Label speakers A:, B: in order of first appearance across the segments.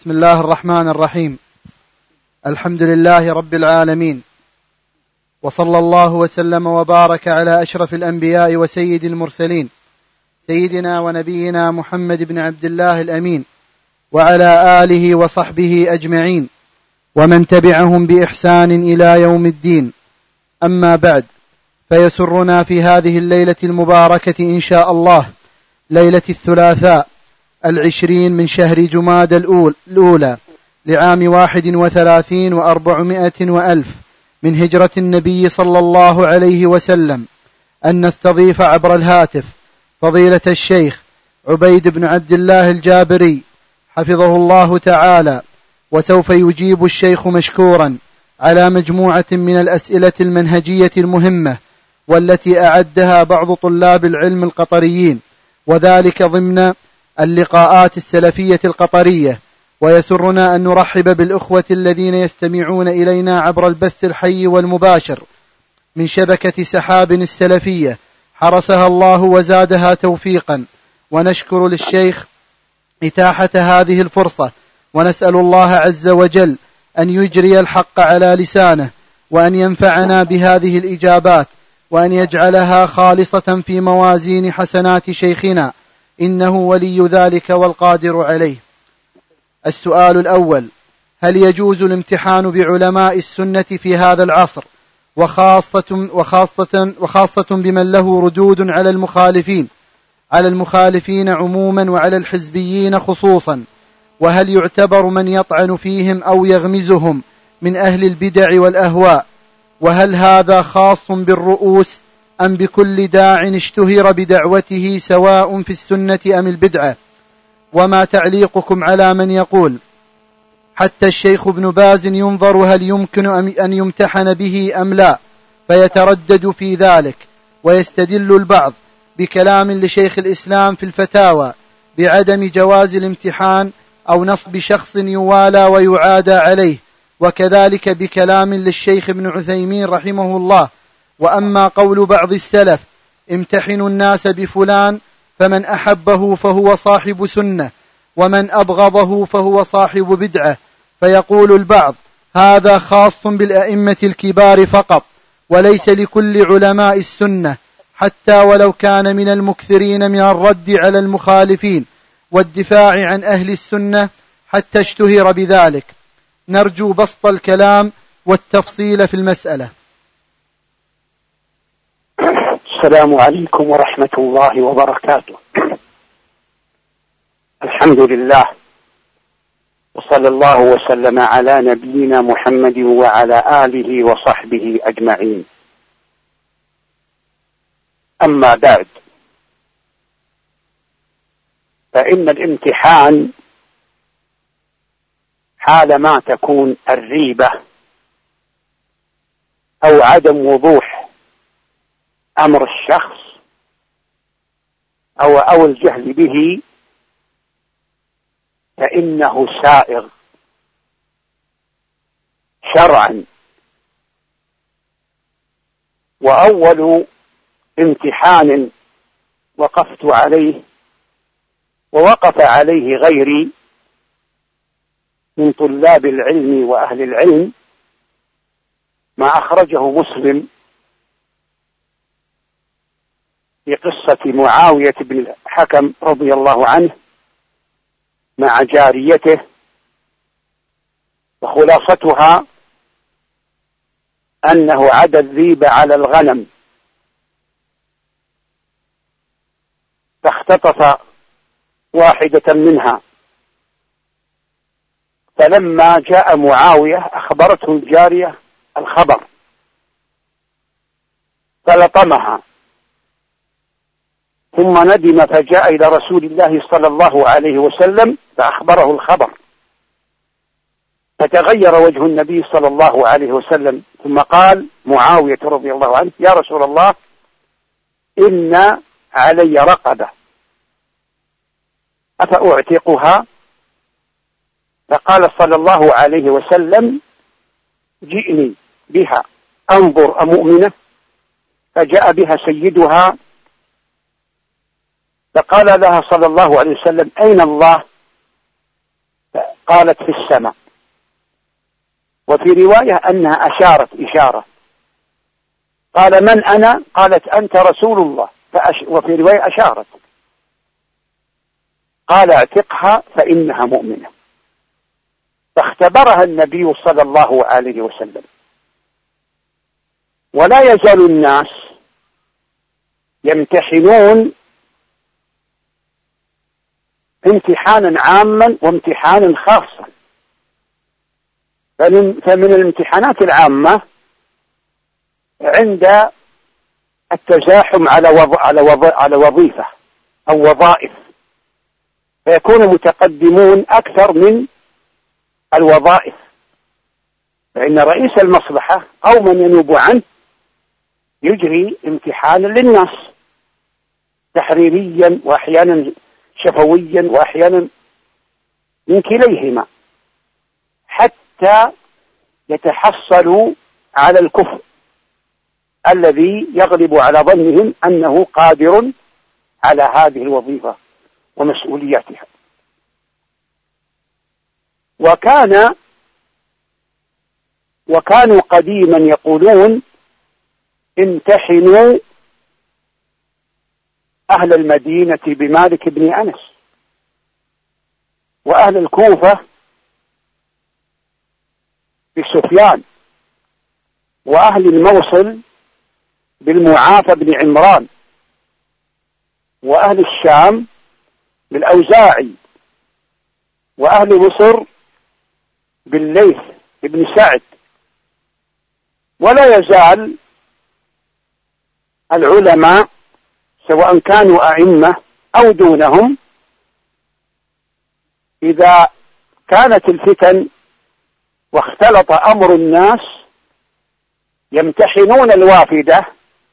A: بسم الله الرحمن الرحيم. الحمد لله رب العالمين، وصلى الله وسلم وبارك على أشرف الأنبياء وسيد المرسلين سيدنا ونبينا محمد بن عبد الله الأمين، وعلى آله وصحبه أجمعين ومن تبعهم بإحسان إلى يوم الدين. أما بعد، فيسرنا في هذه الليلة المباركة إن شاء الله، ليلة الثلاثاء 20 من شهر جماد الأولى لعام 31 و400 وألف من هجرة النبي صلى الله عليه وسلم، أن نستضيف عبر الهاتف فضيلة الشيخ عبيد بن عبد الله الجابري حفظه الله تعالى، وسوف يجيب الشيخ مشكورا على مجموعة من الأسئلة المنهجية المهمة والتي أعدها بعض طلاب العلم القطريين، وذلك ضمن اللقاءات السلفية القطرية. ويسرنا أن نرحب بالأخوة الذين يستمعون إلينا عبر البث الحي والمباشر من شبكة سحاب السلفية، حرسها الله وزادها توفيقا. ونشكر للشيخ إتاحة هذه الفرصة، ونسأل الله عز وجل أن يجري الحق على لسانه، وأن ينفعنا بهذه الإجابات، وأن يجعلها خالصة في موازين حسنات شيخنا، إنه ولي ذلك والقادر عليه. السؤال الأول: هل يجوز الامتحان بعلماء السنة في هذا العصر، وخاصة بمن له ردود على المخالفين عموما وعلى الحزبيين خصوصا؟ وهل يعتبر من يطعن فيهم أو يغمزهم من أهل البدع والأهواء؟ وهل هذا خاص بالرؤوس أم بكل داع اشتهر بدعوته سواء في السنة أم البدعة؟ وما تعليقكم على من يقول حتى الشيخ ابن باز ينظر هل يمكن أن يمتحن به أم لا، فيتردد في ذلك، ويستدل البعض بكلام لشيخ الإسلام في الفتاوى بعدم جواز الامتحان أو نصب شخص يوالى ويعادى عليه، وكذلك بكلام للشيخ ابن عثيمين رحمه الله. وأما قول بعض السلف امتحنوا الناس بفلان فمن أحبه فهو صاحب سنة ومن أبغضه فهو صاحب بدعة، فيقول البعض هذا خاص بالأئمة الكبار فقط، وليس لكل علماء السنة، حتى ولو كان من المكثرين من الرد على المخالفين والدفاع عن أهل السنة حتى اشتهر بذلك. نرجو بسط الكلام والتفصيل في المسألة.
B: السلام عليكم ورحمة الله وبركاته. الحمد لله، وصلى الله وسلم على نبينا محمد وعلى آله وصحبه أجمعين. أما بعد، فإن الامتحان حال ما تكون الريبة أو عدم وضوح أمر الشخص أو الجهل به، فإنه سائغ شرعا. وأول امتحان وقفت عليه ووقف عليه غيري من طلاب العلم وأهل العلم ما أخرجه مسلم في قصة معاوية بن الحكم رضي الله عنه مع جاريته، وخلاصتها أنه عدا الذيب على الغنم، فاختطف واحدة منها، فلما جاء معاوية أخبرته الجارية الخبر فلطمها، ثم ندم فجاء إلى رسول الله صلى الله عليه وسلم فأخبره الخبر، فتغير وجه النبي صلى الله عليه وسلم، ثم قال معاوية رضي الله عنه: يا رسول الله، إن علي رقبة أفأعتقها؟ فقال صلى الله عليه وسلم: جئني بها أنظر أمؤمنة. فجاء بها سيدها فقال لها صلى الله عليه وسلم: أين الله؟ قالت في السماء. وفي رواية أنها أشارت إشارة، قال من أنا؟ قالت أنت رسول الله. وفي رواية أشارت، قال اعتقها فإنها مؤمنة. فاختبرها النبي صلى الله عليه وسلم. ولا يزال الناس يمتحنون امتحانا عاما وامتحانا خاصا. فمن الامتحانات العامة عند التزاحم على وظيفة أو وظائف، فيكون متقدمون أكثر من الوظائف، فإن رئيس المصلحة أو من ينوب عنه يجري امتحانا للناس تحريريا وأحيانا شفويا وأحيانا من كليهما، حتى يتحصلوا على الكفء الذي يغلب على ظنهم أنه قادر على هذه الوظيفة ومسؤولياتها. وكانوا قديما يقولون امتحنوا أهل المدينة بمالك بن أنس، وأهل الكوفة بسفيان، وأهل الموصل بالمعافى بن عمران، وأهل الشام بالأوزاعي، وأهل مصر بالليث بن سعد. ولا يزال العلماء سواء كانوا أئمة أو دونهم إذا كانت الفتن واختلط أمر الناس يمتحنون الوافدة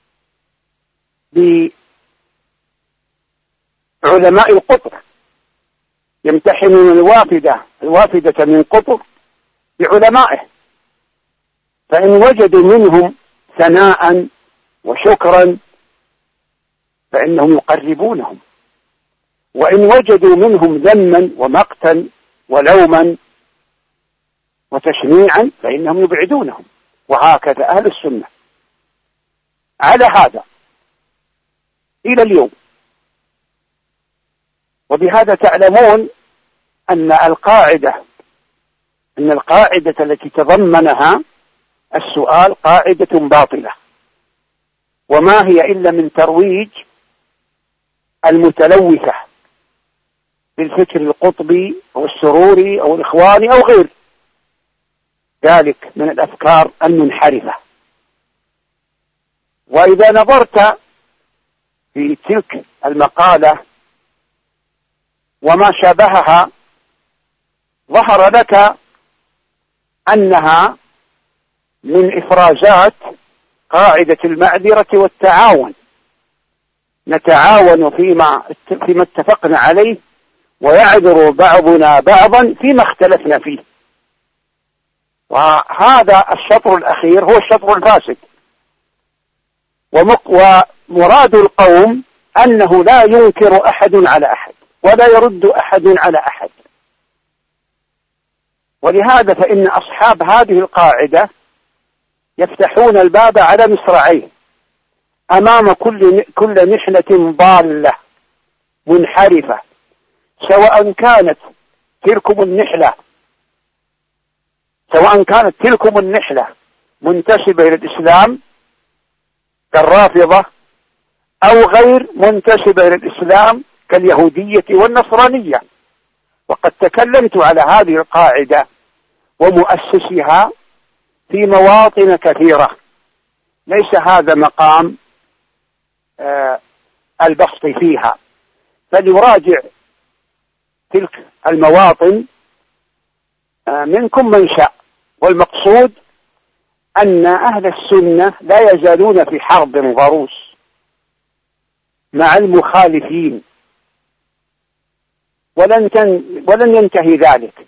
B: بعلماء القطر، يمتحنون الوافدة من قطر بعلمائه، فإن وجدوا منهم ثناء وشكرا فإنهم يقربونهم، وإن وجدوا منهم ذما ومقتا ولوما وتشنيعا فإنهم يبعدونهم. وهكذا أهل السنة على هذا إلى اليوم. وبهذا تعلمون أن القاعدة التي تضمنها السؤال قاعدة باطلة، وما هي إلا من ترويج المتلوثة بالفكر القطبي أو السروري أو الإخواني أو غير ذلك من الأفكار المنحرفة. وإذا نظرت في تلك المقالة وما شابهها ظهر لك أنها من إفرازات قاعدة المعذرة والتعاون، نتعاون فيما اتفقنا عليه ويعذر بعضنا بعضا فيما اختلفنا فيه. وهذا الشطر الأخير هو الشطر الفاسد. ومراد القوم أنه لا ينكر أحد على أحد ولا يرد أحد على أحد. ولهذا فإن أصحاب هذه القاعدة يفتحون الباب على مصراعيه أمام كل محنة ضالة منحرفة، سواء كانت تلكم النحلة منتسبة إلى الإسلام كالرافضة أو غير منتسبة إلى الإسلام كاليهودية والنصرانية. وقد تكلمت على هذه القاعدة ومؤسسها في مواطن كثيرة، ليس هذا مقام البسط فيها، فليراجع تلك المواطن منكم من شاء. والمقصود أن أهل السنة لا يزالون في حرب ضروس مع المخالفين، ولن ينتهي ذلك.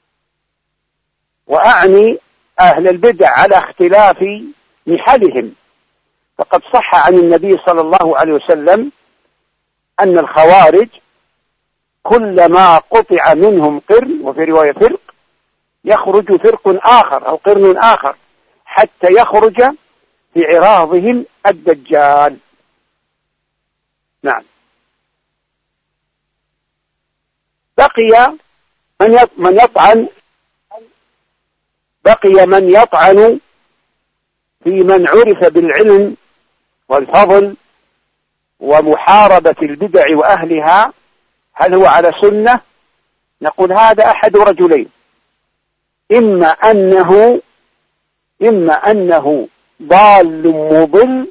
B: وأعني أهل البدع على اختلاف نحلهم، فقد صح عن النبي صلى الله عليه وسلم أن الخوارج كلما قطع منهم قرن، وفي رواية فرق، يخرج فرق آخر أو قرن آخر حتى يخرج في عراضهم الدجال. نعم. بقي من يطعن في من عرف بالعلم والفضل ومحاربة البدع وأهلها، هل هو على سنة؟ نقول هذا أحد رجلين: إما أنه ضال مضل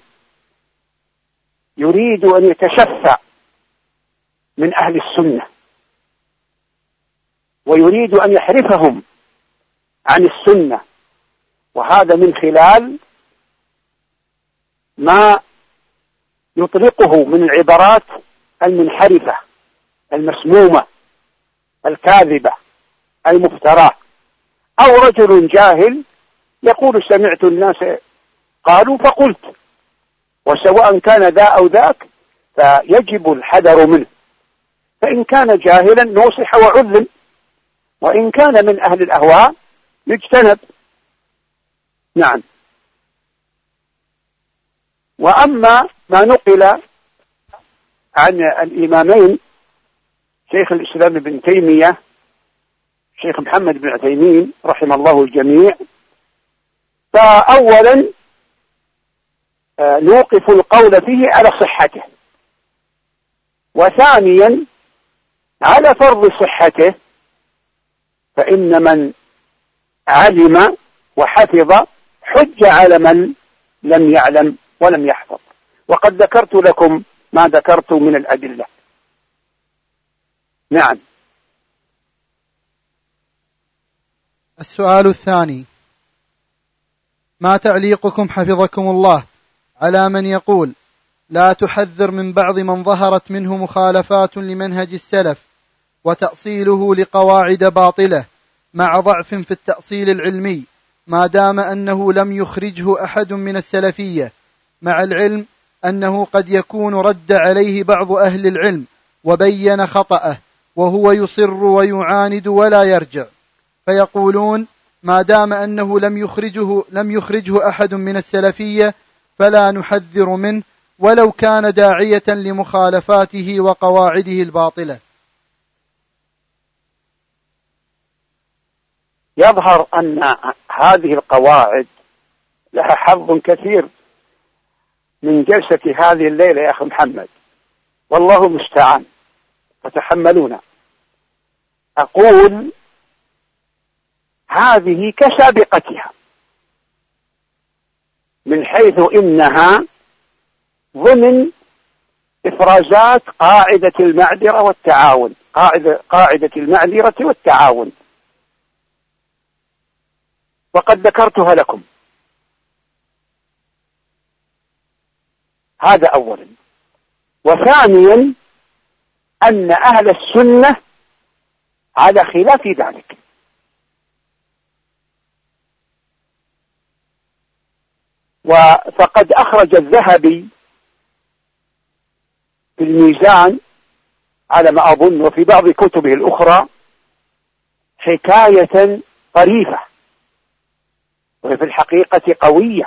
B: يريد أن يتشفع من أهل السنة ويريد أن يحرفهم عن السنة، وهذا من خلال ما يطلقه من العبارات المنحرفة المسمومة الكاذبة المفتراه. أو رجل جاهل يقول سمعت الناس قالوا فقلت، وسواء كان ذا أو ذاك فيجب الحذر منه، فإن كان جاهلا نوصح وعلم، وإن كان من أهل الأهواء يجتنب. نعم. وأما ما نقل عن الإمامين شيخ الإسلام ابن تيمية شيخ محمد بن عثيمين رحم الله الجميع، فأولا نوقف القول فيه على صحته، وثانيا على فرض صحته، فإن من علم وحفظ حج على من لم يعلم ولم يحفظ، وقد ذكرت لكم ما ذكرت من الأدلة. نعم.
A: السؤال الثاني: ما تعليقكم حفظكم الله على من يقول لا تحذر من بعض من ظهرت منه مخالفات لمنهج السلف وتأصيله لقواعد باطلة مع ضعف في التأصيل العلمي، ما دام أنه لم يخرجه أحد من السلفية، مع العلم أنه قد يكون رد عليه بعض أهل العلم وبين خطأه وهو يصر ويعاند ولا يرجع، فيقولون ما دام أنه لم يخرجه أحد من السلفية فلا نحذر منه ولو كان داعية لمخالفاته وقواعده الباطلة.
B: يظهر أن هذه القواعد لها حظ كثير من جلسة هذه الليلة يا أخي محمد، والله المستعان، فتحملونا. أقول هذه كسابقتها، من حيث إنها ضمن إفرازات قاعدة المعذرة والتعاون، قاعدة المعذرة والتعاون، وقد ذكرتها لكم. هذا أولا. وثانيا أن أهل السنة على خلاف ذلك، فقد أخرج الذهبي في الميزان على ما أظن وفي بعض كتبه الأخرى حكاية طريفة وفي الحقيقة قوية.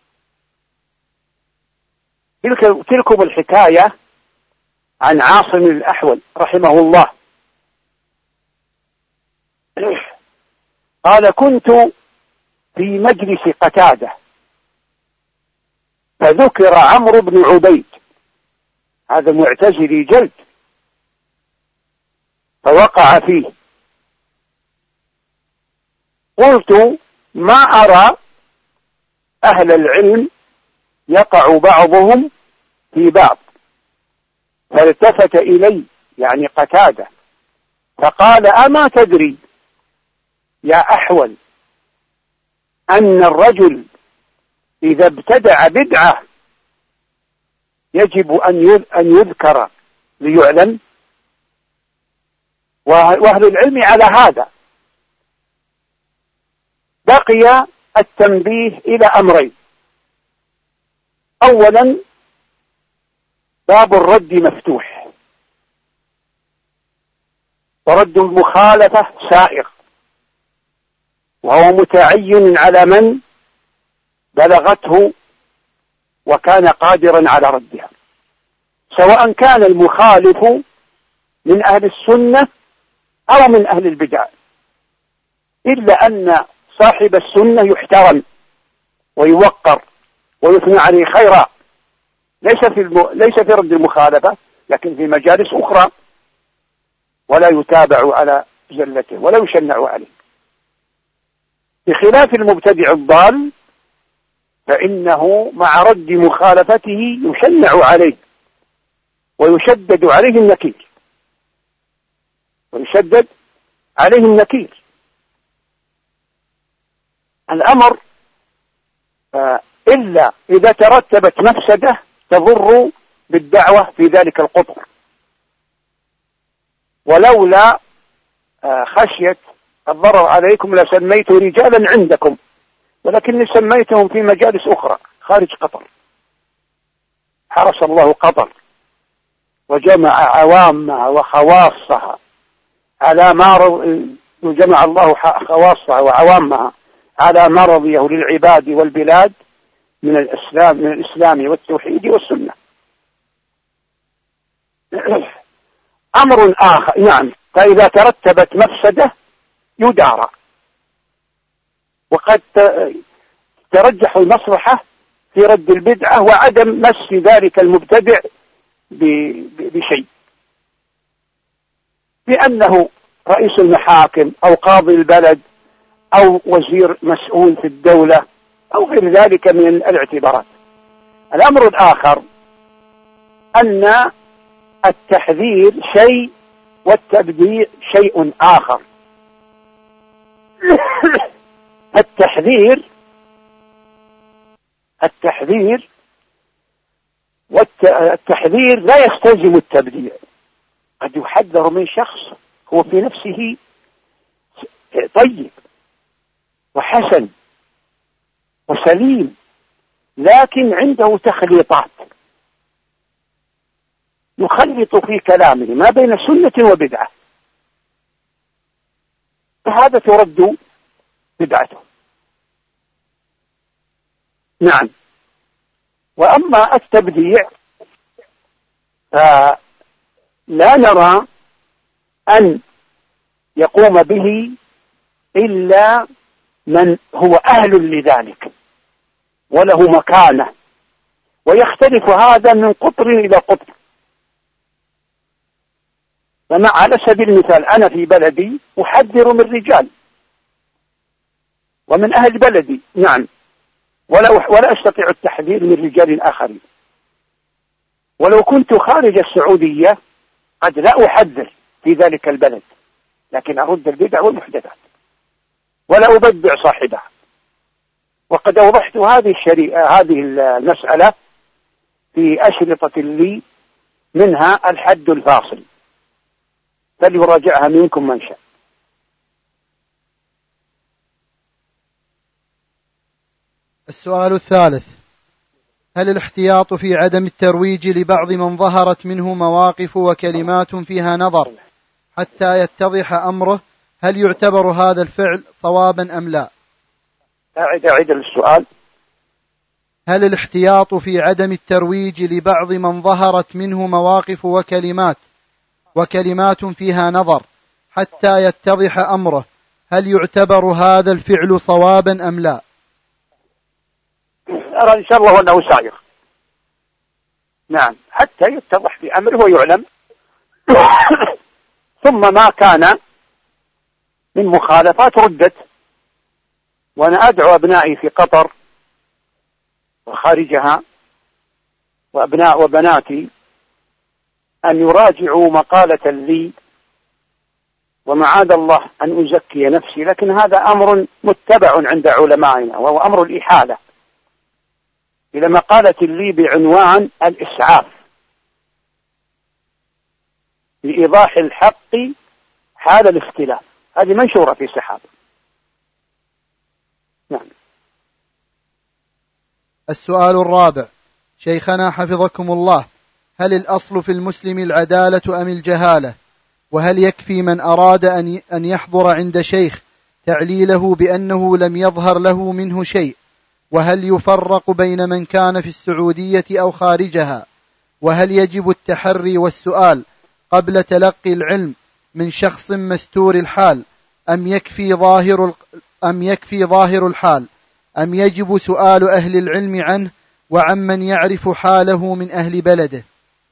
B: تلكم الحكاية عن عاصم الأحول رحمه الله، قال: كنت في مجلس قتادة فذكر عمرو بن عبيد، هذا معتزلي جلد، فوقع فيه. قلت: ما أرى أهل العلم يقع بعضهم في بعض، فالتفت إلي يعني قتادة فقال: أما تدري يا أحول أن الرجل إذا ابتدع بدعة يجب أن يذكر ليعلم؟ وأهل العلم على هذا. بقي التنبيه إلى أمرين: أولا باب الرد مفتوح، ورد المخالفة سائغ، وهو متعين على من بلغته وكان قادرا على ردها، سواء كان المخالف من أهل السنة أو من أهل البدع، إلا أن صاحب السنة يحترم ويوقر ويثنى عليه خيرا، ليس في رد المخالفة، لكن في مجالس أخرى، ولا يتابع على زلته ولا يشنع عليه، بخلاف المبتدع الضال فإنه مع رد مخالفته يشنع عليه ويشدد عليه النكير الأمر إلا إذا ترتبت مفسدة تضر بالدعوة في ذلك القطر، ولولا خشية الضرر عليكم لسميت رجالا عندكم، ولكني سميتهم في مجالس أخرى خارج قطر. حرس الله قطر وجمع عوامها وخواصها على ما وجمع الله خواصها وعوامها على ما رضيه للعباد والبلاد من الإسلام والتوحيد والسنة. أمر آخر، نعم، فإذا ترتبت مفسدة يدارى، وقد ترجح المصلحة في رد البدعة وعدم مس ذلك المبتدع بشيء، لأنه رئيس المحاكم أو قاضي البلد أو وزير مسؤول في الدولة أو غير ذلك من الاعتبارات. الأمر الآخر أن التحذير شيء والتبديع شيء آخر. التحذير لا يستلزم التبديع، قد يحذر من شخص هو في نفسه طيب وحسن وسليم، لكن عنده تخليطات، يخلط في كلامه ما بين سنة وبدعة، فهذا ترد بدعته. نعم. وأما التبديع فلا نرى أن يقوم به إلا من هو أهل لذلك وله مكانة، ويختلف هذا من قطر إلى قطر. على سبيل المثال أنا في بلدي أحذر من رجال ومن أهل بلدي، نعم، ولا أستطيع التحذير من رجال آخرين. ولو كنت خارج السعودية قد لا أحذر في ذلك البلد، لكن أرد البدع والمحدثات ولا أبدع صاحبها. وقد أوضحت هذه المسألة في أشرطة لي، منها الحد الفاصل، فليراجعها منكم من شاء.
A: السؤال الثالث: هل الاحتياط في عدم الترويج لبعض من ظهرت منه مواقف وكلمات فيها نظر حتى يتضح أمره، هل يعتبر هذا الفعل صوابا أم لا؟
B: أعيد السؤال.
A: هل الاحتياط في عدم الترويج لبعض من ظهرت منه مواقف وكلمات فيها نظر حتى يتضح أمره، هل يعتبر هذا الفعل صوابا أم لا؟
B: أرى إن شاء الله أنه سائغ، نعم، حتى يتضح في أمره ويعلم. ثم ما كان من مخالفات ردت. وأنا أدعو أبنائي في قطر وخارجها وأبناء وبناتي أن يراجعوا مقالة لي، ومعاذ الله أن أزكي نفسي، لكن هذا أمر متبع عند علمائنا، وهو أمر الإحالة إلى مقالة لي بعنوان الإسعاف لإيضاح الحق حال الاختلاف. هذه منشورة في سحاب. نعم.
A: السؤال الرابع: شيخنا حفظكم الله، هل الأصل في المسلم العدالة أم الجهالة؟ وهل يكفي من أراد أن يحضر عند شيخ تعليله بأنه لم يظهر له منه شيء؟ وهل يفرق بين من كان في السعودية أو خارجها؟ وهل يجب التحري والسؤال قبل تلقي العلم من شخص مستور الحال أم يكفي ظاهر الحال أم يجب سؤال أهل العلم عنه وعمن يعرف حاله من أهل بلده؟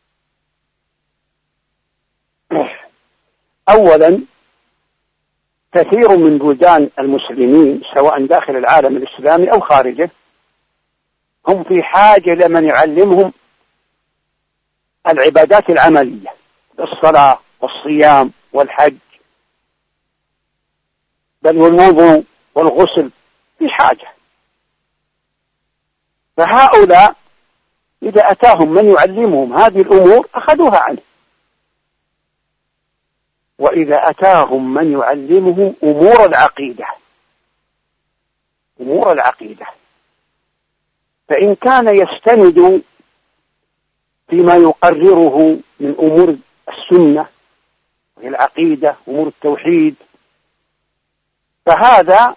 B: أولا، كثير من بلدان المسلمين سواء داخل العالم الإسلامي أو خارجه هم في حاجة لمن يعلمهم العبادات العملية، الصلاة والصيام والحج، بل والوضوء والغسل، في حاجة. فهؤلاء إذا أتاهم من يعلمهم هذه الأمور أخذوها عنه، وإذا أتاهم من يعلمهم أمور العقيدة فإن كان يستند فيما يقرره من أمور السنة والعقيدة أمور التوحيد، فهذا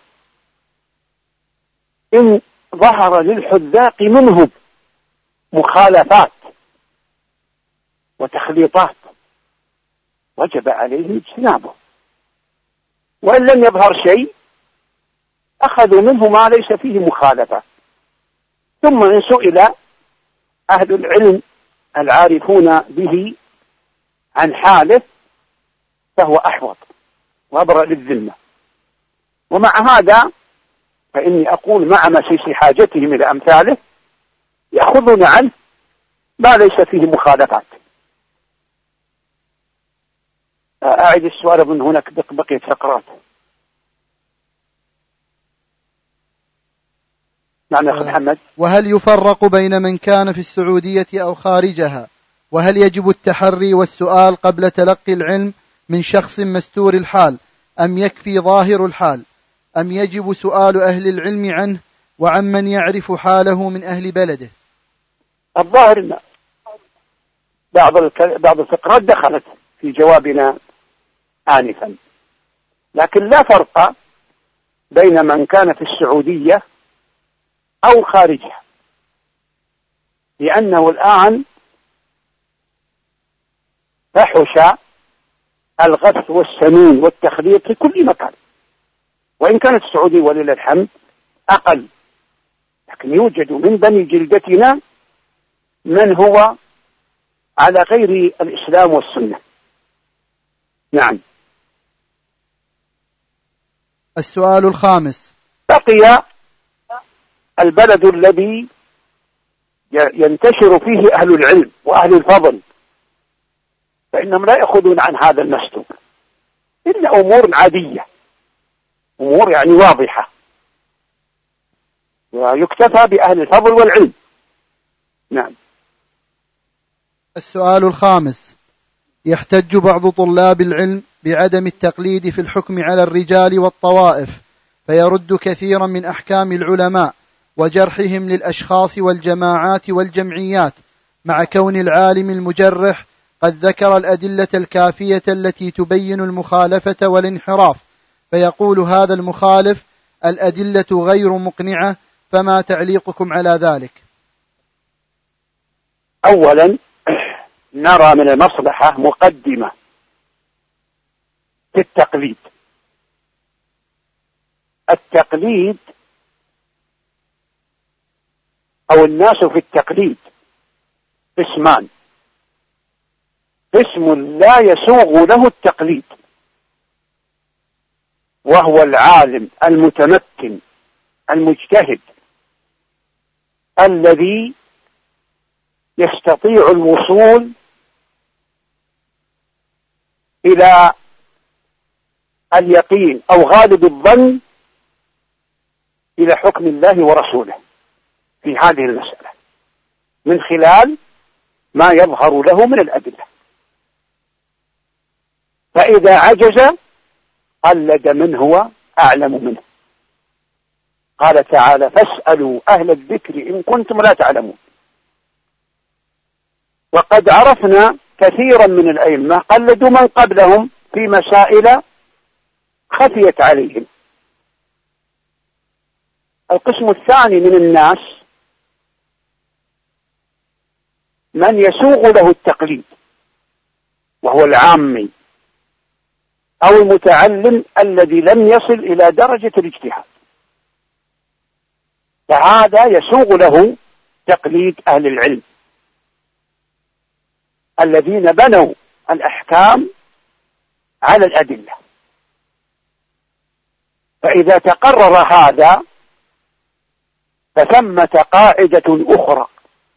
B: إن ظهر للحذاق منهم مخالفات وتخليطات وجب عليهم اجتنابه، وإن لم يظهر شيء أخذوا منه ما ليس فيه مخالفة. ثم إن سئل أهل العلم العارفون به عن حاله فهو أحوط وأبرأ للذمة. ومع هذا فإني أقول مع مسيس حاجتهم إلى أمثاله يأخذون عنه ما ليس فيه مخالفات. أعيد السؤال من هناك بقية فقرات. نعم يا أخي محمد.
A: وهل يفرق بين من كان في السعودية أو خارجها؟ وهل يجب التحري والسؤال قبل تلقي العلم من شخص مستور الحال أم يكفي ظاهر الحال أم يجب سؤال أهل العلم عنه وعمن يعرف حاله من أهل بلده؟
B: الظاهر أن بعض الفقرات دخلت في جوابنا آنفا، لكن لا فرق بين من كان في السعودية أو خارجها، لأنه الآن فحش الغث والسمين والتخليط في كل مكان، وإن كانت السعودية ولله الحمد أقل، لكن يوجد من بني جلدتنا من هو على غير الإسلام والسنة. نعم.
A: السؤال الخامس:
B: بقي البلد الذي ينتشر فيه أهل العلم وأهل الفضل، فإنهم لا يأخذون عن هذا المسلوب إلا أمور عادية، أمور يعني واضحة، ويكتفى بأهل الفضل والعلم. نعم.
A: السؤال الخامس: يحتج بعض طلاب العلم بعدم التقليد في الحكم على الرجال والطوائف، فيرد كثيرا من أحكام العلماء وجرحهم للأشخاص والجماعات والجمعيات، مع كون العالم المجرح قد ذكر الأدلة الكافية التي تبين المخالفة والانحراف، فيقول هذا المخالف الأدلة غير مقنعة، فما تعليقكم على ذلك؟
B: أولا، نرى من المصلحة مقدمة في التقليد. التقليد أو الناس في التقليد قسمان: قسم لا يسوغ له التقليد، وهو العالم المتمكن المجتهد الذي يستطيع الوصول إلى اليقين أو غالب الظن إلى حكم الله ورسوله في هذه المسألة من خلال ما يظهر له من الأدلة. فإذا عجز قلد من هو أعلم منه. قال تعالى: فاسألوا أهل الذكر إن كنتم لا تعلمون. وقد عرفنا كثيرا من الأئمة قلدوا من قبلهم في مسائل خفيت عليهم. القسم الثاني من الناس من يسوغ له التقليد، وهو العامي أو المتعلم الذي لم يصل إلى درجة الاجتهاد، فهذا يسوغ له تقليد أهل العلم الذين بنوا الأحكام على الأدلة. فإذا تقرر هذا فثمة قاعدة أخرى،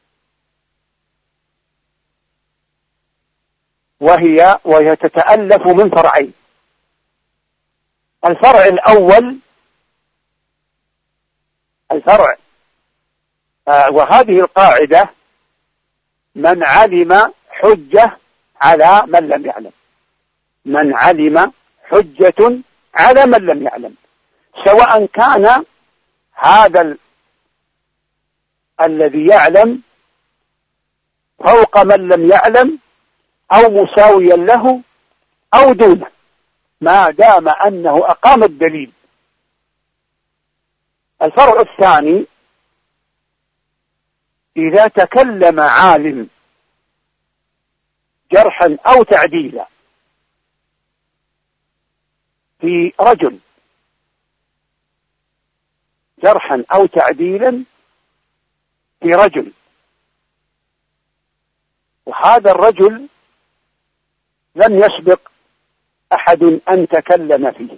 B: وهي تتألف من فرعين. الفرع الأول وهذه القاعدة: من علم حجة على من لم يعلم. من علم حجة على من لم يعلم، سواء كان هذا الذي يعلم فوق من لم يعلم أو مساويا له أو دونه، ما دام أنه أقام الدليل. الفرع الثاني: إذا تكلم عالم جرحا أو تعديلا في رجل، جرحا أو تعديلا في رجل، وهذا الرجل لم يسبق أحد أن تكلم فيه،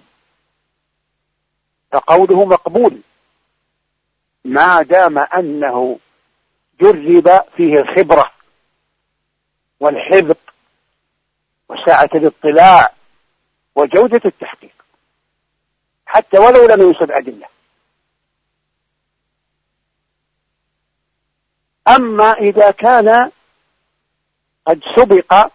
B: فقوله مقبول ما دام أنه جرب فيه الخبرة والحذق وسعة الاطلاع وجودة التحقيق، حتى ولو لم يوصل أدلة. أما إذا كان قد سبق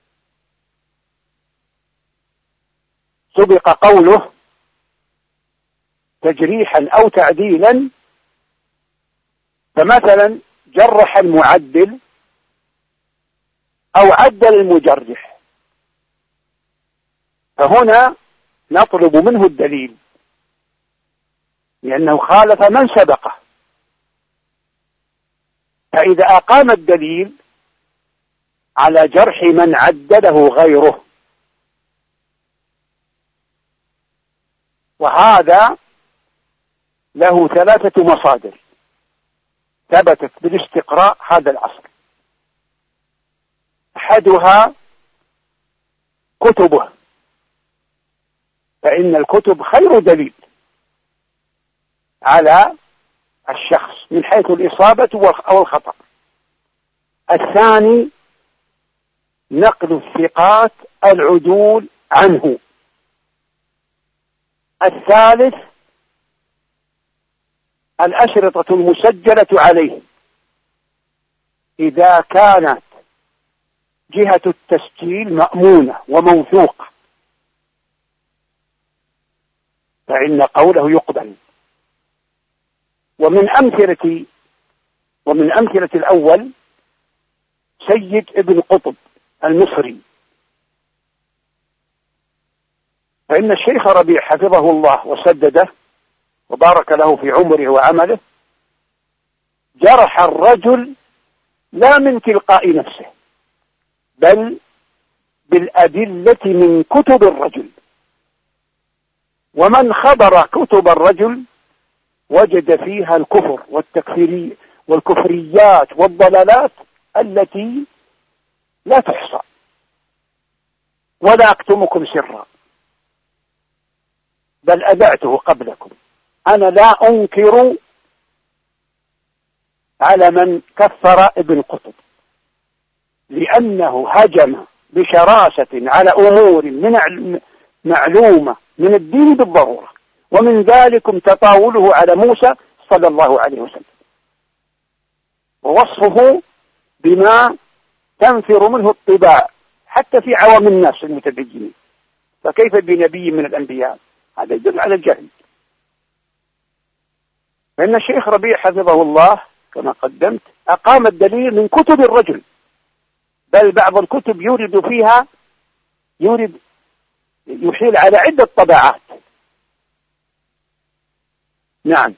B: قوله تجريحا أو تعديلا، فمثلا جرح المعدل أو عدل المجرح، فهنا نطلب منه الدليل لأنه خالف من سبقه. فإذا أقام الدليل على جرح من عدله غيره، وهذا له 3 مصادر ثبتت بالاستقراء هذا العصر. أحدها كتبه، فإن الكتب خير دليل على الشخص من حيث الإصابة أو الخطأ. الثاني نقل الثقات العدول عنه. الثالث الأشرطة المسجلة عليه إذا كانت جهة التسجيل مأمونة وموثوقة، فإن قوله يقبل. ومن أمثلة الأول سيد ابن قطب المصري، فإن الشيخ ربيع حفظه الله وسدده وبارك له في عمره وعمله جرح الرجل لا من تلقاء نفسه، بل بالأدلة من كتب الرجل. ومن خبر كتب الرجل وجد فيها الكفر والكفريات والضلالات التي لا تحصى. ولا أكتمكم سرا، بل أذعته قبلكم، أنا لا أنكر على من كفر ابن قطب، لأنه هجم بشراسة على أمور معلومة من الدين بالضرورة، ومن ذلكم تطاوله على موسى صلى الله عليه وسلم، ووصفه بما تنفر منه الطباع حتى في عوام الناس المتدينين، فكيف بنبي من الأنبياء؟ هذا يدل على الجهل. فإن الشيخ ربيع حفظه الله كما قدمت أقام الدليل من كتب الرجل، بل بعض الكتب يورد يحيل على عدة طبعات. نعم.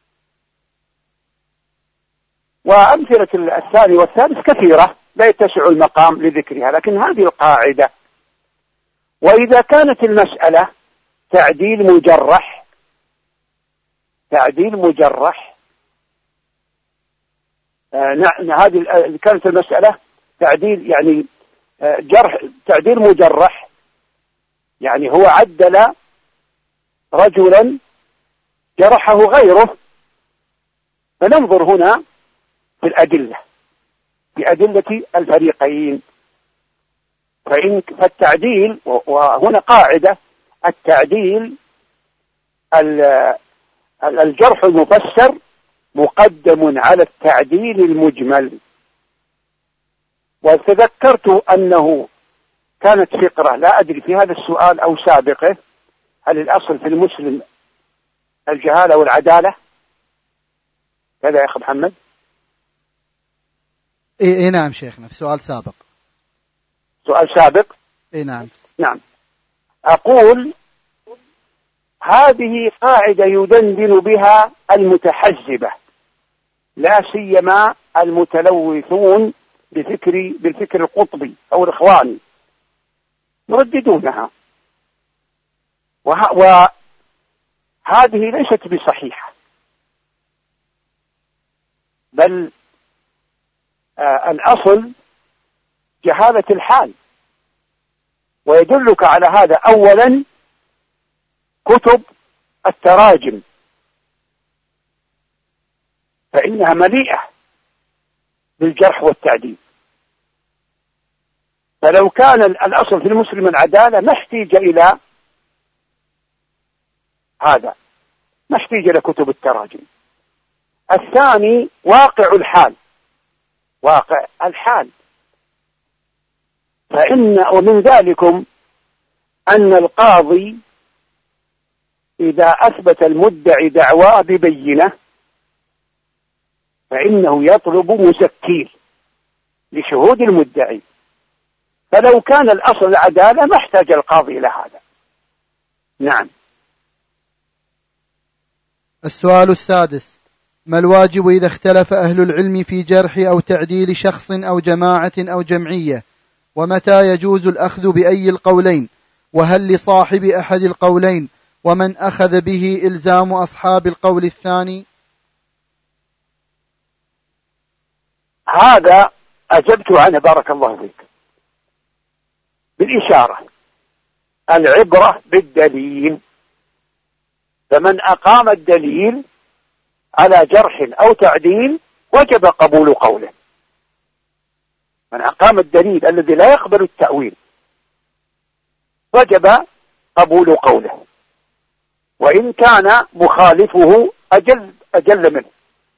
B: وأمثلة الثاني والثالث كثيرة لا يتسع المقام لذكرها، لكن هذه القاعدة. وإذا كانت المسألة تعديل مجرح هذه كانت المسألة تعديل يعني جرح، تعديل مجرح، يعني هو عدل رجلا جرحه غيره، فننظر هنا في الأدلة، في أدلة الفريقين. فالتعديل، وهنا قاعدة التعديل الجرح المفسر مقدم على التعديل المجمل. وتذكرت أنه كانت فقرة لا أدري في هذا السؤال أو سابقه، هل الأصل في المسلم الجهالة والعدالة؟ كذا يا أخي محمد.
A: إيه نعم شيخنا، في سؤال سابق.
B: سؤال سابق.
A: إيه نعم.
B: نعم. أقول هذه قاعدة يدندن بها المتحزبة، لا سيما المتلوثون بالفكر القطبي أو الإخواني، يرددونها، وهذه ليست بصحيحة، بل الأصل جهالة الحال. ويدلك على هذا أولا كتب التراجم، فإنها مليئة بالجرح والتعديل. فلو كان الأصل في المسلم العدالة ما احتاج إلى هذا، ما احتاج إلى كتب التراجم. الثاني واقع الحال، ومن ذلكم أن القاضي إذا أثبت المدعي دعوى ببينة فإنه يطلب مسكين لشهود المدعي، فلو كان الأصل العدالة ما احتاج القاضي إلى هذا. نعم.
A: السؤال السادس: ما الواجب إذا اختلف أهل العلم في جرح أو تعديل شخص أو جماعة أو جمعية؟ ومتى يجوز الأخذ بأي القولين؟ وهل لصاحب أحد القولين ومن أخذ به إلزام أصحاب القول الثاني؟
B: هذا أجبت عنه بارك الله فيك بالإشارة. العبرة بالدليل، فمن أقام الدليل على جرح أو تعديل وجب قبول قوله. من أقام الدليل الذي لا يقبل التأويل وجب قبول قوله، وإن كان مخالفه أجل منه.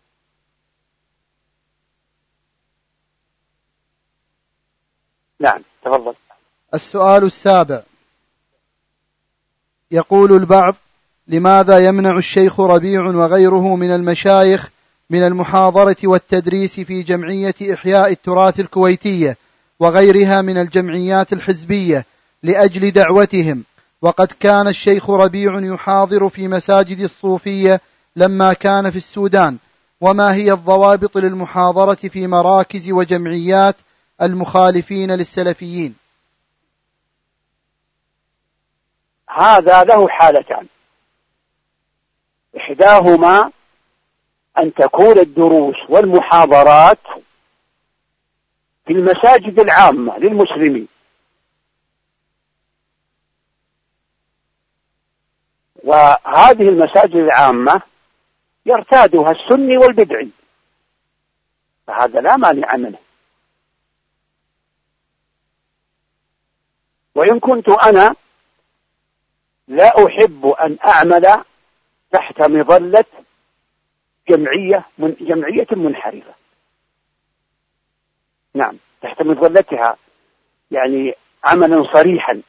B: نعم تفضل.
A: السؤال السابع: يقول البعض: لماذا يمنع الشيخ ربيع وغيره من المشايخ من المحاضرة والتدريس في جمعية إحياء التراث الكويتية وغيرها من الجمعيات الحزبية لأجل دعوتهم، وقد كان الشيخ ربيع يحاضر في مساجد الصوفية لما كان في السودان؟ وما هي الضوابط للمحاضرة في مراكز وجمعيات المخالفين للسلفيين؟
B: هذا له حالتان: إحداهما أن تكون الدروس والمحاضرات في المساجد العامة للمسلمين، وهذه المساجد العامة يرتادها السني والبدعي، فهذا لا مانع منه. وإن كنت أنا لا أحب أن أعمل تحت مظلة جمعية منحرفة، نعم، تحت مظلتها يعني عملا صريحا،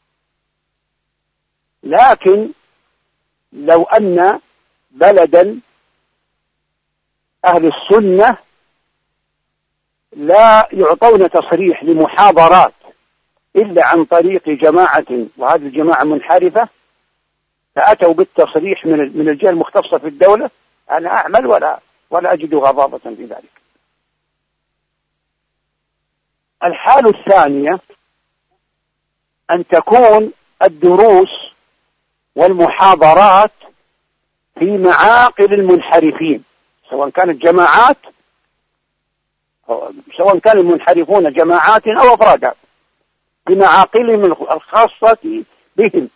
B: لكن لو أن بلدا أهل السنة لا يعطون تصريح لمحاضرات إلا عن طريق جماعة، وهذه الجماعة منحرفة، فأتوا بالتصريح من الجهة المختصة في الدولة. أنا أعمل ولا أجد غضاضة في ذلك. الحالة الثانية أن تكون الدروس والمحاضرات في معاقل المنحرفين، سواء كانت جماعات، سواء كان المنحرفون جماعات أو أفرادا، بمعاقلهم الخاصة بهم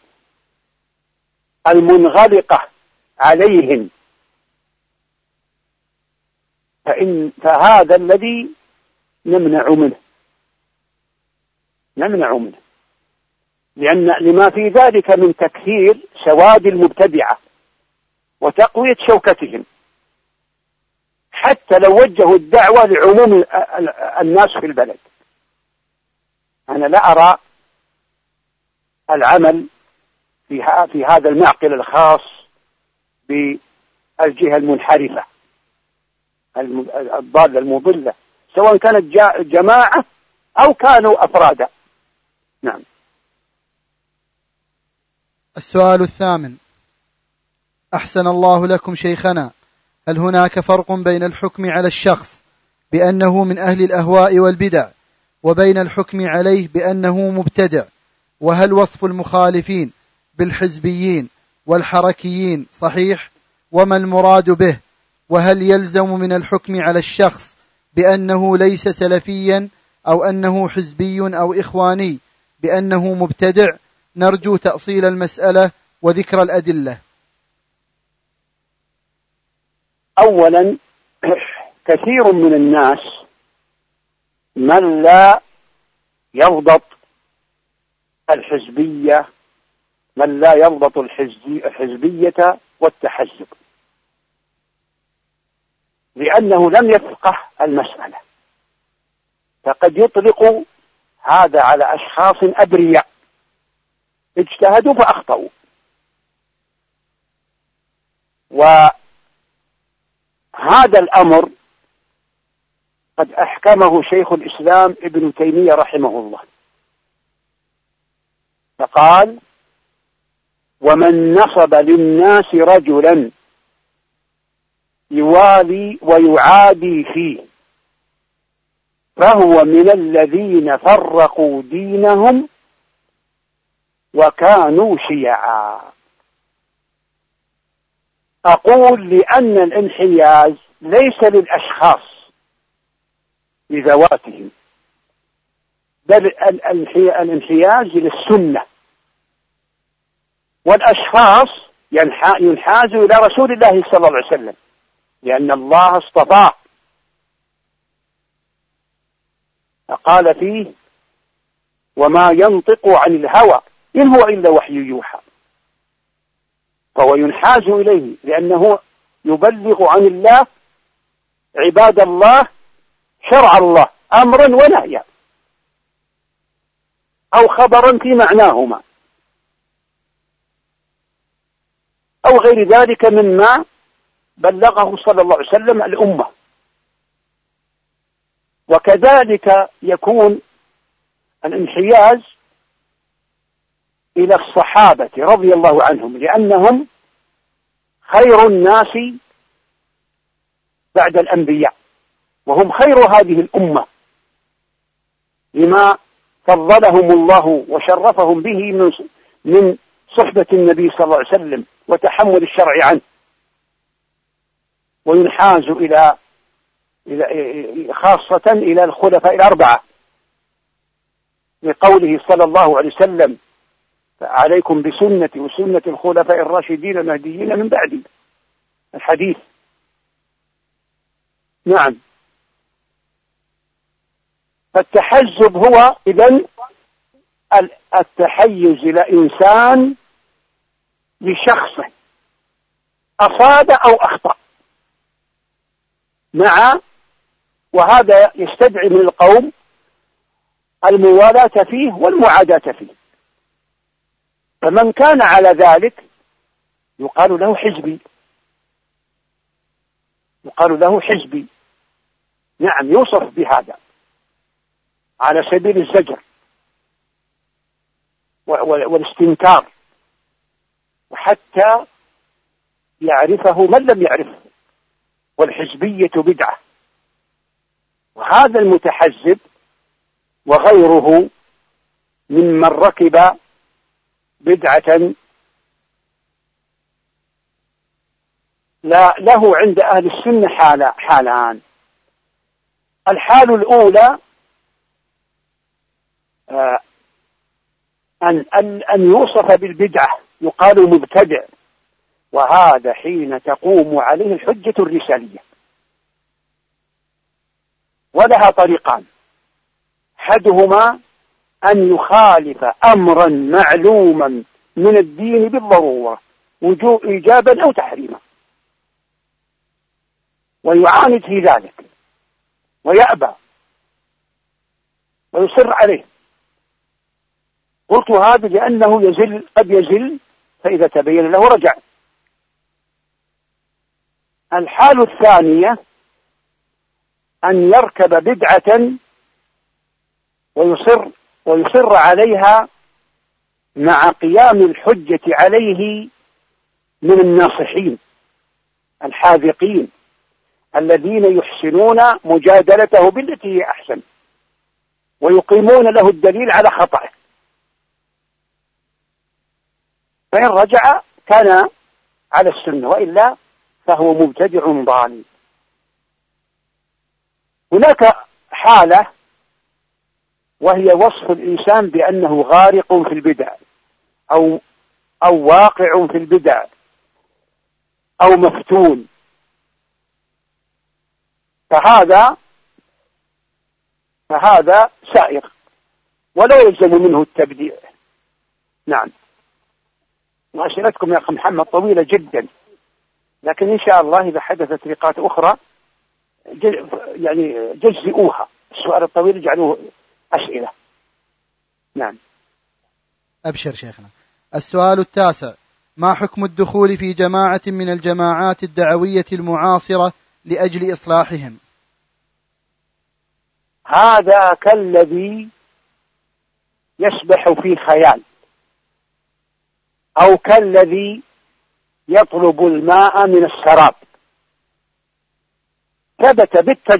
B: المنغلقة عليهم، فهذا الذي نمنع منه لما في ذلك من تكثير سواد المبتدعة وتقوية شوكتهم، حتى لو وجهوا الدعوة لعموم الناس في البلد. أنا لا أرى العمل في هذا المعقل الخاص بالجهة المنحرفة الضالة المضلة، سواء كانت جماعة أو كانوا أفرادا. نعم.
A: السؤال الثامن: أحسن الله لكم شيخنا، هل هناك فرق بين الحكم على الشخص بأنه من أهل الأهواء والبدع وبين الحكم عليه بأنه مبتدع؟ وهل وصف المخالفين بالحزبيين والحركيين صحيح؟ وما المراد به؟ وهل يلزم من الحكم على الشخص بأنه ليس سلفيا أو أنه حزبي أو إخواني بأنه مبتدع؟ نرجو تأصيل المسألة وذكر الأدلة.
B: أولا، كثير من الناس من لا يضبط الحزبية، من لا يضبط الحزبية والتحزب، لأنه لم يفقه المسألة، فقد يطلق هذا على أشخاص أبرياء اجتهدوا فأخطأوا. وهذا الأمر قد أحكمه شيخ الإسلام ابن تيمية رحمه الله، فقال: ومن نصب للناس رجلا يوالي ويعادي فيه فهو من الذين فرقوا دينهم وكانوا شيعا. أقول لأن الانحياز ليس للأشخاص لذواتهم، بل الانحياز للسنة، والأشخاص ينحازوا إلى رسول الله صلى الله عليه وسلم لأن الله اصطفاه، فقال فيه: وما ينطق عن الهوى إن هو إلا وحي يوحى. فهو ينحاز إليه لأنه يبلغ عن الله عباد الله شرع الله أمرا ونهيا أو خبرا في معناهما أو غير ذلك مما بلغه صلى الله عليه وسلم الأمة. وكذلك يكون الانحياز إلى الصحابة رضي الله عنهم، لأنهم خير الناس بعد الأنبياء، وهم خير هذه الأمة لما فضلهم الله وشرفهم به من صحبة النبي صلى الله عليه وسلم وتحمل الشرع عنه. وينحاز إلى خاصة إلى الخلفاء الأربعة، لقوله صلى الله عليه وسلم: عليكم بسنتي وسنة الخلفاء الراشدين المهديين من بعدي، الحديث. نعم. فالتحزب هو إذن التحيز إلى إنسان لشخصه أصاب أو أخطأ، وهذا يستدعي من القوم الموالاة فيه والمعاداة فيه. فمن كان على ذلك يقال له حزبي، نعم، يوصف بهذا على سبيل الزجر. والاستنكار، وحتى يعرفه من لم يعرفه. والحزبية بدعة، وهذا المتحزب وغيره ممن ركب بدعة له عند أهل السنة حالان. الحال الأولى أن يوصف بالبدعة، يقال مبتدع، وهذا حين تقوم عليه الحجة الرسالية. ولها طريقان: أحدهما أن يخالف أمرا معلوما من الدين بالضرورة إيجابا أو تحريما، ويعاند في ذلك ويأبى ويصر عليه. قلت هذا لأنه قد يزل، فإذا تبين له رجع. الحال الثانية أن يركب بدعة ويصر عليها مع قيام الحجة عليه من الناصحين الحاذقين الذين يحسنون مجادلته بالتي هي أحسن، ويقيمون له الدليل على خطأه، فإن رجع كان على السنة، وإلا فهو مبتدع ضال. هناك حالة وهي وصف الإنسان بأنه غارق في البدع أو واقع في البدع أو مفتون، فهذا سائغ ولا يلزم منه التبديع. نعم. وأسئلتكم يا أخي محمد طويلة جدا، لكن إن شاء الله إذا حدثت لقاءات أخرى يعني جزئوها، السؤال الطويل اجعلوه أسئلة. نعم.
A: أبشر شيخنا. السؤال التاسع: ما حكم الدخول في جماعة من الجماعات الدعوية المعاصرة لأجل إصلاحهم؟
B: هذا كالذي يسبح في خيال، أو كالذي يطلب الماء من السراب. ثبت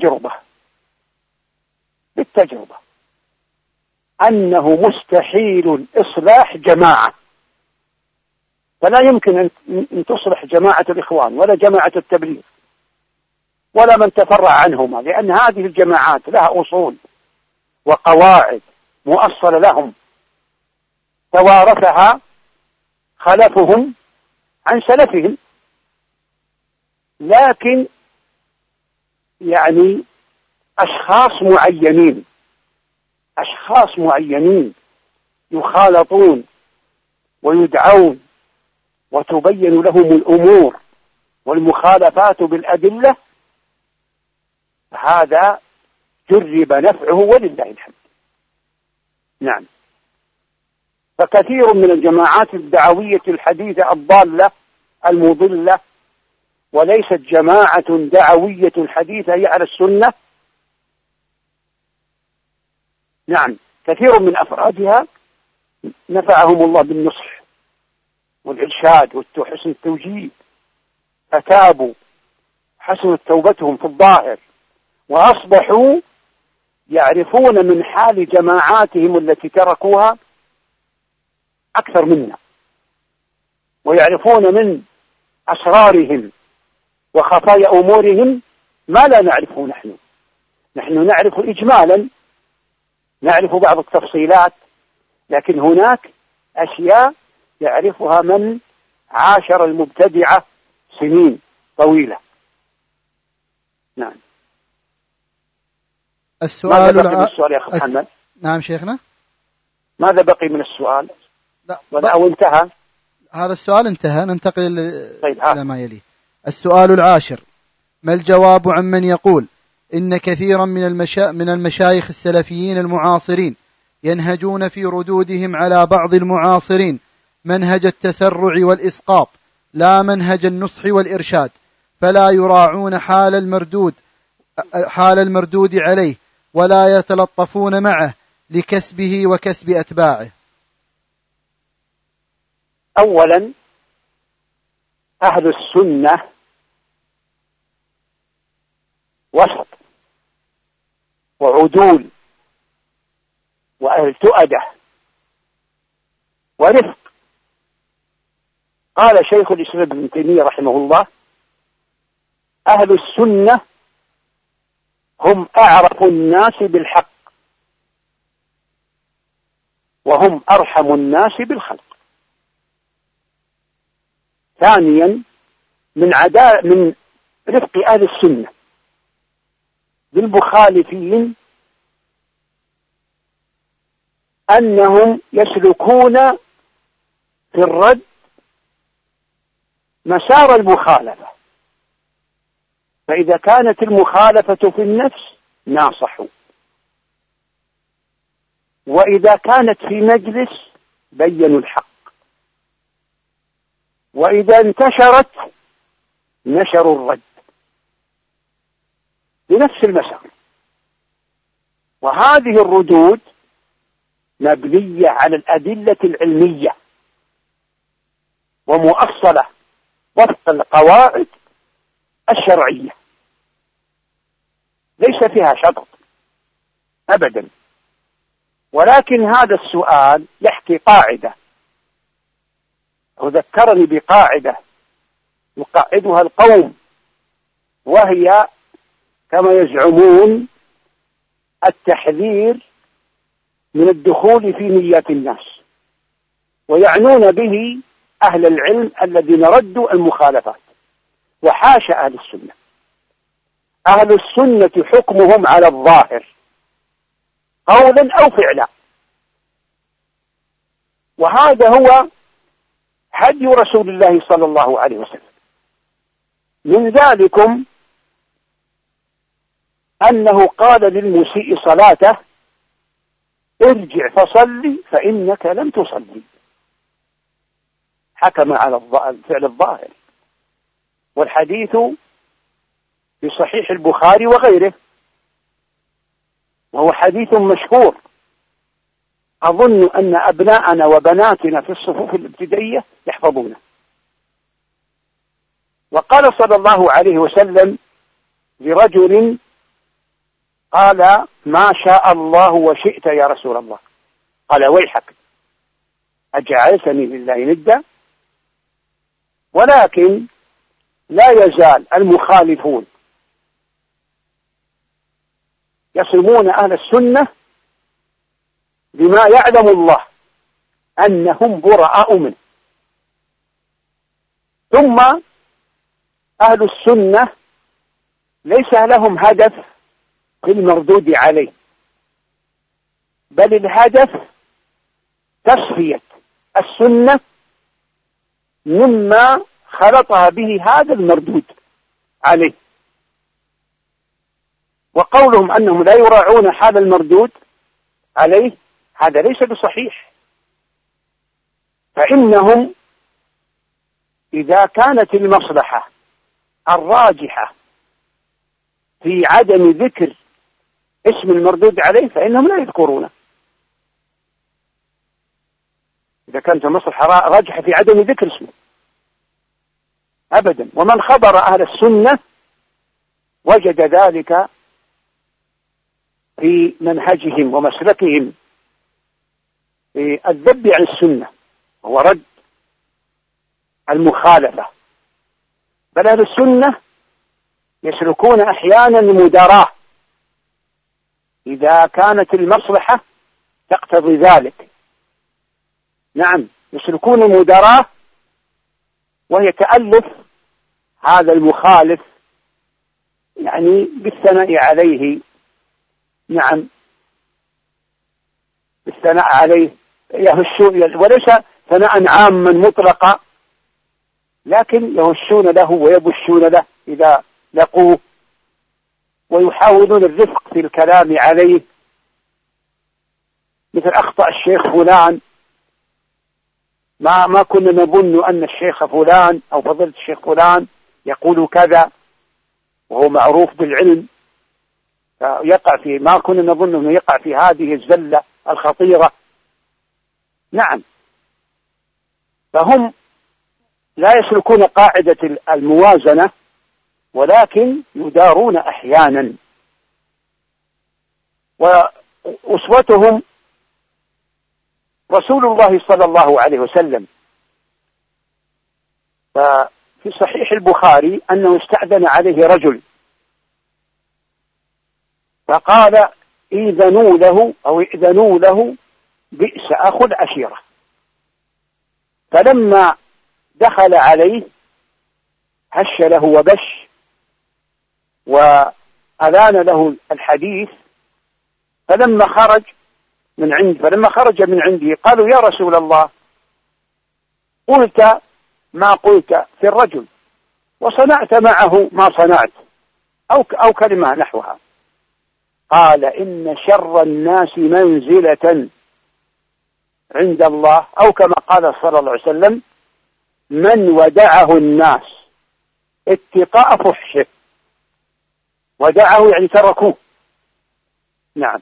B: بالتجربة أنه مستحيل إصلاح جماعة، فلا يمكن أن تصلح جماعة الإخوان ولا جماعة التبليغ ولا من تفرع عنهما، لأن هذه الجماعات لها أصول وقواعد مؤصلة لهم توارثها خلفهم عن سلفهم. لكن يعني أشخاص معينين يخالطون ويدعون وتبين لهم الأمور والمخالفات بالأدلة، هذا جرب نفعه ولله الحمد. نعم. فكثير من الجماعات الدعوية الحديثة الضالة المضلة، وليست جماعة دعوية حديثة هي على السنة، نعم، كثير من أفرادها نفعهم الله بالنصح والإرشاد وحسن التوجيه، فتابوا، حسنت توبتهم في الظاهر، وأصبحوا يعرفون من حال جماعاتهم التي تركوها أكثر منا، ويعرفون من أسرارهم وخفايا أمورهم ما لا نعرفه نحن نعرف إجمالا، نعرف بعض التفصيلات، لكن هناك أشياء يعرفها من عاشر المبتدعة سنين طويلة. نعم.
A: السؤال
B: ماذا بقي من السؤال يا أخي محمد؟
A: نعم شيخنا.
B: ماذا بقي من السؤال؟
A: لا
B: أو انتهى؟
A: هذا السؤال انتهى، ننتقل
B: طيب
A: إلى ما يليه. السؤال العاشر: ما الجواب عن من يقول إن كثيرا من المشايخ السلفيين المعاصرين ينهجون في ردودهم على بعض المعاصرين منهج التسرع والإسقاط لا منهج النصح والإرشاد، فلا يراعون حال المردود عليه ولا يتلطفون معه لكسبه وكسب أتباعه؟
B: أولا أهل السنة وسط وعدول وأهل تؤدة ورفق. قال شيخ الإسلام ابن تيمية رحمه الله: أهل السنة هم أعرف الناس بالحق وهم أرحم الناس بالخلق. ثانيا من رفق أهل السنة بالمخالفين أنهم يسلكون في الرد مسار المخالفة، فإذا كانت المخالفة في النفس ناصحوا، وإذا كانت في مجلس بينوا الحق، وإذا انتشرت نشروا الرد بنفس المسار. وهذه الردود مبنية على الأدلة العلمية ومؤصلة وفق القواعد الشرعية، ليس فيها شطط أبدا. ولكن هذا السؤال يحكي قاعدة، وذكرني بقاعدة يقعدها القوم، وهي كما يزعمون التحذير من الدخول في نيات الناس، ويعنون به أهل العلم الذين ردوا المخالفات، وحاشا أهل السنة. أهل السنة حكمهم على الظاهر قولا أو فعلا، وهذا هو هدي رسول الله صلى الله عليه وسلم. من ذلكم أنه قال للمسيء صلاته: ارجع فصلي فإنك لم تصلي. حكم على الفعل الظاهر، والحديث في صحيح البخاري وغيره، وهو حديث مشهور أظن أن أبناءنا وبناتنا في الصفوف الابتدائية يحفظونه. وقال صلى الله عليه وسلم لرجل قال: ما شاء الله وشئت يا رسول الله. قال: ويحك، أجعلتني لله ندا؟ ولكن لا يزال المخالفون يصمون أهل السنة بما يعلم الله أنهم براء منه. ثم أهل السنة ليس لهم هدف في المردود عليه، بل الهدف تصفية السنة مما خلطها به هذا المردود عليه. وقولهم أنهم لا يراعون حال المردود عليه هذا ليس بصحيح، فإنهم إذا كانت المصلحة الراجحة في عدم ذكر اسم المردود عليه فإنهم لا يذكرونه. إذا كانت المصلحة راجحة في عدم ذكر اسمه أبدا. ومن خبر أهل السنة وجد ذلك في منهجهم ومسلكهم في الذب عن السنة ورد المخالفة. بل أهل السنة يسلكون أحيانا المداراة إذا كانت المصلحة تقتضي ذلك. نعم، يسلكون المداراة، وهي تألف هذا المخالف يعني بالثناء عليه. نعم، بالثناء عليه يهشون، وليس ثناء عاما مطلقا، لكن يهشون له ويبشون له إذا لقوه، ويحاولون الرفق في الكلام عليه، مثل أخطأ الشيخ فلان، ما كنا نظن أن الشيخ فلان أو فضيلة الشيخ فلان يقول كذا، وهو معروف بالعلم، فيقع في ما كنا نظن أنه يقع في هذه الزلة الخطيرة. نعم، فهم لا يسلكون قاعدة الموازنة، ولكن يدارون أحيانا، وأسوتهم رسول الله صلى الله عليه وسلم. ففي صحيح البخاري أنه استأذن عليه رجل فقال إذنوا له بئس أخو العشيرة. فلما دخل عليه هش له وبش وألان له الحديث. فلما خرج من عنده قالوا: يا رسول الله، قلت ما قلت في الرجل وصنعت معه ما صنعت، أو كلمة نحوها. قال: إن شر الناس منزلة عند الله، أو كما قال صلى الله عليه وسلم: من ودعه الناس اتقاء فحشه. ودعه يعني تركوه. نعم.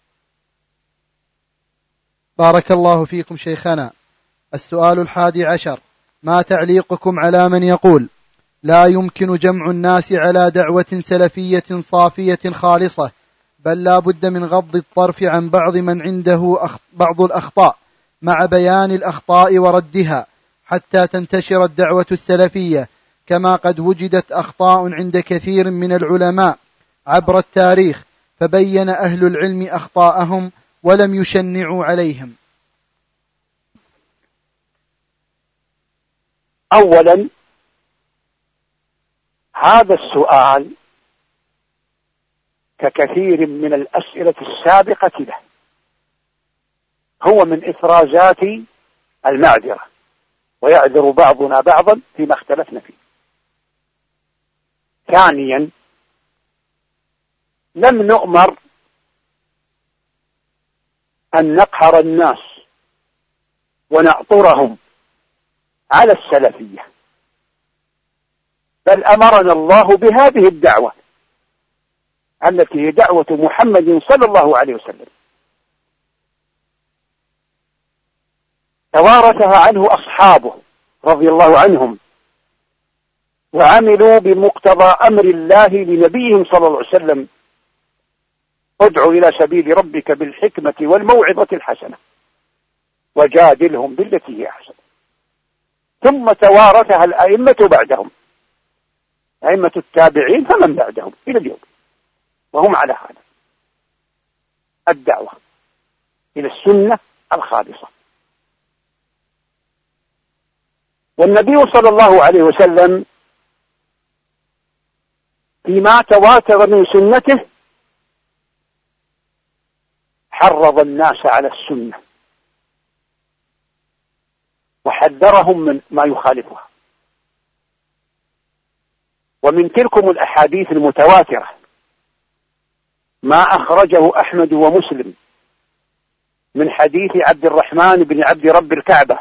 A: بارك الله فيكم شيخنا. السؤال 11: ما تعليقكم على من يقول لا يمكن جمع الناس على دعوة سلفية صافية خالصة، بل لا بد من غض الطرف عن بعض من عنده بعض الأخطاء مع بيان الأخطاء وردها حتى تنتشر الدعوة السلفية، كما قد وجدت أخطاء عند كثير من العلماء عبر التاريخ فبين أهل العلم أخطاءهم ولم يشنعوا عليهم؟
B: أولا، هذا السؤال ككثير من الأسئلة السابقة له هو من إفرازات المعذرة، ويعذر بعضنا بعضا فيما اختلفنا فيه. ثانيا، لم نؤمر أن نقهر الناس ونعطرهم على السلفية، بل أمرنا الله بهذه الدعوة التي هي دعوة محمد صلى الله عليه وسلم، توارثها عنه أصحابه رضي الله عنهم، وعملوا بمقتضى أمر الله لنبيهم صلى الله عليه وسلم: ادع إلى سبيل ربك بالحكمة والموعظة الحسنة وجادلهم بالتي هي أحسن. ثم توارثها الأئمة بعدهم، أئمة التابعين فمن بعدهم إلى اليوم، وهم على هذا الدعوة إلى السنة الخالصة. والنبي صلى الله عليه وسلم فيما تواتر من سنته حرض الناس على السنة وحذرهم من ما يخالفها. ومن تلكم الأحاديث المتواترة ما أخرجه أحمد ومسلم من حديث عبد الرحمن بن عبد رب الكعبة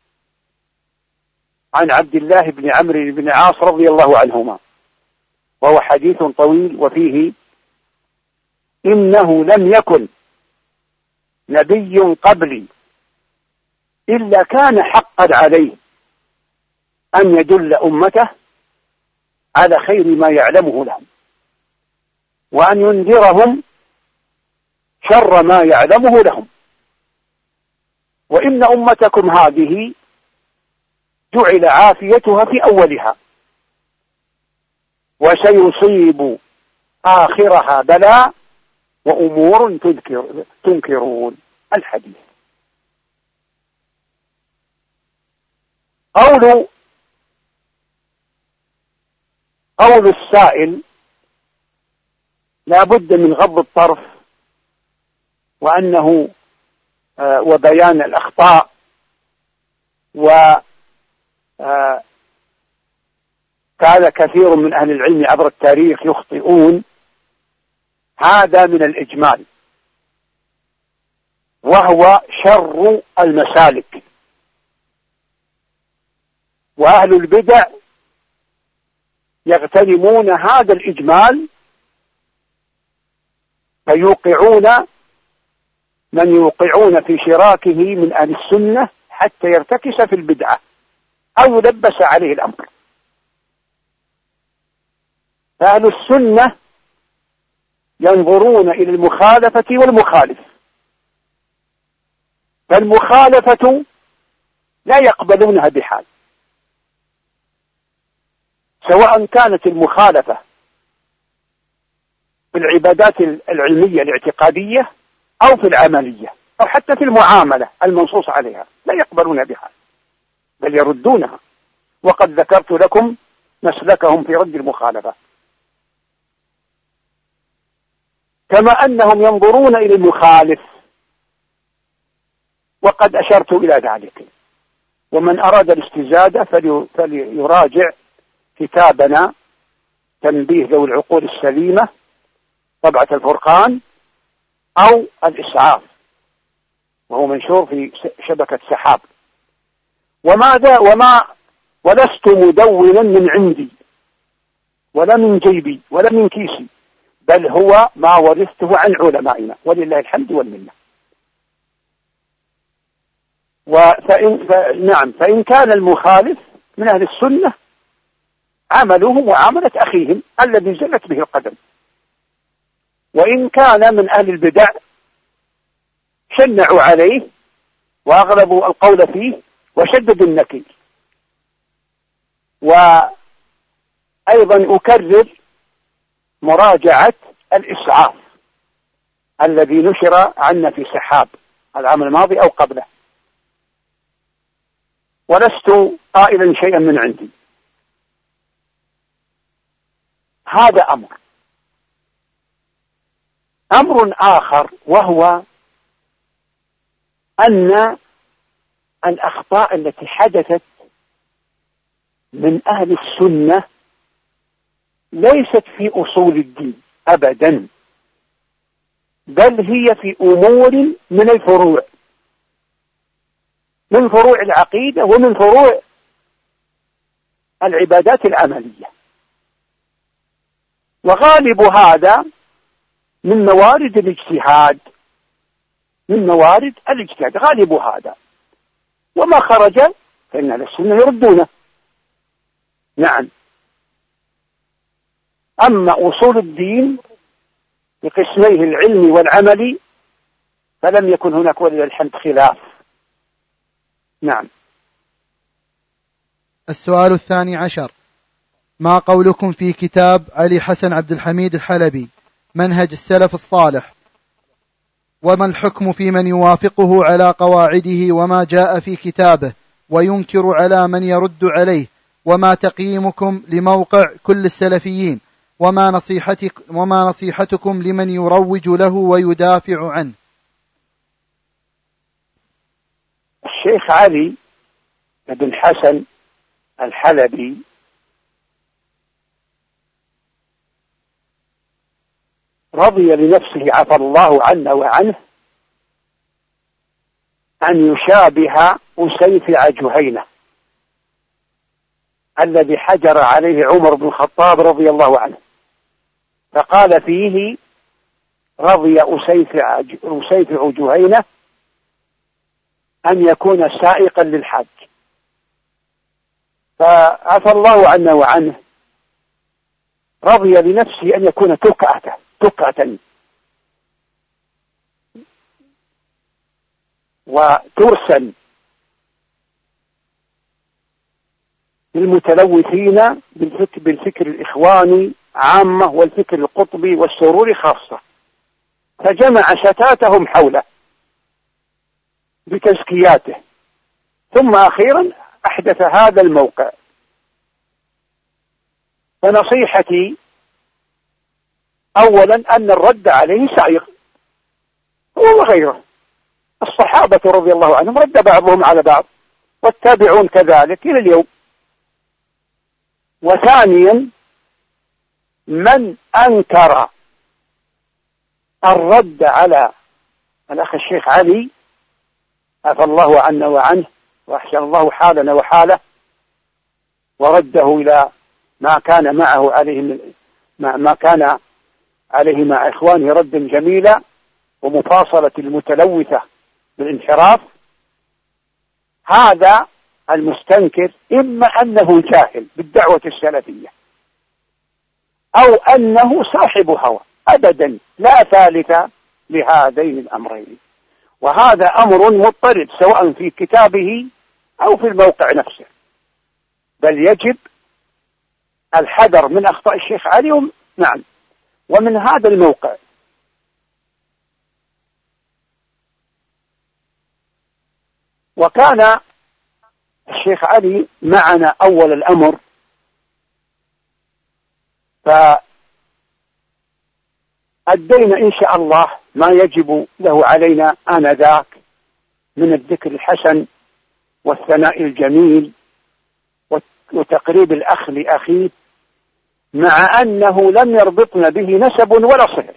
B: عن عبد الله بن عمرو بن عاص رضي الله عنهما، وهو حديث طويل وفيه: إنه لم يكن نبي قبلي إلا كان حقا عليه أن يدل أمته على خير ما يعلمه لهم، وأن ينذرهم شر ما يعلمه لهم. وإن أمتكم هذه جعل عافيتها في أولها، وسيصيب آخرها بلاء وأمور تنكرون. الحديث. قول السائل لا بد من غض الطرف وأنه وبيان الأخطاء كان كثير من أهل العلم عبر التاريخ يخطئون. هذا من الإجمال، وهو شر المسالك، وأهل البدع يغتنمون هذا الإجمال فيوقعون من يوقعون في شراكه من أهل السنة حتى يرتكس في البدعة أو يلبس عليه الأمر. فأهل السنة ينظرون إلى المخالفة والمخالف، فالمخالفة لا يقبلونها بحال، سواء كانت المخالفة في العبادات العلمية الاعتقادية أو في العملية أو حتى في المعاملة المنصوص عليها، لا يقبلونها بحال بل يردونها. وقد ذكرت لكم مسلكهم في رد المخالفة. كما أنهم ينظرون إلى المخالف، وقد أشرت إلى ذلك. ومن أراد الاستزادة فليراجع كتابنا تنبيه ذوي العقول السليمة طبعة الفرقان أو الإسعاف، وهو منشور في شبكة سحاب. ولست مدونا من عندي ولا من جيبي ولا من كيسي، بل هو ما ورثته عن علمائنا ولله الحمد والمنة. فإن كان المخالف من أهل السنة عملوه معاملة أخيهم الذي زلت به القدم، وإن كان من أهل البدع شنعوا عليه وأغلبوا القول فيه وشددوا النكير. وأيضا أكرر مراجعة الإسعاف الذي نشر عنا في سحاب العام الماضي أو قبله، ولست قائلا شيئا من عندي. هذا أمر آخر، وهو أن الأخطاء التي حدثت من أهل السنة ليست في أصول الدين أبدا، بل هي في أمور من الفروع، من فروع العقيدة ومن فروع العبادات العملية. وغالب هذا من موارد الاجتهاد، غالب هذا، وما خرج فإن أهل السنة يردونه. نعم. أما أصول الدين بقسميه العلمي والعملي فلم يكن هناك ولله الحمد خلاف. نعم.
A: السؤال 12: ما قولكم في كتاب علي حسن عبد الحميد الحلبي منهج السلف الصالح، وما الحكم في من يوافقه على قواعده وما جاء في كتابه وينكر على من يرد عليه؟ وما تقييمكم لموقع كل السلفيين؟ وما نصيحتكم لمن يروج له ويدافع عنه؟
B: الشيخ علي بن حسن الحلبي رضي لنفسه عفى الله عنا وعنه أن يشابه أسيفع جهينة الذي حجر عليه عمر بن الخطاب رضي الله عنه، فقال فيه: رضي أسيفع جهينة أن يكون سائقا للحج. فعفى الله عنا وعنه رضي لنفسه أن يكون تكعة وترسا للمتلوثين بالفكر الإخواني عامة والفكر القطبي والسروري خاصة، فجمع شتاتهم حوله بتزكياته، ثم أخيرا أحدث هذا الموقع. فنصيحتي أولا أن الرد عليه سائغ، هو وغيره. الصحابة رضي الله عنهم رد بعضهم على بعض، والتابعون كذلك إلى اليوم. وثانيا من أنكر الرد على الأخ الشيخ علي عفى الله عنا وعنه وأحسن الله حالنا وحاله، ورده إلى ما كان معه عليه ما كان عليه مع إخوانه ردا جميلا ومفاصلة المتلوثة بالانحراف، هذا المستنكر إما أنه جاهل بالدعوة السلفية أو أنه صاحب هوى، أبدا لا ثالث لهذين الأمرين. وهذا أمر مضطرد سواء في كتابه أو في الموقع نفسه، بل يجب الحذر من أخطاء الشيخ علي. نعم، ومن هذا الموقع وكان الشيخ علي معنا أول الأمر، فأدينا إن شاء الله ما يجب له علينا آنذاك من الذكر الحسن والثناء الجميل وتقريب الأخ لأخيه، مع أنه لم يربطنا به نسب ولا صهر،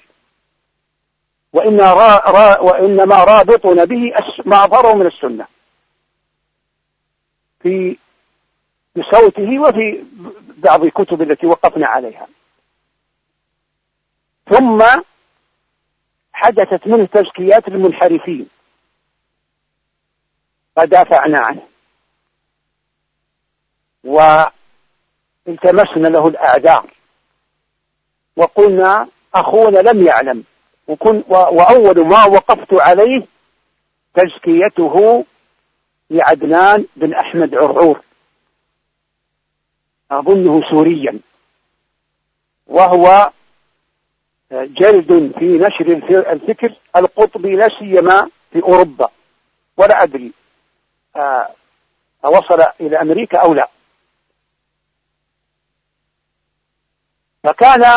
B: وإنما رابطنا به ما أظهره من السنة في بصوته وفي بعض الكتب التي وقفنا عليها. ثم حدثت منه تزكيات المنحرفين فدافعنا عنه والتمسنا له الأعذار وقلنا أخونا لم يعلم، وأول ما وقفت عليه تزكيته لعدنان بن أحمد عرعور، أظنه سوريا، وهو جلد في نشر الفكر القطبي لا سيما في أوروبا، ولا أدري وصل إلى أمريكا أو لا. فكان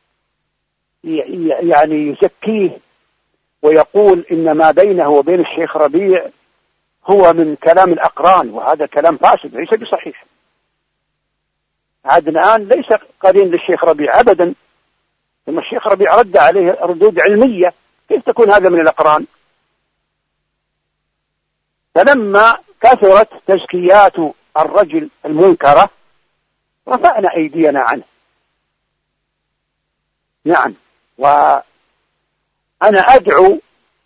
B: يعني يزكيه ويقول إن ما بينه وبين الشيخ ربيع هو من كلام الأقران، وهذا كلام فاسد ليس بصحيح. عدنان ليس قرين للشيخ ربيع أبدا، ثم الشيخ ربيع رد عليه ردود علمية، كيف تكون هذا من الأقران؟ فلما كثرت تزكيات الرجل المنكرة رفعنا أيدينا عنه. نعم، وأنا أدعو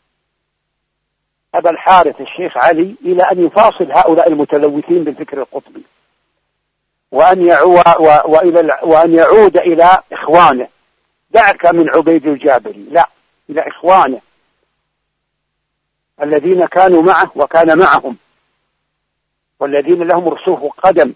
B: أبا الحارث الشيخ علي إلى أن يفاصل هؤلاء المتلوثين بالفكر القطبي، وأن يعود إلى إخوانه. دعك من عبيد الجابري، لا، إلى إخوانه الذين كانوا معه وكان معهم، والذين لهم رسوخ قدم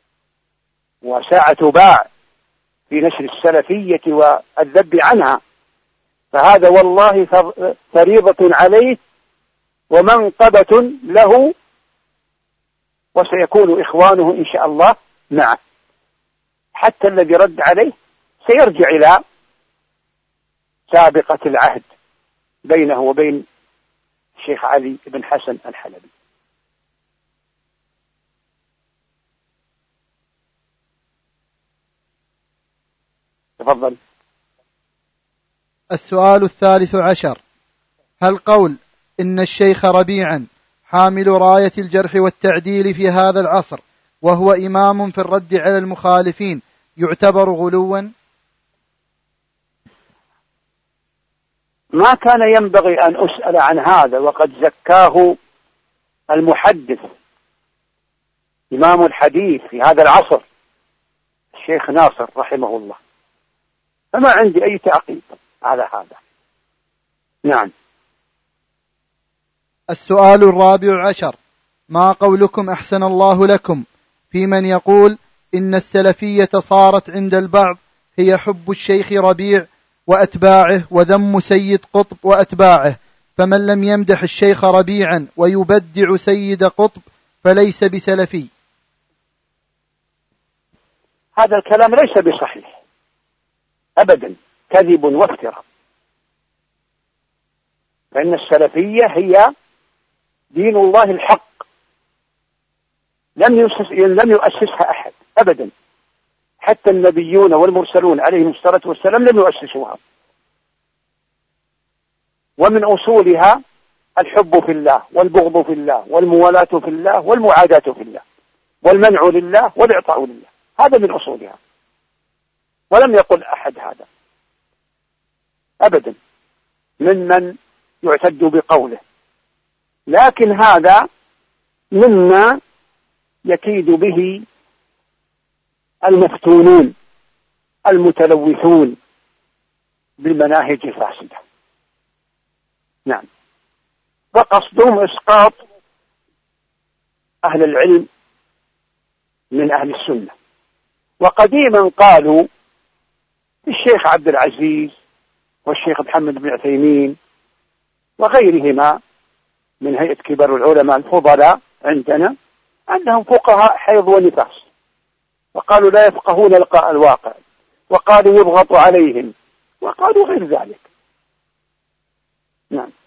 B: وساعة باع في نشر السلفية والذب عنها. فهذا والله فريضة عليه ومنقبة له، وسيكون إخوانه إن شاء الله معه. حتى الذي رد عليه سيرجع إلى سابقة العهد بينه وبين الشيخ علي بن حسن الحلبي. تفضل.
A: السؤال 13: هل قول إن الشيخ ربيعا حامل راية الجرح والتعديل في هذا العصر وهو إمام في الرد على المخالفين يعتبر غلوا؟
B: ما كان ينبغي أن أسأل عن هذا، وقد زكاه المحدث إمام الحديث في هذا العصر الشيخ ناصر رحمه الله، فما عندي أي تعقيب على هذا. نعم.
A: السؤال 14: ما قولكم أحسن الله لكم في من يقول إن السلفية صارت عند البعض هي حب الشيخ ربيع وأتباعه وذم سيد قطب وأتباعه، فمن لم يمدح الشيخ ربيعا ويبدع سيد قطب فليس بسلفي؟
B: هذا الكلام ليس بصحيح أبدا، كذب وافتراء. فإن السلفية هي دين الله الحق، لم يؤسسها أحد أبدا، حتى النبيون والمرسلون عليهم الصلاة والسلام لم يؤسسوها. ومن أصولها الحب في الله والبغض في الله والموالاة في الله والمعاداة في الله والمنع لله والإعطاء لله، هذا من أصولها، ولم يقل أحد هذا أبدا ممن يعتد بقوله. لكن هذا مما يكيد به المفتونون المتلوثون بالمناهج الفاسدة. نعم، فقصدهم إسقاط أهل العلم من أهل السنة. وقديما قالوا الشيخ عبد العزيز والشيخ محمد بن عثيمين وغيرهما من هيئة كبار العلماء الفضلاء عندنا أنهم فقهاء حيض ونفاس، وقالوا لا يفقهون الواقع، وقالوا يضغط عليهم، وقالوا غير ذلك. نعم.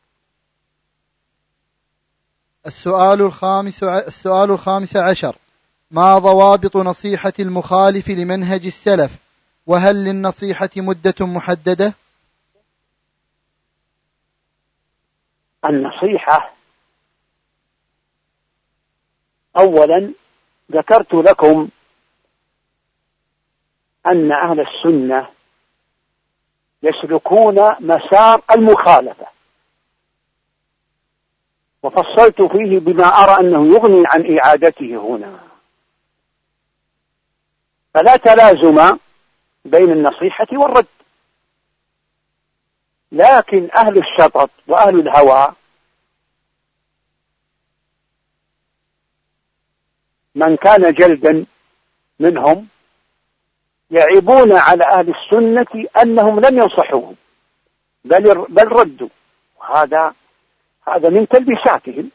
A: السؤال الخامس عشر: ما ضوابط نصيحة المخالف لمنهج السلف؟ وهل للنصيحة مدة محددة؟
B: النصيحة أولا ذكرت لكم أن أهل السنة يسلكون مسار المخالفة، وفصلت فيه بما أرى أنه يغني عن إعادته هنا. فلا تلازم بين النصيحة والرد، لكن أهل الشطط وأهل الهوى من كان جلدا منهم يعيبون على أهل السنة أنهم لم ينصحوهم بل ردوا، هذا من تلبيساتهم.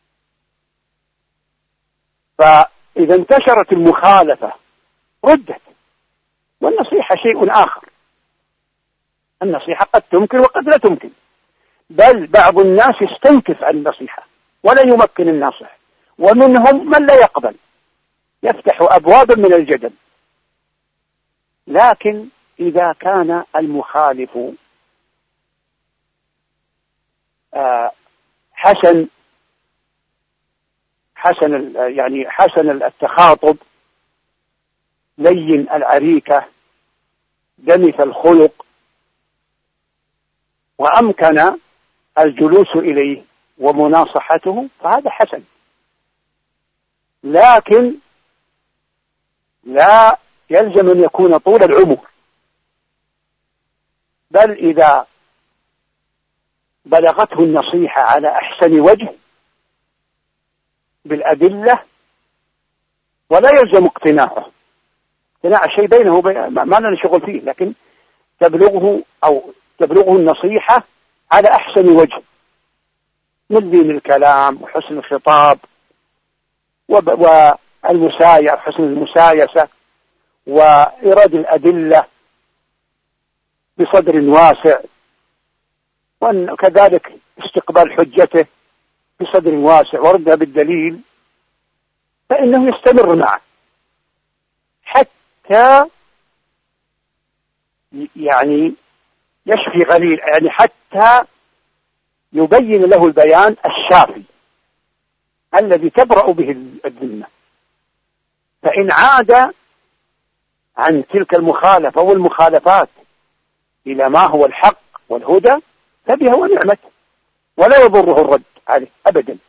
B: فإذا انتشرت المخالفة ردت، والنصيحة شيء آخر. النصيحة قد تمكن وقد لا تمكن، بل بعض الناس يستنكف عن النصيحة ولا يمكن الناصح، ومنهم من لا يقبل، يفتح أبوابا من الجدل. لكن إذا كان المخالف حسن التخاطب، لين العريكة، دمث الخلق، وأمكن الجلوس إليه ومناصحته، فهذا حسن. لكن لا يلزم أن يكون طول العمر، بل إذا بلغته النصيحة على أحسن وجه بالأدلة، ولا يلزم اقتناعه، اقتناع شيء بينه وبين ما لنا شغل فيه، لكن تبلغه النصيحة على أحسن وجه من لين الكلام وحسن الخطاب والمسايرة، حسن المسايسة، وإيراد الأدلة بصدر واسع، وكذلك استقبال حجته بصدر واسع وردها بالدليل، فإنه يستمر معه حتى يشفي غليل، حتى يبين له البيان الشافي الذي تبرأ به الذمة. فإن عاد عن تلك المخالفة والمخالفات إلى ما هو الحق والهدى فبها ونعمت، ولا يضره الرد عليه أبدا.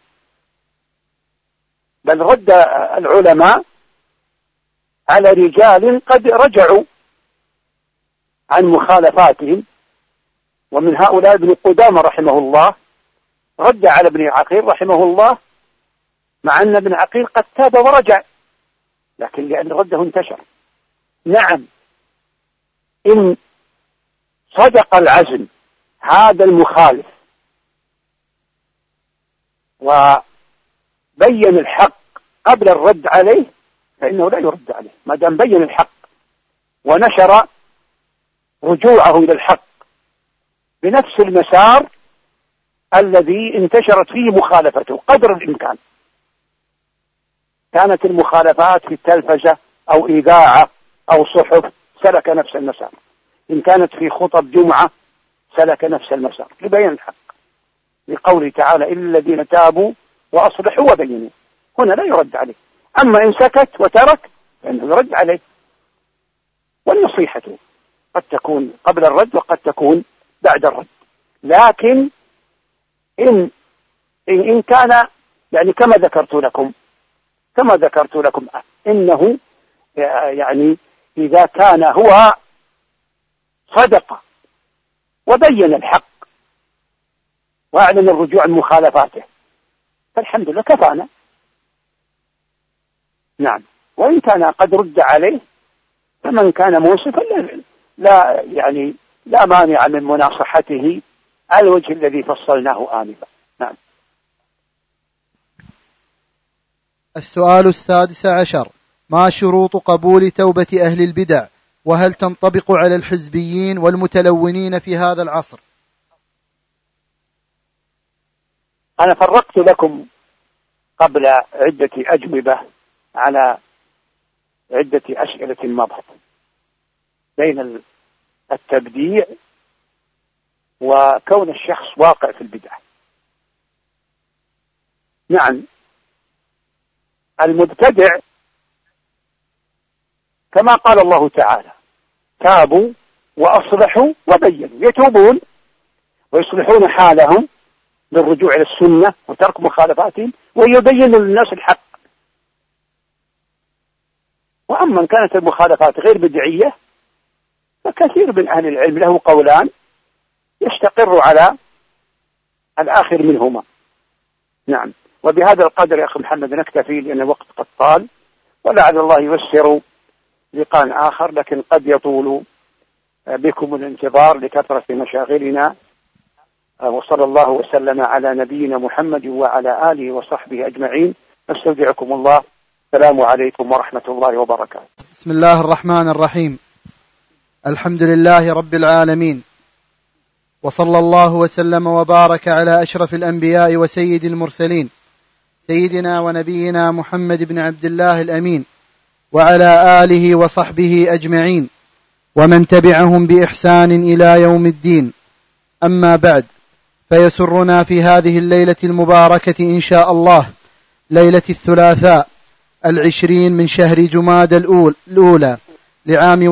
B: بل رد العلماء على رجال قد رجعوا عن مخالفاتهم، ومن هؤلاء ابن قدامة رحمه الله رد على ابن عقيل رحمه الله، مع أن ابن عقيل قد تاب ورجع، لكن لأن رده انتشر. نعم، إن صدق العزم هذا المخالف وبين الحق قبل الرد عليه فإنه لا يرد عليه، ما دام بين الحق ونشر رجوعه إلى الحق بنفس المسار الذي انتشرت فيه مخالفته قدر الإمكان. كانت المخالفات في التلفزة أو إذاعة أو صحف سلك نفس المسار، إن كانت في خطب جمعة سلك نفس المسار لبيان الحق، لقوله تعالى إلا الذين تابوا وأصلحوا وبينوا، هنا لا يرد عليه. أما إن سكت وترك فإنه يرد عليه. والنصيحة قد تكون قبل الرد وقد تكون بعد الرد، لكن إن كان كما ذكرت لكم كما ذكرت لكم إنه يعني إذا كان هو صدق وبين الحق وأعلن الرجوع عن مخالفاته فالحمد لله كفانا. نعم. وإن كان قد رد عليه فمن كان منصفا لا مانع من مناصحته على الوجه الذي فصلناه آنفا. نعم.
A: السؤال 16: ما شروط قبول توبة أهل البدع، وهل تنطبق على الحزبيين والمتلونين في هذا العصر؟
B: أنا فرقت لكم قبل عدة أجوبة على عدة أسئلة مضت بين التبديع وكون الشخص واقع في البدع. نعم، المبتدع كما قال الله تعالى: تابوا وأصلحوا وبينوا، يتوبون ويصلحون حالهم بالرجوع إلى السنة وترك مخالفاتهم ويبينوا للناس الحق. وأما كانت المخالفات غير بدعية فكثير من أهل العلم له قولان يستقر على الآخر منهما. نعم. وبهذا القدر يا أخي محمد نكتفي لأن الوقت قد طال، ولعل الله ييسر لقاء آخر، لكن قد يطول بكم الانتظار لكثرة مشاغلنا. وصلى الله وسلم على نبينا محمد وعلى آله وصحبه أجمعين. أستودعكم الله. السلام عليكم ورحمة الله وبركاته.
A: بسم الله الرحمن الرحيم. الحمد لله رب العالمين، وصلى الله وسلم وبارك على أشرف الأنبياء وسيد المرسلين سيدنا ونبينا محمد بن عبد الله الأمين وعلى آله وصحبه أجمعين ومن تبعهم بإحسان إلى يوم الدين. أما بعد، فيسرنا في هذه الليلة المباركة إن شاء الله، ليلة الثلاثاء 20 من شهر جمادى الأولى لعام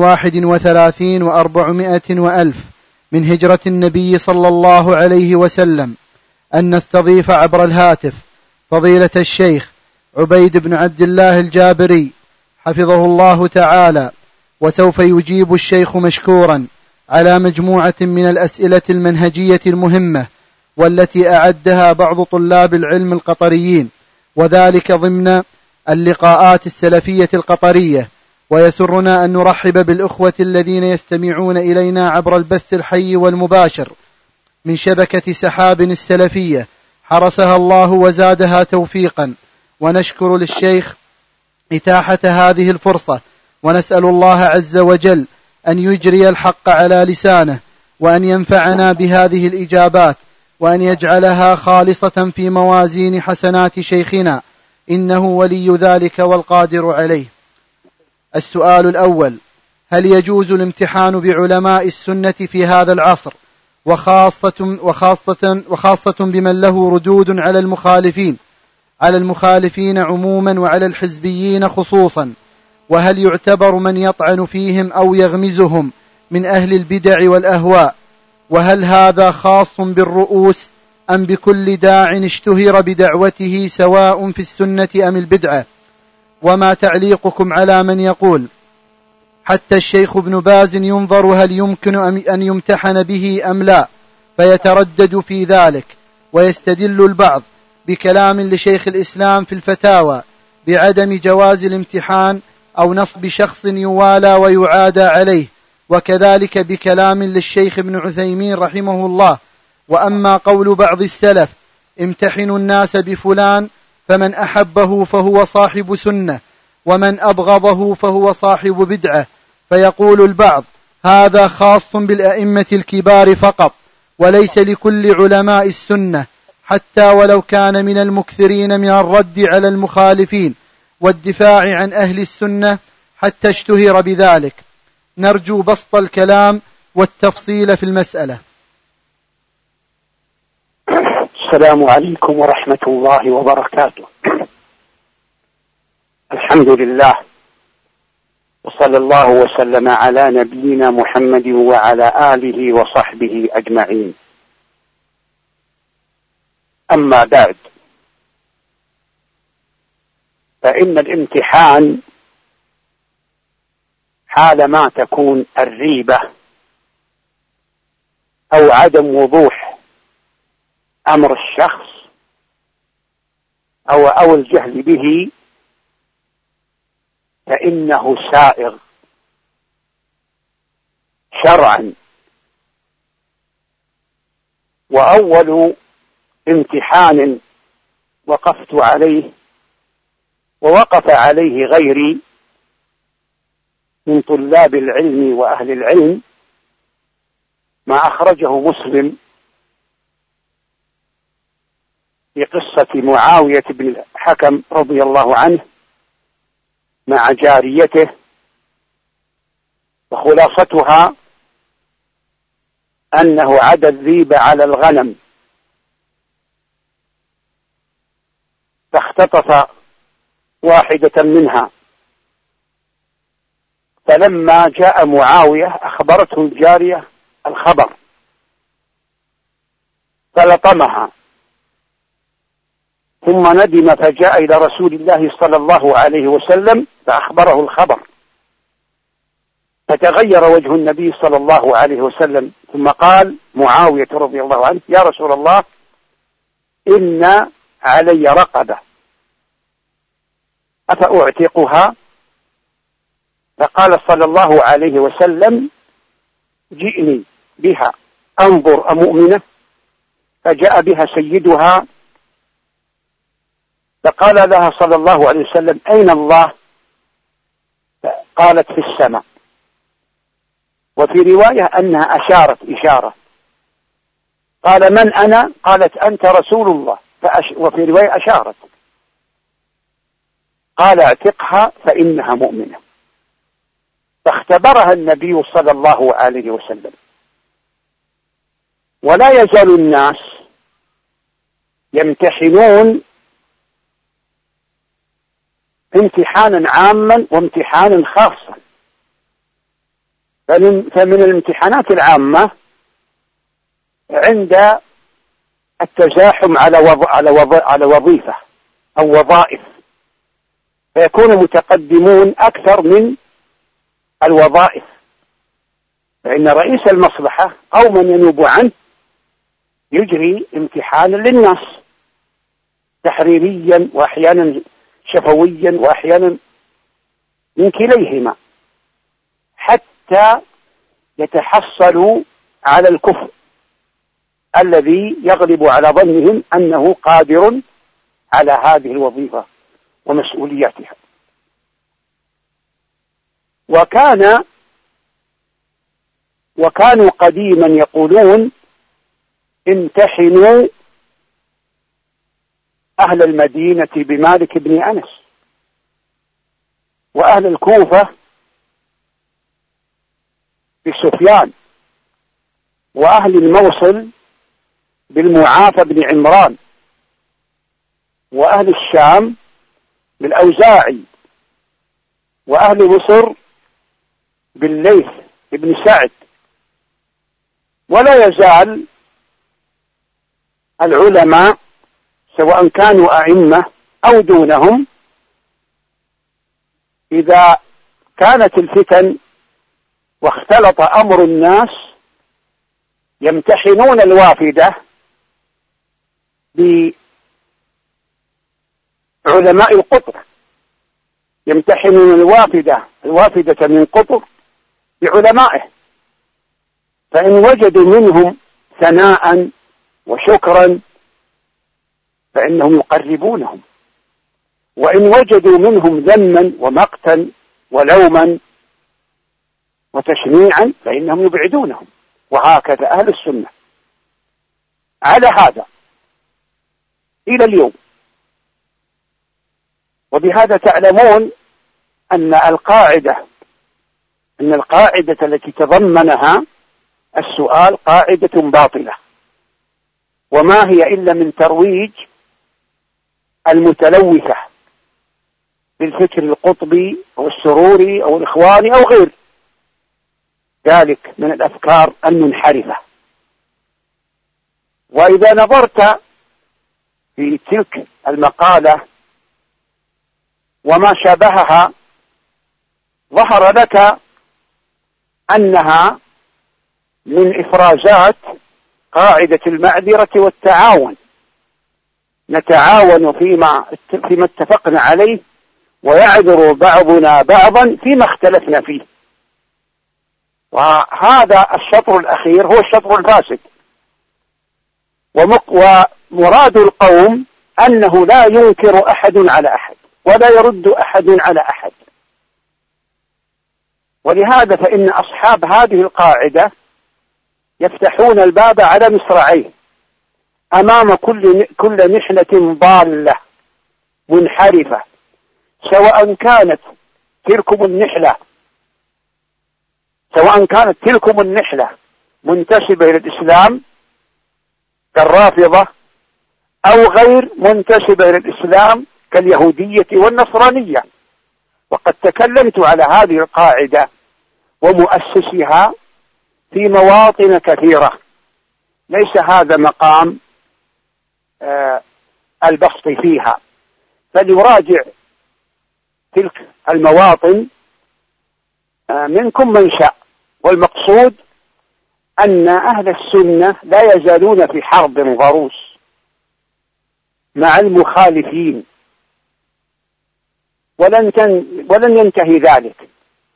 A: 31 و400 وألف من هجرة النبي صلى الله عليه وسلم، أن نستضيف عبر الهاتف فضيلة الشيخ عبيد بن عبد الله الجابري حفظه الله تعالى، وسوف يجيب الشيخ مشكورا على مجموعة من الأسئلة المنهجية المهمة والتي أعدها بعض طلاب العلم القطريين، وذلك ضمن اللقاءات السلفية القطرية. ويسرنا أن نرحب بالأخوة الذين يستمعون إلينا عبر البث الحي والمباشر من شبكة سحاب السلفية، حرسها الله وزادها توفيقا. ونشكر للشيخ إتاحة هذه الفرصة، ونسأل الله عز وجل أن يجري الحق على لسانه، وأن ينفعنا بهذه الإجابات، وأن يجعلها خالصة في موازين حسنات شيخنا، إنه ولي ذلك والقادر عليه. السؤال الأول: هل يجوز الامتحان بعلماء السنة في هذا العصر، وخاصة بمن له ردود على المخالفين عموما وعلى الحزبيين خصوصا؟ وهل يعتبر من يطعن فيهم أو يغمزهم من أهل البدع والأهواء؟ وهل هذا خاص بالرؤوس أم بكل داع اشتهر بدعوته سواء في السنة أم البدعة؟ وما تعليقكم على من يقول حتى الشيخ ابن باز ينظر هل يمكن أن يمتحن به أم لا، فيتردد في ذلك، ويستدل البعض بكلام لشيخ الإسلام في الفتاوى بعدم جواز الامتحان أو نصب شخص يوالى ويعادى عليه، وكذلك بكلام للشيخ ابن عثيمين رحمه الله. وأما قول بعض السلف: امتحنوا الناس بفلان فمن أحبه فهو صاحب سنة ومن أبغضه فهو صاحب بدعة، فيقول البعض: هذا خاص بالأئمة الكبار فقط، وليس لكل علماء السنة، حتى ولو كان من المكثرين من الرد على المخالفين والدفاع عن أهل السنة حتى اشتهر بذلك. نرجو بسط الكلام والتفصيل في المسألة.
B: السلام عليكم ورحمة الله وبركاته. الحمد لله، وصلى الله وسلم على نبينا محمد وعلى آله وصحبه أجمعين. أما بعد، فإن الامتحان حال ما تكون الريبة أو عدم وضوح أمر الشخص أو الجهل به، فإنه سائغ شرعا. وأول امتحان وقفت عليه ووقف عليه غيري من طلاب العلم وأهل العلم ما أخرجه مسلم في قصة معاوية بن الحكم رضي الله عنه مع جاريته، وخلاصتها أنه عدا الذيب على الغنم فاختطف واحدة منها، فلما جاء معاوية أخبرته الجارية الخبر فلطمها، ثم ندم فجاء إلى رسول الله صلى الله عليه وسلم فأخبره الخبر، فتغير وجه النبي صلى الله عليه وسلم، ثم قال معاوية رضي الله عنه: يا رسول الله، إن علي رقبة أفأعتقها؟ فقال صلى الله عليه وسلم: جئني بها أنظر أمؤمنة. فجاء بها سيدها فقال لها صلى الله عليه وسلم: أين الله؟ قالت: في السماء. وفي رواية أنها أشارت إشارة، قال: من أنا؟ قالت: أنت رسول الله. وفي رواية أشارت، قال: اعتقها فإنها مؤمنة. فاختبرها النبي صلى الله عليه وسلم. ولا يزال الناس يمتحنون امتحانا عاما وامتحانا خاصا. فمن الامتحانات العامة عند التزاحم على وظيفة أو وظائف، فيكون متقدمون أكثر من الوظائف، فإن رئيس المصلحة أو من ينوب عنه يجري امتحانا للناس تحريريا وأحيانا شفويا وأحيانا من كليهما، حتى يتحصلوا على الكفء الذي يغلب على ظنهم أنه قادر على هذه الوظيفة ومسؤولياتها. وكانوا قديما يقولون: امتحنوا أهل المدينة بمالك بن أنس، وأهل الكوفة بسفيان، وأهل الموصل بالمعافى بن عمران، وأهل الشام بالأوزاعي، وأهل مصر بالليث بن سعد. ولا يزال العلماء سواء كانوا أئمة أو دونهم إذا كانت الفتن واختلط أمر الناس يمتحنون الوافدة بعلماء القطر، يمتحنون الوافدة من قطر بعلمائه، فإن وجدوا منهم ثناء وشكرا فإنهم يقربونهم، وإن وجدوا منهم ذما ومقتا ولوما وتشنيعا فإنهم يبعدونهم. وهكذا أهل السنة على هذا إلى اليوم. وبهذا تعلمون أن القاعدة التي تضمنها السؤال قاعدة باطلة، وما هي إلا من ترويج المتلوثة بالفكر القطبي أو السروري أو الإخواني أو غير ذلك من الأفكار المنحرفة. وإذا نظرت في تلك المقالة وما شابهها ظهر لك أنها من إفرازات قاعدة المعذرة والتعاون، نتعاون فيما اتفقنا عليه ويعذر بعضنا بعضا فيما اختلفنا فيه. وهذا الشطر الأخير هو الشطر الفاسد. ومراد القوم أنه لا ينكر أحد على أحد ولا يرد أحد على أحد. ولهذا فإن أصحاب هذه القاعدة يفتحون الباب على مصراعيه أمام كل محنة ضالة منحرفة، سواء كانت تلكم النحلة منتسبة إلى الإسلام كالرافضة أو غير منتسبة إلى الإسلام كاليهودية والنصرانية. وقد تكلمت على هذه القاعدة ومؤسسها في مواطن كثيرة، ليس هذا مقام البسط فيها، فليراجع تلك المواطن منكم من شاء. والمقصود أن أهل السنة لا يزالون في حرب ضروس مع المخالفين، ولن ينتهي ذلك.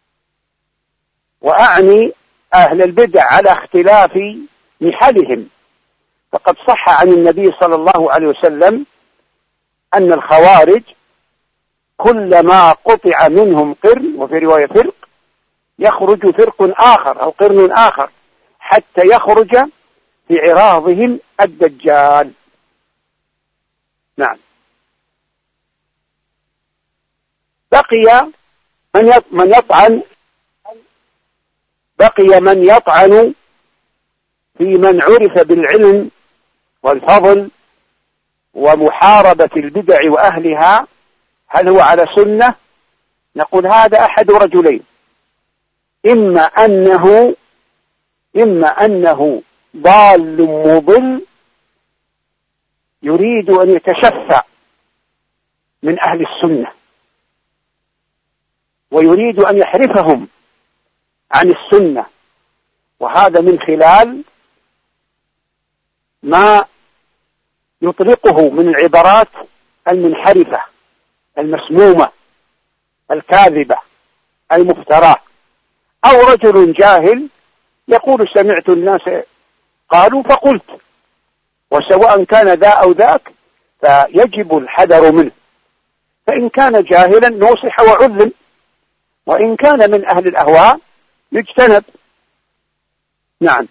B: وأعني أهل البدع على اختلاف نحلهم، فقد صح عن النبي صلى الله عليه وسلم أن الخوارج كلما قطع منهم قرن، وفي رواية فرق، يخرج فرق آخر أو قرن آخر حتى يخرج في عراضهم الدجال. نعم. بقي من يطعن في من عرف بالعلم والفضل ومحاربة البدع وأهلها، هل هو على سنة؟ نقول هذا أحد رجلين: إما أنه ضال مضل يريد أن يتشفع من أهل السنة ويريد أن يحرفهم عن السنة، وهذا من خلال ما يطلقه من العبارات المنحرفة المسمومة الكاذبة المفتراه. أو رجل جاهل يقول سمعت الناس قالوا فقلت، وسواء كان ذا أو ذاك فيجب الحذر منه، فإن كان جاهلا نصح وعلم، وإن كان من أهل الأهواء يجتنب. نعم.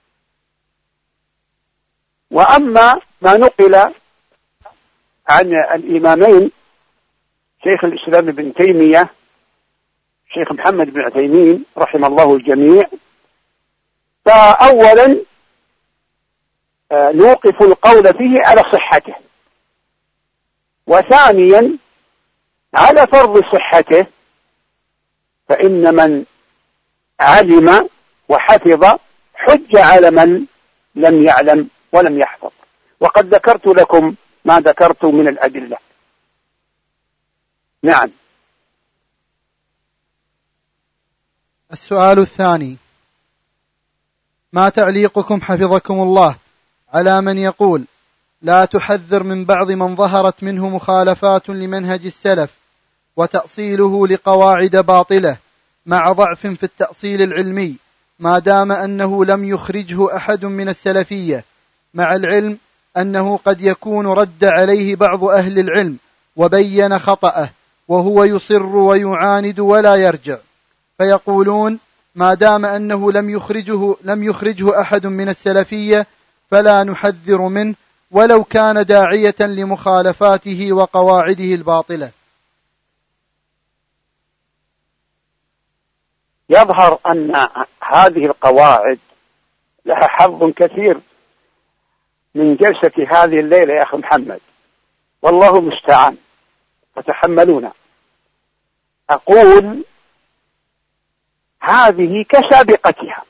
B: وأما ما نقل عن الإمامين شيخ الإسلام ابن تيمية شيخ محمد بن عثيمين رحم الله الجميع، فأولا نوقف القول فيه على صحته، وثانيا على فرض صحته، فإن من علم وحفظ حج على من لم يعلم ولم يحفظ. وقد ذكرت لكم ما ذكرت من الأدلة. نعم.
A: السؤال الثاني: ما تعليقكم حفظكم الله على من يقول لا تحذر من بعض من ظهرت منه مخالفات لمنهج السلف وتأصيله لقواعد باطلة مع ضعف في التأصيل العلمي، ما دام أنه لم يخرجه أحد من السلفية، مع العلم أنه قد يكون رد عليه بعض أهل العلم وبين خطأه وهو يصر ويعاند ولا يرجع، فيقولون ما دام أنه لم يخرجه أحد من السلفية فلا نحذر منه ولو كان داعية لمخالفاته وقواعده الباطلة.
B: يظهر أن هذه القواعد لها حظ كثير من جلسة هذه الليلة يا أخي محمد، والله المستعان، فتحملونا. أقول هذه كسابقتها،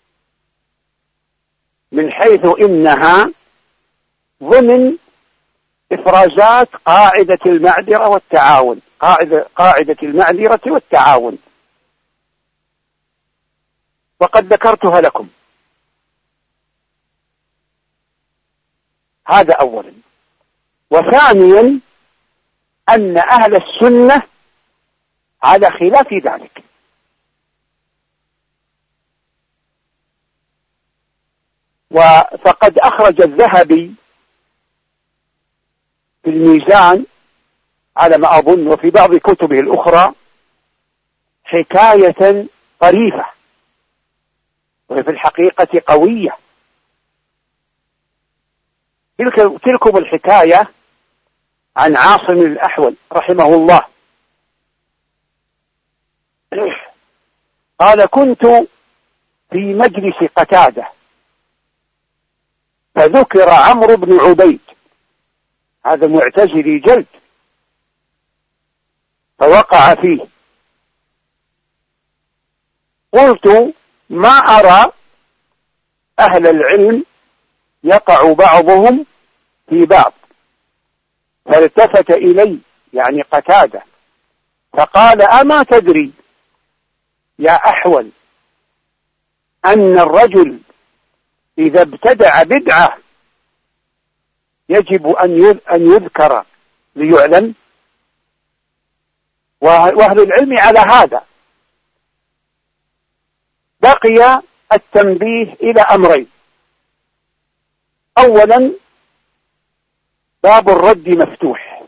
B: من حيث إنها ضمن إفرازات قاعدة المعذرة والتعاون، قاعدة المعذرة والتعاون، وقد ذكرتها لكم. هذا أولا. وثانيا أن أهل السنة على خلاف ذلك، فقد أخرج الذهبي في الميزان على ما أظن وفي بعض كتبه الأخرى حكاية طريفة وفي الحقيقة قوية. تلكم الحكاية عن عاصم الأحول رحمه الله. قال: كنت في مجلس قتادة فذكر عمرو بن عبيد، هذا معتزلي جلد، فوقع فيه. قلت: ما أرى أهل العلم يقع بعضهم في بعض. فالتفت إلي، يعني قتادة، فقال: أما تدري يا أحول أن الرجل إذا ابتدع بدعة يجب أن يذكر ليعلم؟ وأهل العلم على هذا. بقي التنبيه إلى أمرين: أولا باب الرد مفتوح،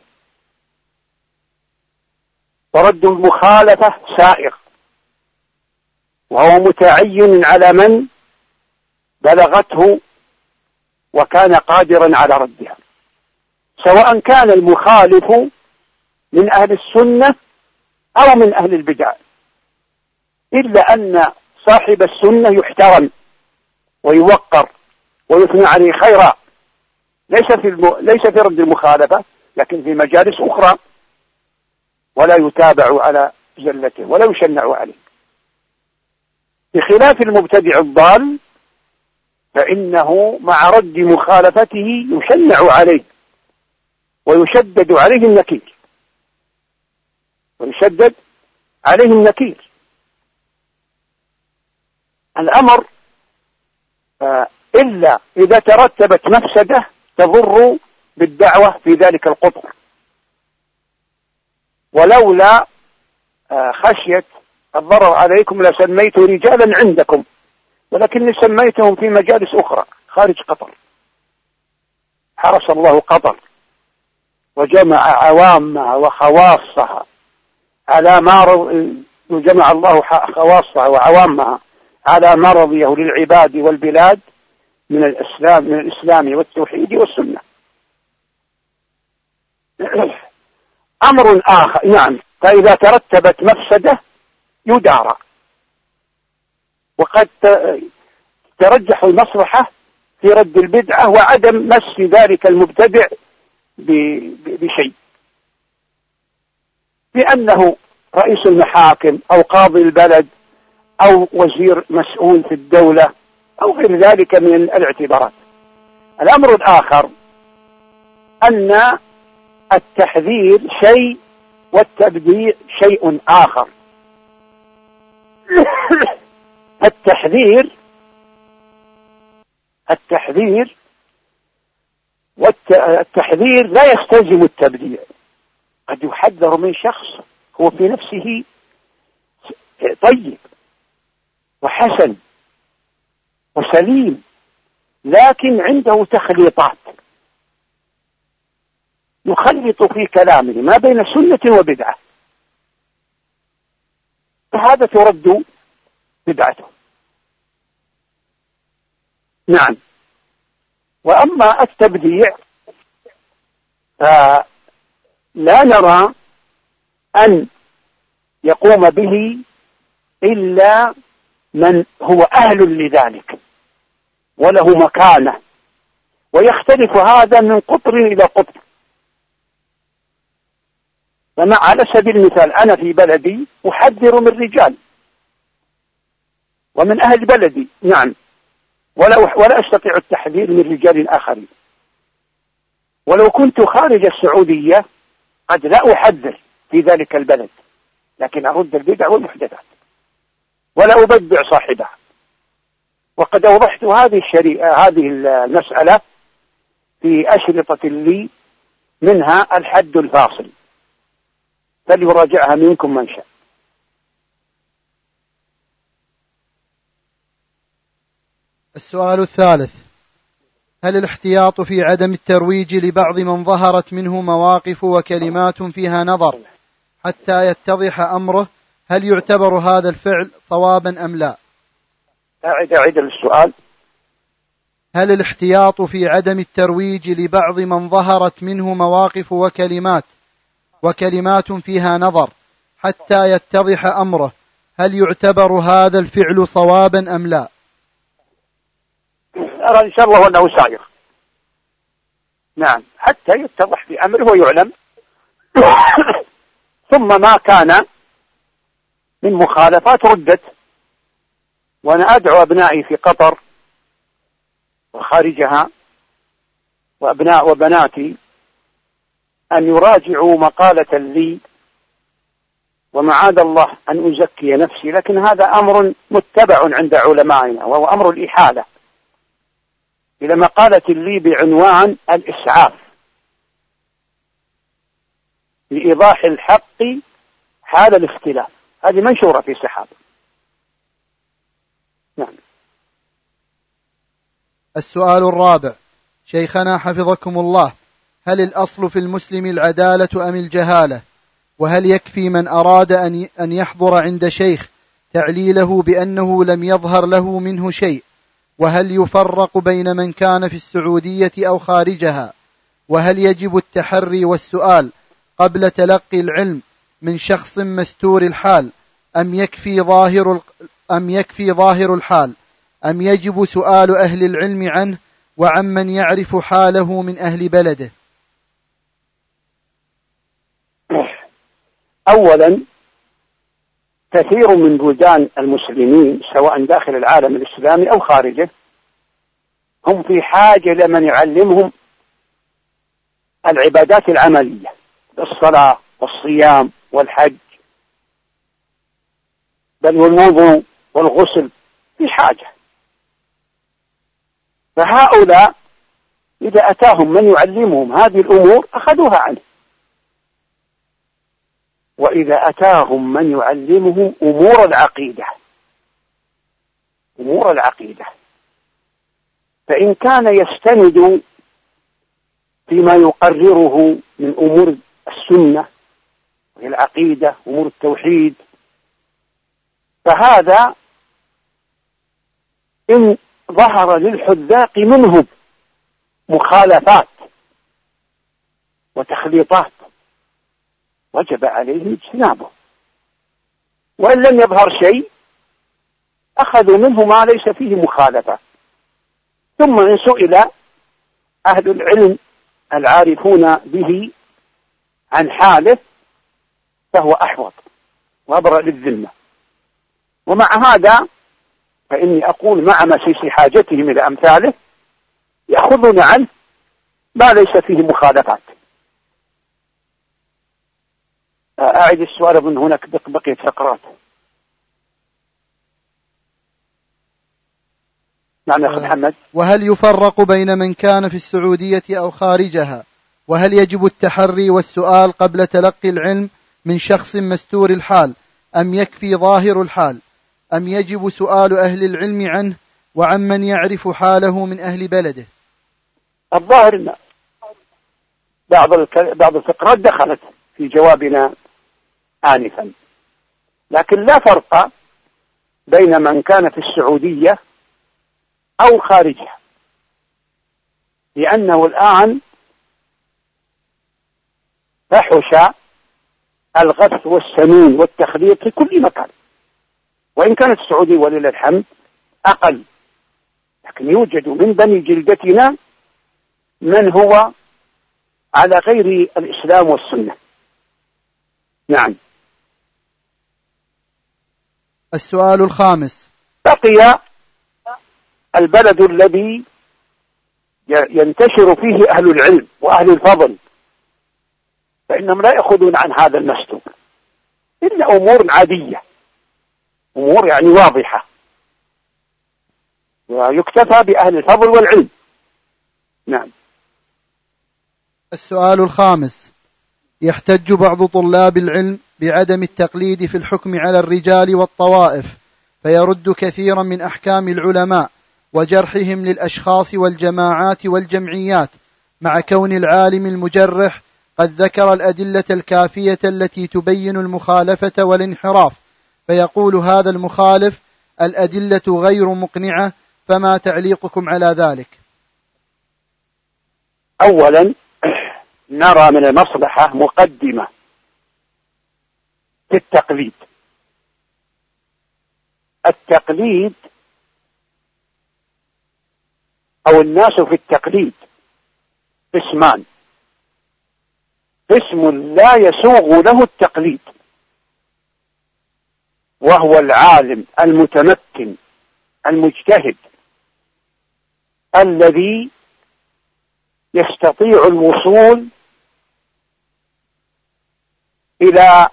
B: ورد المخالفة سائغ، وهو متعين على من بلغته وكان قادرا على ردها، سواء كان المخالف من أهل السنة أو من أهل البدع، إلا أن صاحب السنة يحترم ويوقر ويثنى عليه خيرا، ليس في رد المخالفة، لكن في مجالس أخرى، ولا يتابع على زلته ولا يشنع عليه. بخلاف المبتدع الضال فإنه مع رد مخالفته يشنع عليه ويشدد عليه النكير. الأمر إلا إذا ترتبت مفسدة تضر بالدعوة في ذلك القطر، ولولا خشية الضرر عليكم لسميت رجالا عندكم، ولكني سميتهم في مجالس أخرى خارج قطر. حرس الله قطر وجمع عوامها وخواصها على ما جمع الله خواصها وعوامها على ما رضيه للعباد والبلاد من الإسلام والتوحيد والسنة. أمر آخر، نعم، فإذا ترتبت مفسدة يدارى، وقد ترجح المصلحة في رد البدعة وعدم مس ذلك المبتدع بشيء، لأنه رئيس المحاكم أو قاضي البلد أو وزير مسؤول في الدولة أو غير ذلك من الاعتبارات. الأمر الآخر أن التحذير شيء والتبديع شيء آخر. التحذير لا يستلزم التبديع. قد يحذر من شخص هو في نفسه طيب وحسن وسليم، لكن عنده تخليطات، يخلط في كلامه ما بين سنة وبدعة، فهذا ترد بدعته. نعم. وأما التبديع فلا نرى أن يقوم به إلا من هو أهل لذلك وله مكانة، ويختلف هذا من قطر إلى قطر. على سبيل المثال أنا في بلدي أحذر من رجال ومن أهل بلدي، نعم، ولا أستطيع التحذير من رجال آخرين. ولو كنت خارج السعودية قد لا أحذر في ذلك البلد، لكن أرد البدع والمحدثات ولا أبدع صاحبها. وقد أوضحت هذه المسألة في أشرطة لي، منها الحد الفاصل، فليراجعها منكم من شاء.
A: السؤال الثالث: هل الاحتياط في عدم الترويج لبعض من ظهرت منه مواقف وكلمات فيها نظر حتى يتضح أمره، هل يعتبر هذا الفعل صوابا أم لا؟
B: أعيد السؤال.
A: هل الاحتياط في عدم الترويج لبعض من ظهرت منه مواقف وكلمات فيها نظر حتى يتضح أمره، هل يعتبر هذا الفعل صوابا أم لا؟
B: أرى إن شاء الله أنه سائر، نعم، حتى يتضح في أمره ويعلم. ثم ما كان من مخالفات ردت. وأنا أدعو أبنائي في قطر وخارجها وأبناء وبناتي أن يراجعوا مقالة لي، ومعاذ الله أن أزكي نفسي، لكن هذا أمر متبع عند علمائنا، وهو أمر الإحالة إلى مقالة لي بعنوان الإسعاف لإيضاح الحق حال الاختلاف. هذه منشورة في سحاب. نعم.
A: السؤال الرابع: شيخنا حفظكم الله، هل الأصل في المسلم العدالة أم الجهالة؟ وهل يكفي من أراد أن يحضر عند شيخ تعليله بأنه لم يظهر له منه شيء؟ وهل يفرق بين من كان في السعودية أو خارجها؟ وهل يجب التحري والسؤال قبل تلقي العلم من شخص مستور الحال أم يكفي ظاهر الحال؟ أم يجب سؤال أهل العلم عنه وعمن يعرف حاله من أهل بلده؟
B: أولا، كثير من بلدان المسلمين سواء داخل العالم الإسلامي أو خارجه هم في حاجة لمن يعلمهم العبادات العملية، الصلاة والصيام والحج، بل والوضوء والغسل، في حاجة. فهؤلاء إذا أتاهم من يعلمهم هذه الأمور أخذوها عنه، وإذا أتاهم من يعلمهم أمور العقيدة فإن كان يستند فيما يقرره من أمور السنة والعقيدة، أمور التوحيد، فهذا إن ظهر للحذاق منه مخالفات وتخليطات وجب عليه اجتنابه، وإن لم يظهر شيء أخذوا منه ما ليس فيه مخالفة. ثم إن سئل أهل العلم العارفون به عن حاله فهو أحوط وأبرأ للذمة. ومع هذا فإني أقول مع مسيس حاجتهم إلى أمثاله يأخذون عنه ما ليس فيه مخالفات. أعد السؤال من هناك بقية فقرات. نعم يا أخي محمد.
A: وهل يفرق بين من كان في السعودية أو خارجها؟ وهل يجب التحري والسؤال قبل تلقي العلم من شخص مستور الحال أم يكفي ظاهر الحال؟ أم يجب سؤال أهل العلم عنه وعمن يعرف حاله من أهل بلده؟
B: الظاهر أن بعض الفقرات دخلت في جوابنا آنفا، لكن لا فرق بين من كان في السعودية أو خارجها، لأنه الآن فحش الغث والسمين والتخليط في كل مكان، وإن كانت السعودية ولله الحمد أقل، لكن يوجد من بني جلدتنا من هو على غير الإسلام والسنة. نعم.
A: السؤال الخامس:
B: بقي البلد الذي ينتشر فيه أهل العلم وأهل الفضل فإنهم لا يأخذون عن هذا المستور إلا أمور عادية، أمور يعني واضحة، ويكتفى بأهل الفضل والعلم. نعم.
A: السؤال الخامس: يحتج بعض طلاب العلم بعدم التقليد في الحكم على الرجال والطوائف، فيرد كثيرا من أحكام العلماء وجرحهم للأشخاص والجماعات والجمعيات، مع كون العالم المجرح قد ذكر الأدلة الكافية التي تبين المخالفة والانحراف، فيقول هذا المخالف: الأدلة غير مقنعة، فما تعليقكم على ذلك؟
B: أولا نرى من المصلحة مقدمة في التقليد. التقليد أو الناس في التقليد قسمان: قسم لا يسوغ له التقليد، وهو العالم المتمكن المجتهد الذي يستطيع الوصول إلى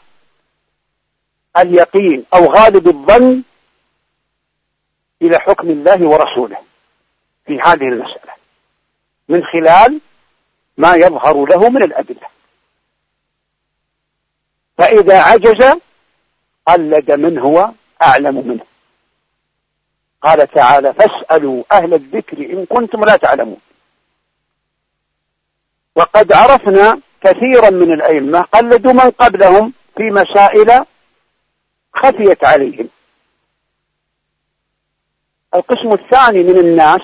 B: اليقين أو غالب الظن إلى حكم الله ورسوله في هذه المسألة من خلال ما يظهر له من الأدلة. فإذا عجز قلد من هو أعلم منه. قال تعالى: فاسألوا أهل الذكر إن كنتم لا تعلمون. وقد عرفنا كثيرا من الأئمة قلدوا من قبلهم في مسائل خفيت عليهم. القسم الثاني من الناس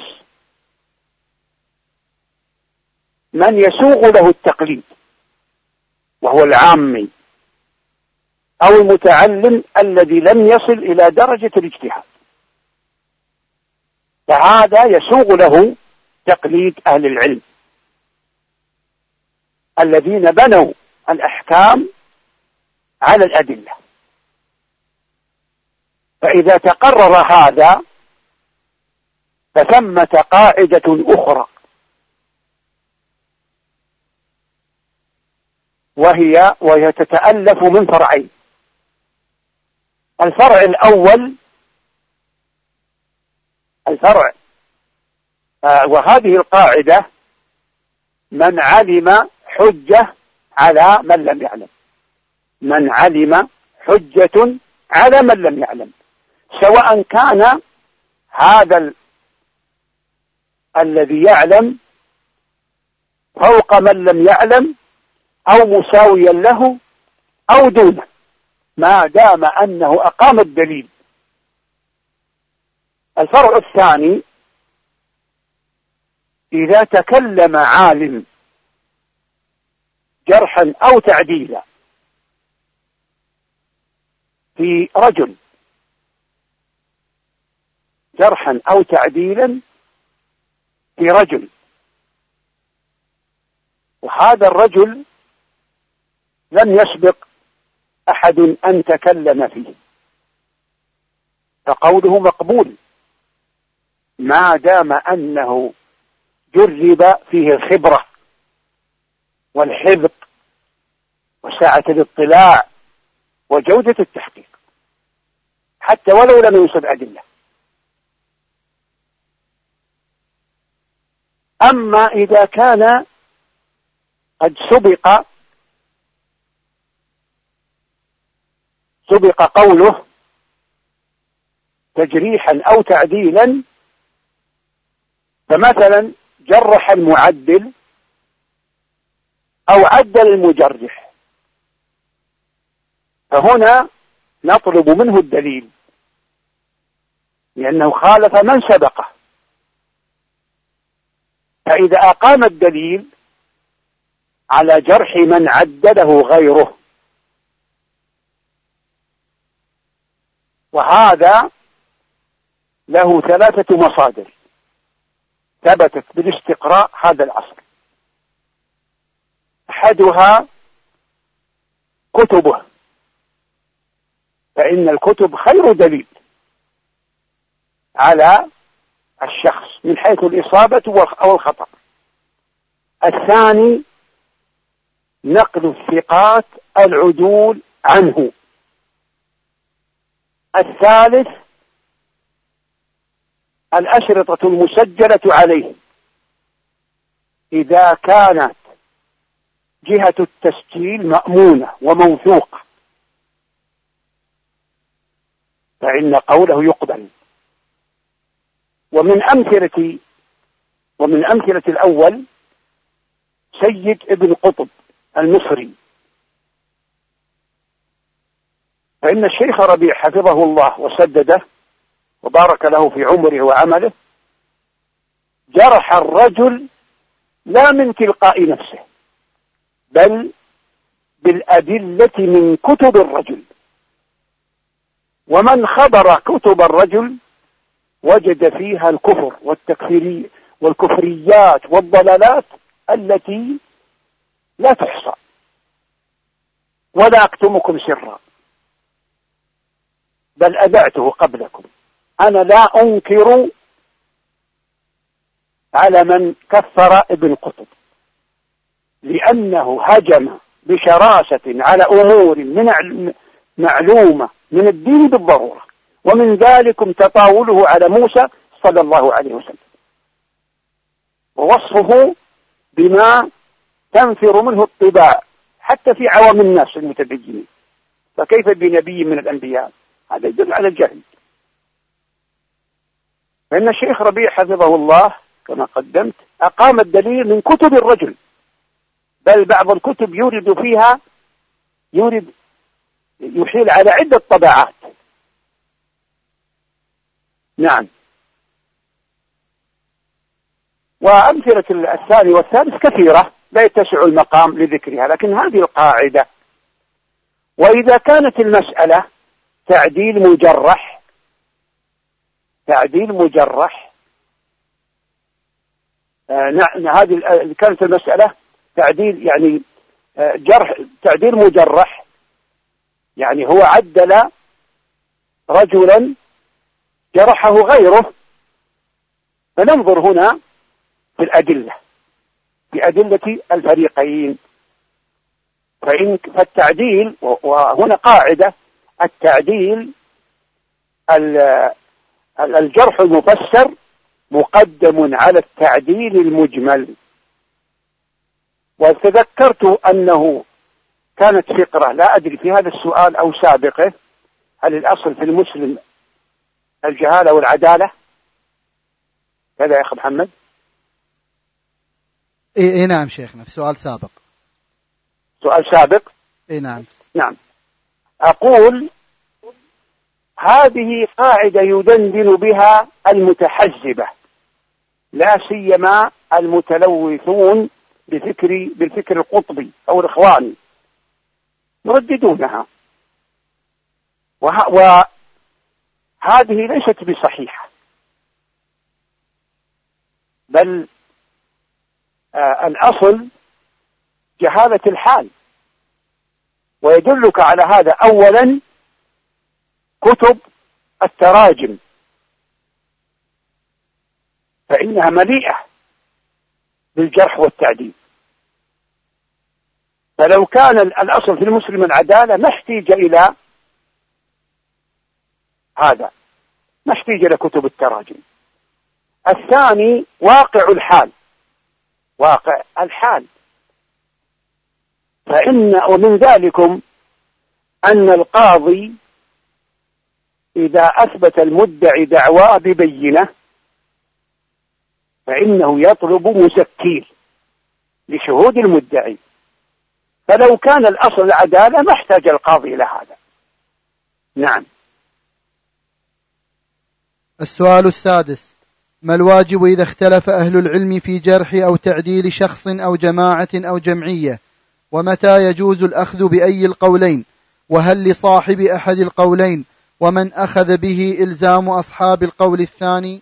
B: من يسوغ له التقليد، وهو العامي أو المتعلم الذي لم يصل إلى درجة الاجتهاد، فهذا يسوغ له تقليد أهل العلم الذين بنوا الأحكام على الأدلة. فإذا تقرر هذا فثمة قاعدة أخرى، وهي تتألف من فرعين. الفرع الأول وهذه القاعدة: من علم حجة على من لم يعلم. من علم حجة على من لم يعلم، سواء كان هذا الذي يعلم فوق من لم يعلم أو مساويا له أو دونه، ما دام أنه أقام الدليل. الفرع الثاني: إذا تكلم عالم جرحا أو تعديلا في رجل، جرحا أو تعديلا في رجل، وهذا الرجل لم يسبق أحد أن تكلم فيه، فقوله مقبول ما دام أنه جرب فيه الخبرة والحذق وسعة الاطلاع وجودة التحقيق، حتى ولو لم يوصل أدلة. أما إذا كان قد سبق قوله تجريحا أو تعديلا، فمثلا جرح المعدل أو عدل المجرح، فهنا نطلب منه الدليل لأنه خالف من سبقه. فإذا أقام الدليل على جرح من عدله غيره، وهذا له 3 مصادر ثبتت بالاستقراء هذا العصر. أحدها كتبه، فإن الكتب خير دليل على الشخص من حيث الإصابة أو الخطأ. الثاني نقل الثقات العدول عنه. الثالث الأشرطة المسجلة عليه إذا كانت جهة التسجيل مأمونة وموثوقة فإن قوله يقبل. ومن أمثلة الأول سيد ابن قطب المصري، فإن الشيخ ربيع حفظه الله وسدده وبارك له في عمره وعمله جرح الرجل لا من تلقاء نفسه بل بالأدلة من كتب الرجل، ومن خبر كتب الرجل وجد فيها الكفر والكفريات والضلالات التي لا تحصى. ولا أكتمكم سرا بل أذعته قبلكم، أنا لا أنكر على من كفر ابن قطب لأنه هجم بشراسة على أمور معلومة من الدين بالضرورة، ومن ذلكم تطاوله على موسى صلى الله عليه وسلم ووصفه بما تنفر منه الطباع حتى في عوام الناس المتدينين، فكيف بنبي من الأنبياء؟ هذا يدل على الجهل. فإن الشيخ ربيع حفظه الله كما قدمت أقام الدليل من كتب الرجل، بل بعض الكتب يحيل على عدة طبعات. نعم. وأمثلة الثاني والثالث كثيرة لا يتسع المقام لذكرها، لكن هذه القاعدة. وإذا كانت المسألة تعديل مجرح هذه كانت المسألة تعديل يعني تعديل مجرح، يعني هو عدل رجلا جرحه غيره، فننظر هنا في الأدلة بأدلة الفريقين. فالتعديل، وهنا قاعدة التعديل الجرح المفسر مقدم على التعديل المجمل. وتذكرت أنه كانت فقرة لا أدري في هذا السؤال أو سابقه، هل الأصل في المسلم الجهالة والعدالة؟ هذا يا أخي محمد.
A: إيه نعم شيخنا، في سؤال سابق.
B: إيه
A: نعم.
B: أقول هذه قاعدة يدندن بها المتحزبة، لا سيما المتلوثون بالفكر القطبي أو الإخواني، يرددونها، وهذه ليست بصحيحة، بل الأصل جهالة الحال. ويدلك على هذا أولا كتب التراجم، فإنها مليئة بالجرح والتعديل. فلو كان الأصل في المسلم العدالة ما احتاج إلى هذا، ما احتاج إلى كتب التراجم. الثاني واقع الحال، ومن ذلكم أن القاضي إذا أثبت المدعي دعوى ببينة فإنه يطلب مسكين لشهود المدعي، فلو كان الأصل العدالة ما احتاج القاضي إلى هذا. نعم.
A: السؤال السادس: ما الواجب إذا اختلف أهل العلم في جرح أو تعديل شخص أو جماعة أو جمعية؟ ومتى يجوز الأخذ بأي القولين؟ وهل لصاحب أحد القولين ومن أخذ به إلزام أصحاب القول الثاني؟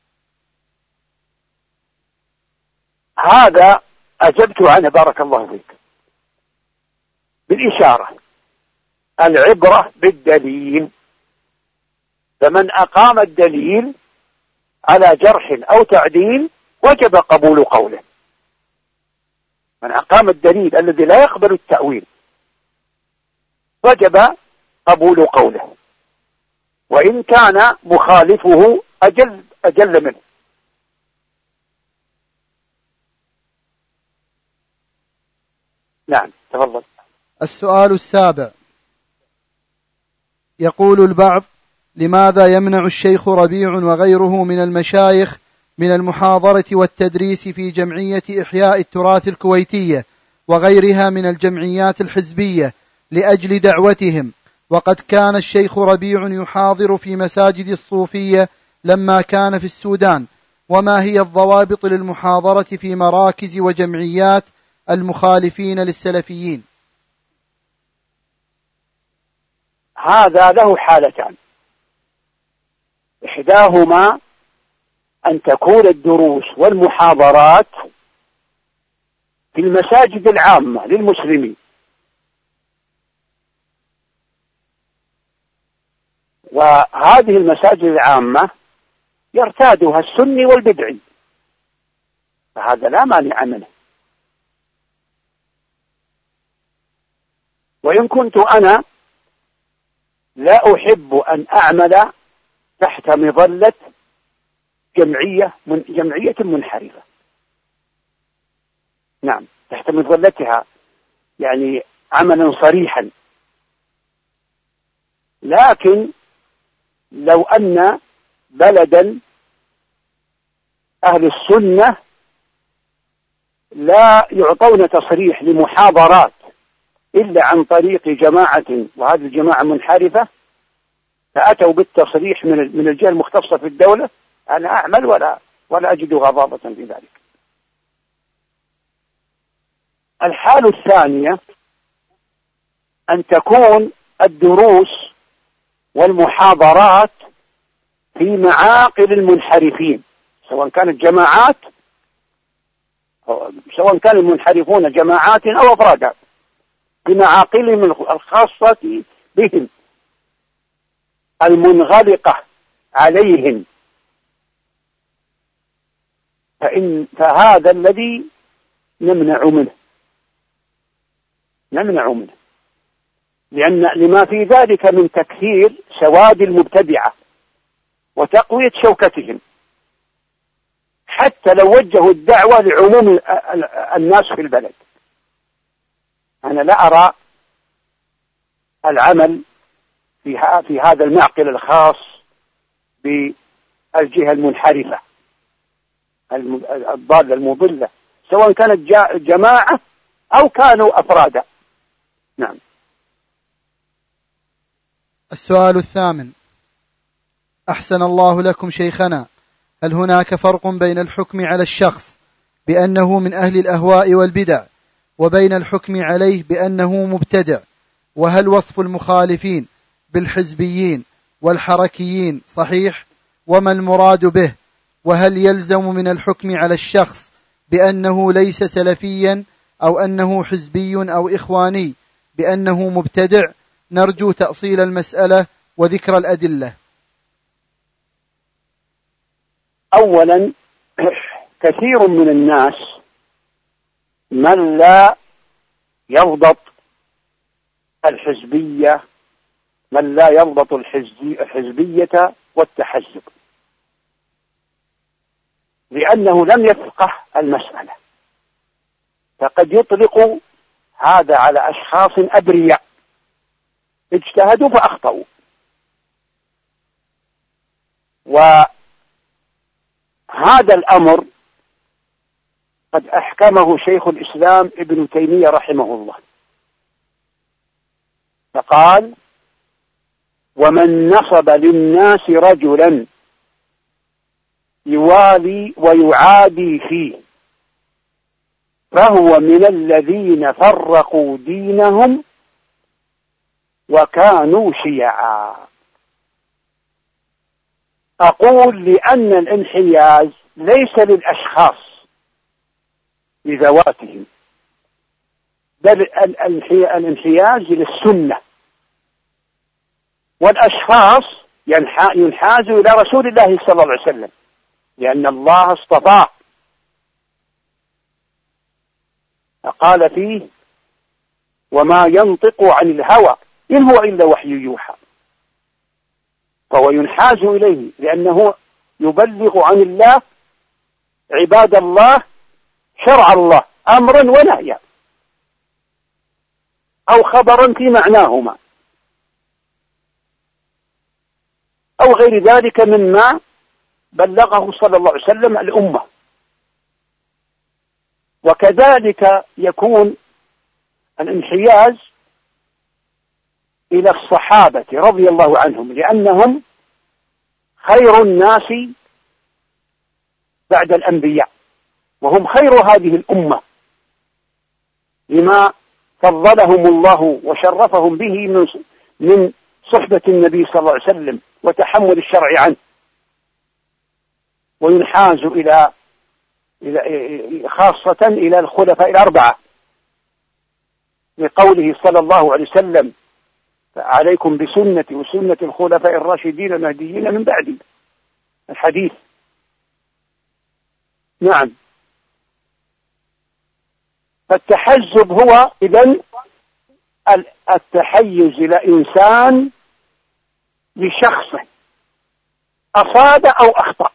B: هذا أجبت عنه بارك الله فيك بالإشارة. العبرة بالدليل، فمن أقام الدليل على جرح أو تعديل وجب قبول قوله. من أقام الدليل الذي لا يقبل التأويل وجب قبول قوله، وإن كان مخالفه أجل منه. نعم، تفضل.
A: السؤال السابع، يقول البعض: لماذا يمنع الشيخ ربيع وغيره من المشايخ من المحاضرة والتدريس في جمعية إحياء التراث الكويتية وغيرها من الجمعيات الحزبية لأجل دعوتهم، وقد كان الشيخ ربيع يحاضر في مساجد الصوفية لما كان في السودان؟ وما هي الضوابط للمحاضرة في مراكز وجمعيات المخالفين للسلفيين؟
B: هذا له حالتان، إحداهما أن تكون الدروس والمحاضرات في المساجد العامة للمسلمين، وهذه المساجد العامة يرتادها السني والبدعي، فهذا لا مانع منه. وإن كنت أنا لا أحب أن أعمل تحت مظلة جمعية منحرفة، نعم، تحت مظلتها يعني عملا صريحا، لكن لو أن بلدا أهل السنة لا يعطون تصريح لمحاضرات إلا عن طريق جماعة، وهذه الجماعة منحرفة، فأتوا بالتصريح من الجهة المختصة في الدولة، أنا أعمل ولا أجد غضاضة في ذلك. الحالة الثانية أن تكون الدروس والمحاضرات في معاقل المنحرفين، سواء كانت جماعات، سواء كان المنحرفون جماعات أو أفرادا، في معاقلهم الخاصة بهم المنغلقة عليهم، فهذا الذي نمنع منه، لما في ذلك من تكثير سواد المبتدعة وتقوية شوكتهم، حتى لو وجهوا الدعوة لعموم الناس في البلد. أنا لا أرى العمل في هذا المعقل الخاص بالجهة المنحرفة الضالة المضلة، سواء كانت جماعة أو كانوا أفرادا. نعم.
A: السؤال الثامن: أحسن الله لكم شيخنا، هل هناك فرق بين الحكم على الشخص بأنه من أهل الأهواء والبدع وبين الحكم عليه بأنه مبتدع؟ وهل وصف المخالفين بالحزبيين والحركيين صحيح؟ وما المراد به؟ وهل يلزم من الحكم على الشخص بأنه ليس سلفيا أو أنه حزبي أو إخواني بأنه مبتدع؟ نرجو تأصيل المسألة وذكر الأدلة.
B: أولا، كثير من الناس من لا يضبط الحزبية، من لا يضبط الحزبية والتحزب، لأنه لم يفقه المسألة، فقد يطلق هذا على أشخاص أبرياء اجتهدوا فأخطأوا. وهذا الأمر قد أحكمه شيخ الإسلام ابن تيمية رحمه الله، فقال: ومن نصب للناس رجلا يوالي ويعادي فيه فهو من الذين فرقوا دينهم وكانوا شيعا. أقول لأن الانحياز ليس للأشخاص لذواتهم، بل الانحياز للسنة، والأشخاص ينحازوا إلى رسول الله صلى الله عليه وسلم لأن الله اصطفاه. قال فيه: وما ينطق عن الهوى إن هو إلا وحي يوحى. فهو ينحاز إليه لأنه يبلغ عن الله عباد الله شرع الله أمرا ونهيا أو خبرا في معناهما أو غير ذلك مما بلغه صلى الله عليه وسلم الأمة. وكذلك يكون الانحياز إلى الصحابة رضي الله عنهم، لأنهم خير الناس بعد الأنبياء، وهم خير هذه الأمة لما فضلهم الله وشرفهم به من صحبة النبي صلى الله عليه وسلم وتحمل الشرع عنه. وينحاز إلى خاصة إلى الخلفاء الأربعة لقوله صلى الله عليه وسلم: عليكم بسنتي وسنة الخلفاء الراشدين المهديين من بعدي، الحديث. نعم. فالتحزب هو إذن التحيز إلى إنسان لشخصه أصاب أو أخطأ،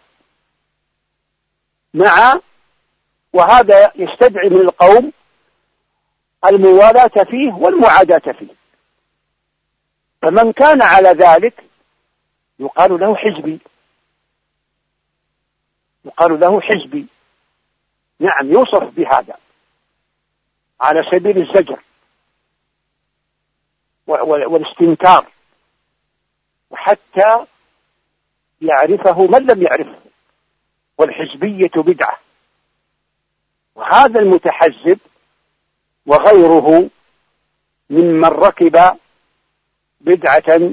B: وهذا يستدعي من القوم الموالاة فيه والمعاداة فيه. فمن كان على ذلك يقال له حزبي، يقال له حزبي. نعم، يوصف بهذا على سبيل الزجر والاستنكار، وحتى يعرفه من لم يعرفه. والحزبية بدعة، وهذا المتحزب وغيره ممن ركب بدعة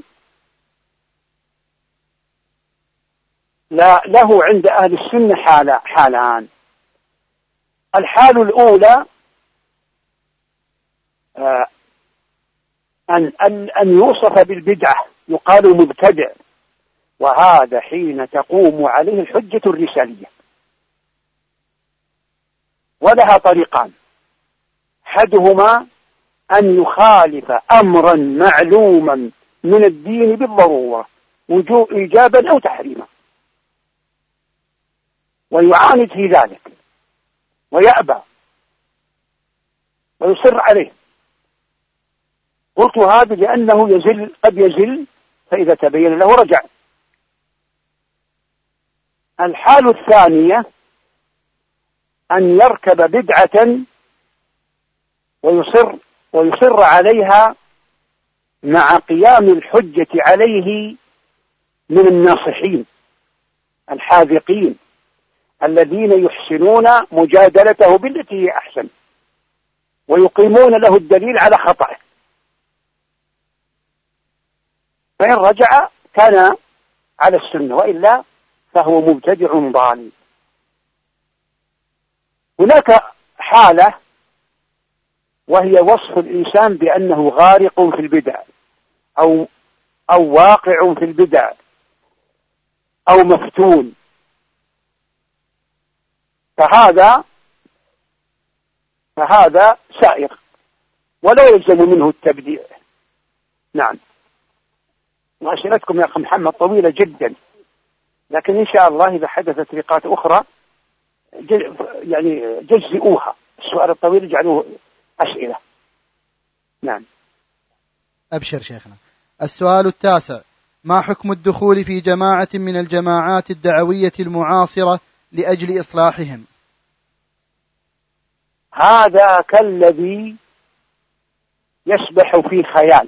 B: له عند أهل السنة حالان. الحال الأولى أن يوصف بالبدعة، يقال مبتدع، وهذا حين تقوم عليه الحجة الرسالية. ولها طريقان: أحدهما أن يخالف أمرا معلوما من الدين بالضرورة إيجابا أو تحريما، ويعاند في ذلك ويأبى ويصر عليه. قلت هذا لأنه قد يزل، فإذا تبين له رجع. الحال الثانية أن يركب بدعة ويصر عليها مع قيام الحجة عليه من الناصحين الحاذقين الذين يحسنون مجادلته بالتي هي أحسن، ويقيمون له الدليل على خطأه. فإن رجع كان على السنة، وإلا فهو مبتدع ضال. هناك حالة وهي وصف الإنسان بأنه غارق في البدع أو واقع في البدع أو مفتون، فهذا سائغ ولا يلزم منه التبديع. نعم. وأسئلتكم يا أخي محمد طويلة جدا، لكن إن شاء الله إذا حدثت لقاءات أخرى جزئوها. السؤال الطويل اجعلوه أسئلة. نعم.
A: أبشر شيخنا. السؤال التاسع: ما حكم الدخول في جماعة من الجماعات الدعوية المعاصرة لأجل إصلاحهم؟
B: هذا كالذي يسبح في خيال،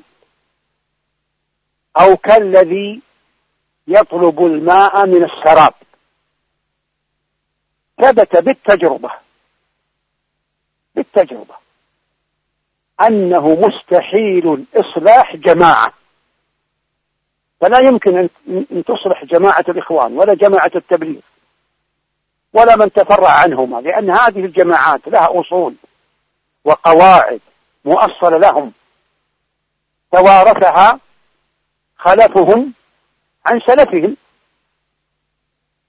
B: أو كالذي يطلب الماء من السراب. ثبت بالتجربة أنه مستحيل إصلاح جماعة، فلا يمكن أن تصلح جماعة الإخوان ولا جماعة التبليغ ولا من تفرع عنهما، لأن هذه الجماعات لها أصول وقواعد مؤصلة لهم توارثها خلفهم عن سلفهم.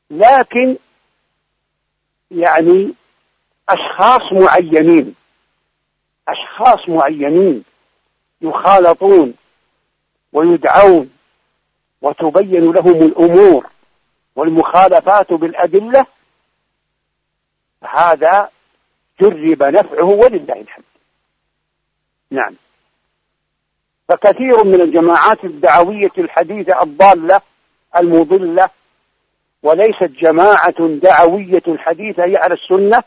B: لكن أشخاص معينين أشخاص معينين يخالطون ويدعون وتبين لهم الأمور والمخالفات بالأدلة، هذا جرب نفعه ولله الحمد. نعم. فكثير من الجماعات الدعوية الحديثة الضالة المضلة، وليست جماعة دعوية حديثة هي على السنة،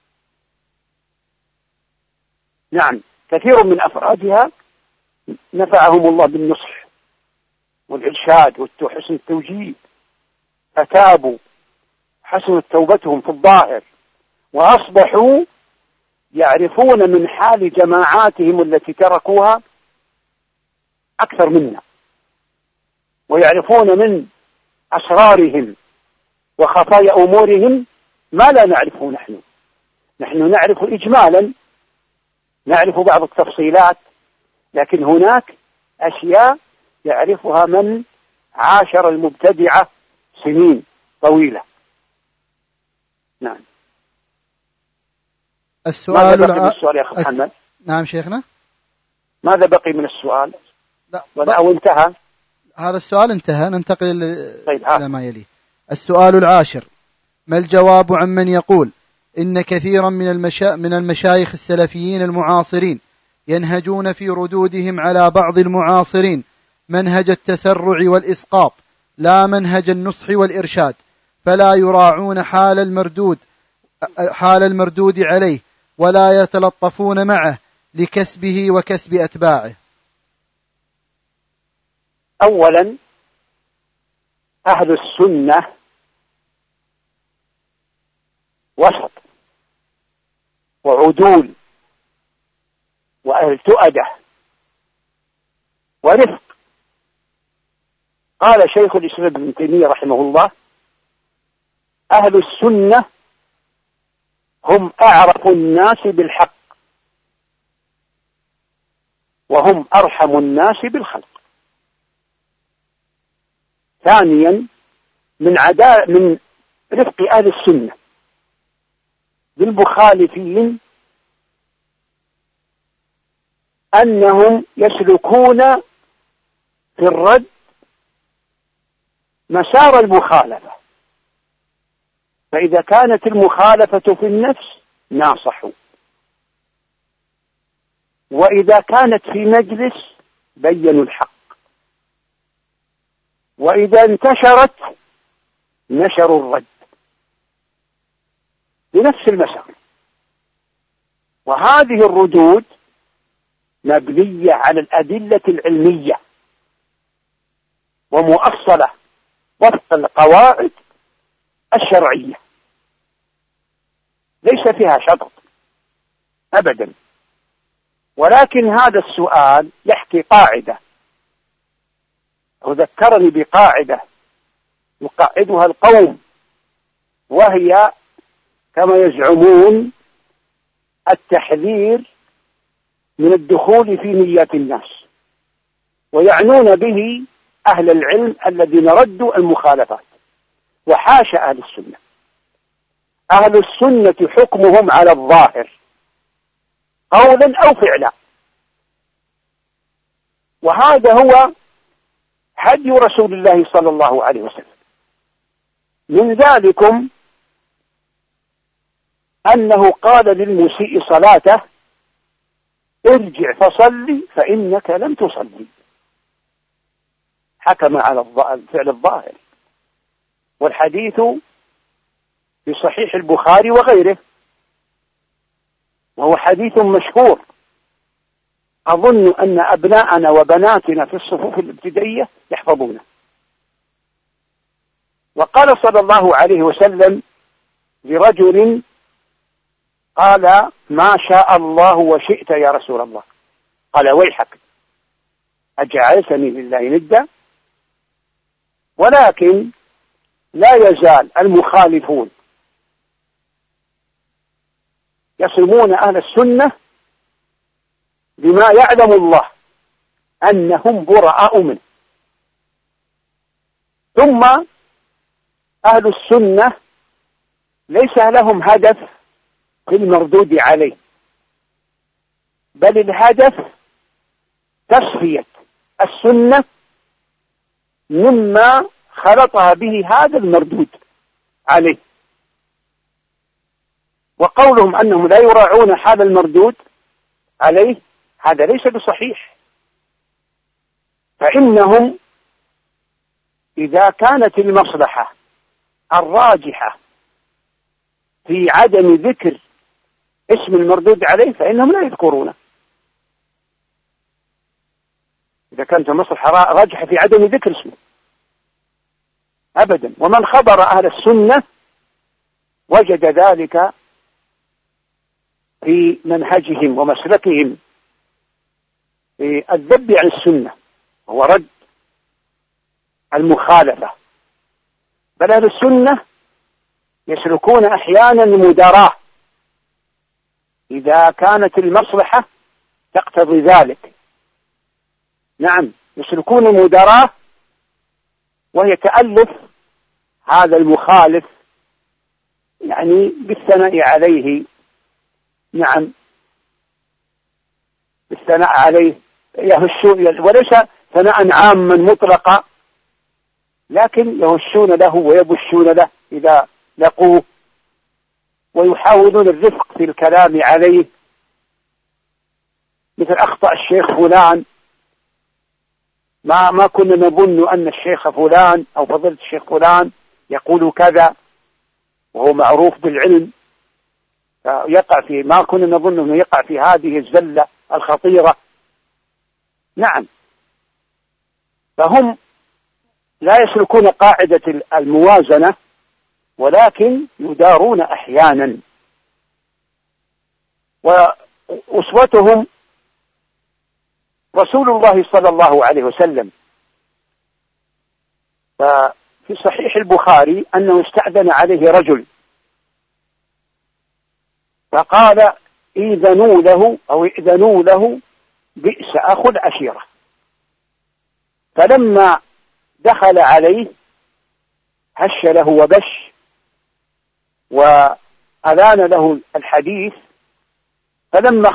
B: نعم، كثير من أفرادها نفعهم الله بالنصح والإرشاد وحسن التوجيه، فتابوا، حسنت توبتهم في الظاهر، وأصبحوا يعرفون من حال جماعاتهم التي تركوها أكثر منا، ويعرفون من أسرارهم وخفايا أمورهم ما لا نعرفه نحن نعرف إجمالا، نعرف بعض التفصيلات، لكن هناك أشياء يعرفها من عاشر المبتدعة سنين طويلة. نعم.
A: السؤال
B: ماذا بقي من السؤال يا أخي محمد؟
A: نعم شيخنا.
B: ماذا بقي من السؤال؟
A: لا
B: أو انتهى؟
A: هذا السؤال انتهى، ننتقل
B: طيب
A: إلى ما يليه. السؤال العاشر: ما الجواب عمن يقول إن كثيرا من المشايخ السلفيين المعاصرين ينهجون في ردودهم على بعض المعاصرين منهج التسرع والإسقاط لا منهج النصح والإرشاد، فلا يراعون حال المردود عليه ولا يتلطفون معه لكسبه وكسب أتباعه؟
B: أولا، أهل السنة وسط وعدول وأهل تؤدة ورفق. قال شيخ الإسلام ابن تيمية رحمه الله: أهل السنة هم أعرف الناس بالحق وهم أرحم الناس بالخلق. ثانيا، من رفق أهل السنة بالمخالفين أنهم يسلكون في الرد مسار المخالفة، فإذا كانت المخالفة في النفس ناصحوا، وإذا كانت في مجلس بينوا الحق، وإذا انتشرت نشروا الرد بنفس المسار. وهذه الردود مبنية على الأدلة العلمية ومؤصلة وفق القواعد الشرعية، ليس فيها شطط أبدا. ولكن هذا السؤال يحكي قاعدة، وذكرني بقاعدة يقعدها القوم، وهي كما يزعمون التحذير من الدخول في نيات الناس، ويعنون به أهل العلم الذين ردوا المخالفات، وحاشا أهل السنة. أهل السنة حكمهم على الظاهر قولا أو فعلا، وهذا هو هدي رسول الله صلى الله عليه وسلم. من ذلكم أنه قال للمسيء صلاته: ارجع فصلي فإنك لم تصلي. حكم على الفعل الظاهر، والحديث في صحيح البخاري وغيره، وهو حديث مشهور أظن أن أبناءنا وبناتنا في الصفوف الابتدائية يحفظونه. وقال صلى الله عليه وسلم لرجل قال: ما شاء الله وشئت يا رسول الله. قال: ويحك، أجعلتني لله ندا؟ ولكن لا يزال المخالفون يصمون أهل السنة بما يعلم الله أنهم براء منه. ثم أهل السنة ليس لهم هدف في المردود عليه، بل الهدف تصفية السنة مما خلطها به هذا المردود عليه. وقولهم أنهم لا يراعون حال المردود عليه هذا ليس بصحيح، فإنهم إذا كانت المصلحة الراجحة في عدم ذكر اسم المردود عليه فإنهم لا يذكرونه. إذا كانت المصلحة راجحة في عدم ذكر اسمه أبدا. ومن خبر أهل السنة وجد ذلك في منهجهم ومسلكهم في الذب عن السنة هو رد المخالفة. بل أهل السنة يسلكون أحيانا مداراة إذا كانت المصلحة تقتضي ذلك. نعم، يسلكون مداراة وهي تألف هذا المخالف يعني بالثناء عليه. نعم، بالثناء عليه يهشون، وليس ثناء عاما مطلقا، لكن يهشون له ويبشون له إذا لقوه، ويحاولون الرفق في الكلام عليه، مثل أخطأ الشيخ فلان، ما كنا نظن أن الشيخ فلان أو فضيلة الشيخ فلان يقول كذا وهو معروف بالعلم، يقع في ما كنا نظن أنه يقع في هذه الزلة الخطيرة. نعم، فهم لا يسلكون قاعدة الموازنة ولكن يدارون أحيانا. وأسوتهم رسول الله صلى الله عليه وسلم، ففي صحيح البخاري أنه استأذن عليه رجل فقال إذنوا له بئس أخو العشيرة. فلما دخل عليه هش له وبش وألان له الحديث. فلما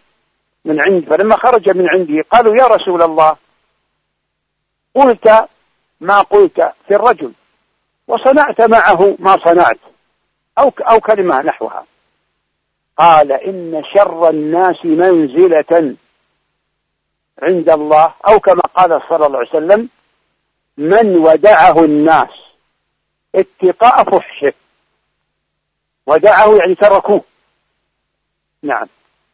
B: خرج من عنده قالوا يا رسول الله قلت ما قلت في الرجل وصنعت معه ما صنعت أو كلمة نحوها. قال إن شر الناس منزلة عند الله، أو كما قال صلى الله عليه وسلم من ودعه الناس اتقاء فحشه. ودعه يعني تركوه. نعم.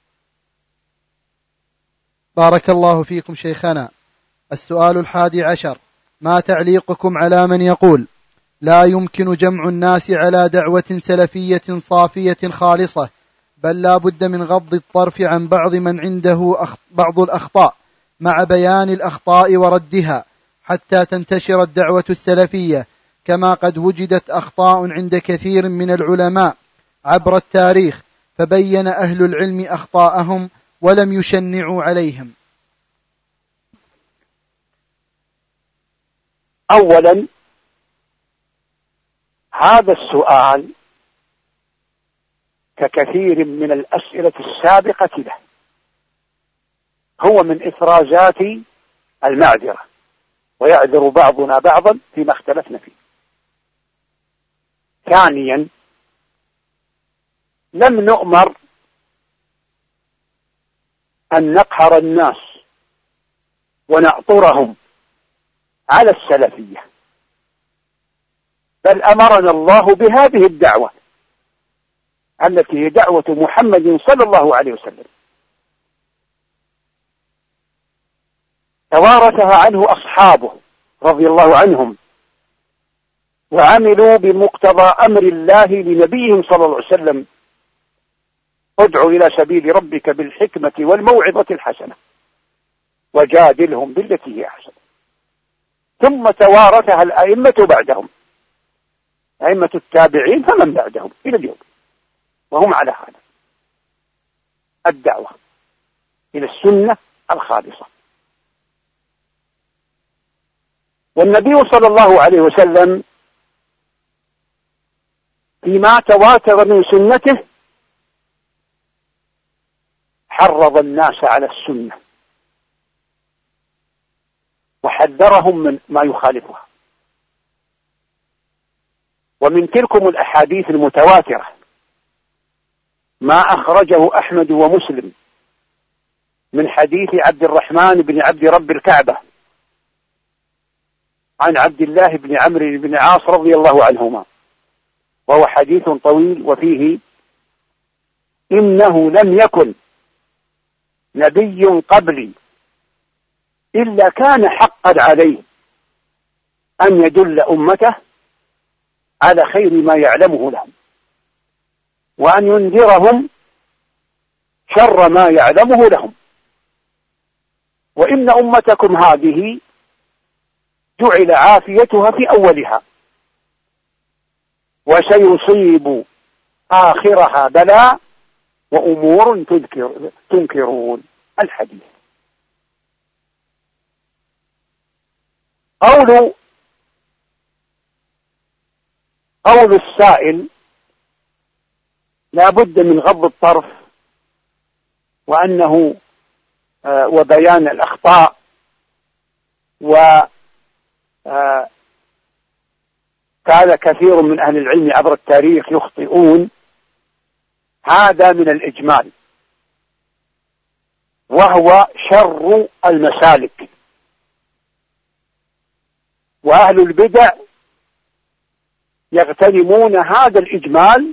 A: بارك الله فيكم شيخنا. السؤال 11: ما تعليقكم على من يقول لا يمكن جمع الناس على دعوة سلفية صافية خالصة، بل لا بد من غض الطرف عن بعض من عنده بعض الأخطاء مع بيان الأخطاء وردها حتى تنتشر الدعوة السلفية، كما قد وجدت أخطاء عند كثير من العلماء عبر التاريخ فبين أهل العلم أخطاءهم ولم يشنعوا عليهم؟
B: أولا، هذا السؤال ككثير من الأسئلة السابقة له هو من إفرازات المعذرة، ويعذر بعضنا بعضا فيما اختلفنا فيه. ثانيا، لم نؤمر أن نقهر الناس ونأطرهم على السلفية، بل أمرنا الله بهذه الدعوة التي هي دعوة محمد صلى الله عليه وسلم، توارثها عنه أصحابه رضي الله عنهم، وعملوا بمقتضى أمر الله لنبيهم صلى الله عليه وسلم: ادع إلى سبيل ربك بالحكمة والموعظة الحسنة وجادلهم بالتي هي أحسن. ثم توارثها الأئمة بعدهم، أئمة التابعين فمن بعدهم إلى اليوم، وهم على هذا الدعوة إلى السنة الخالصة. والنبي صلى الله عليه وسلم فيما تواتر من سنته حرض الناس على السنة وحذرهم من ما يخالفها. ومن تلكم الأحاديث المتواترة ما أخرجه أحمد ومسلم من حديث عبد الرحمن بن عبد رب الكعبة عن عبد الله بن عمرو بن عاص رضي الله عنهما، وهو حديث طويل وفيه: إنه لم يكن نبي قبلي إلا كان حقا عليه أن يدل أمته على خير ما يعلمه لهم، وأن ينذرهم شر ما يعلمه لهم. وإن أمتكم هذه جعل عافيتها في أولها، وسيصيب آخرها بلاء وأمور تنكرون. الحديث. قول السائل لا بد من غض الطرف وأنه وبيان الأخطاء كان كثير من أهل العلم عبر التاريخ يخطئون. هذا من الإجمال، وهو شر المسالك، وأهل البدع يغتنمون هذا الإجمال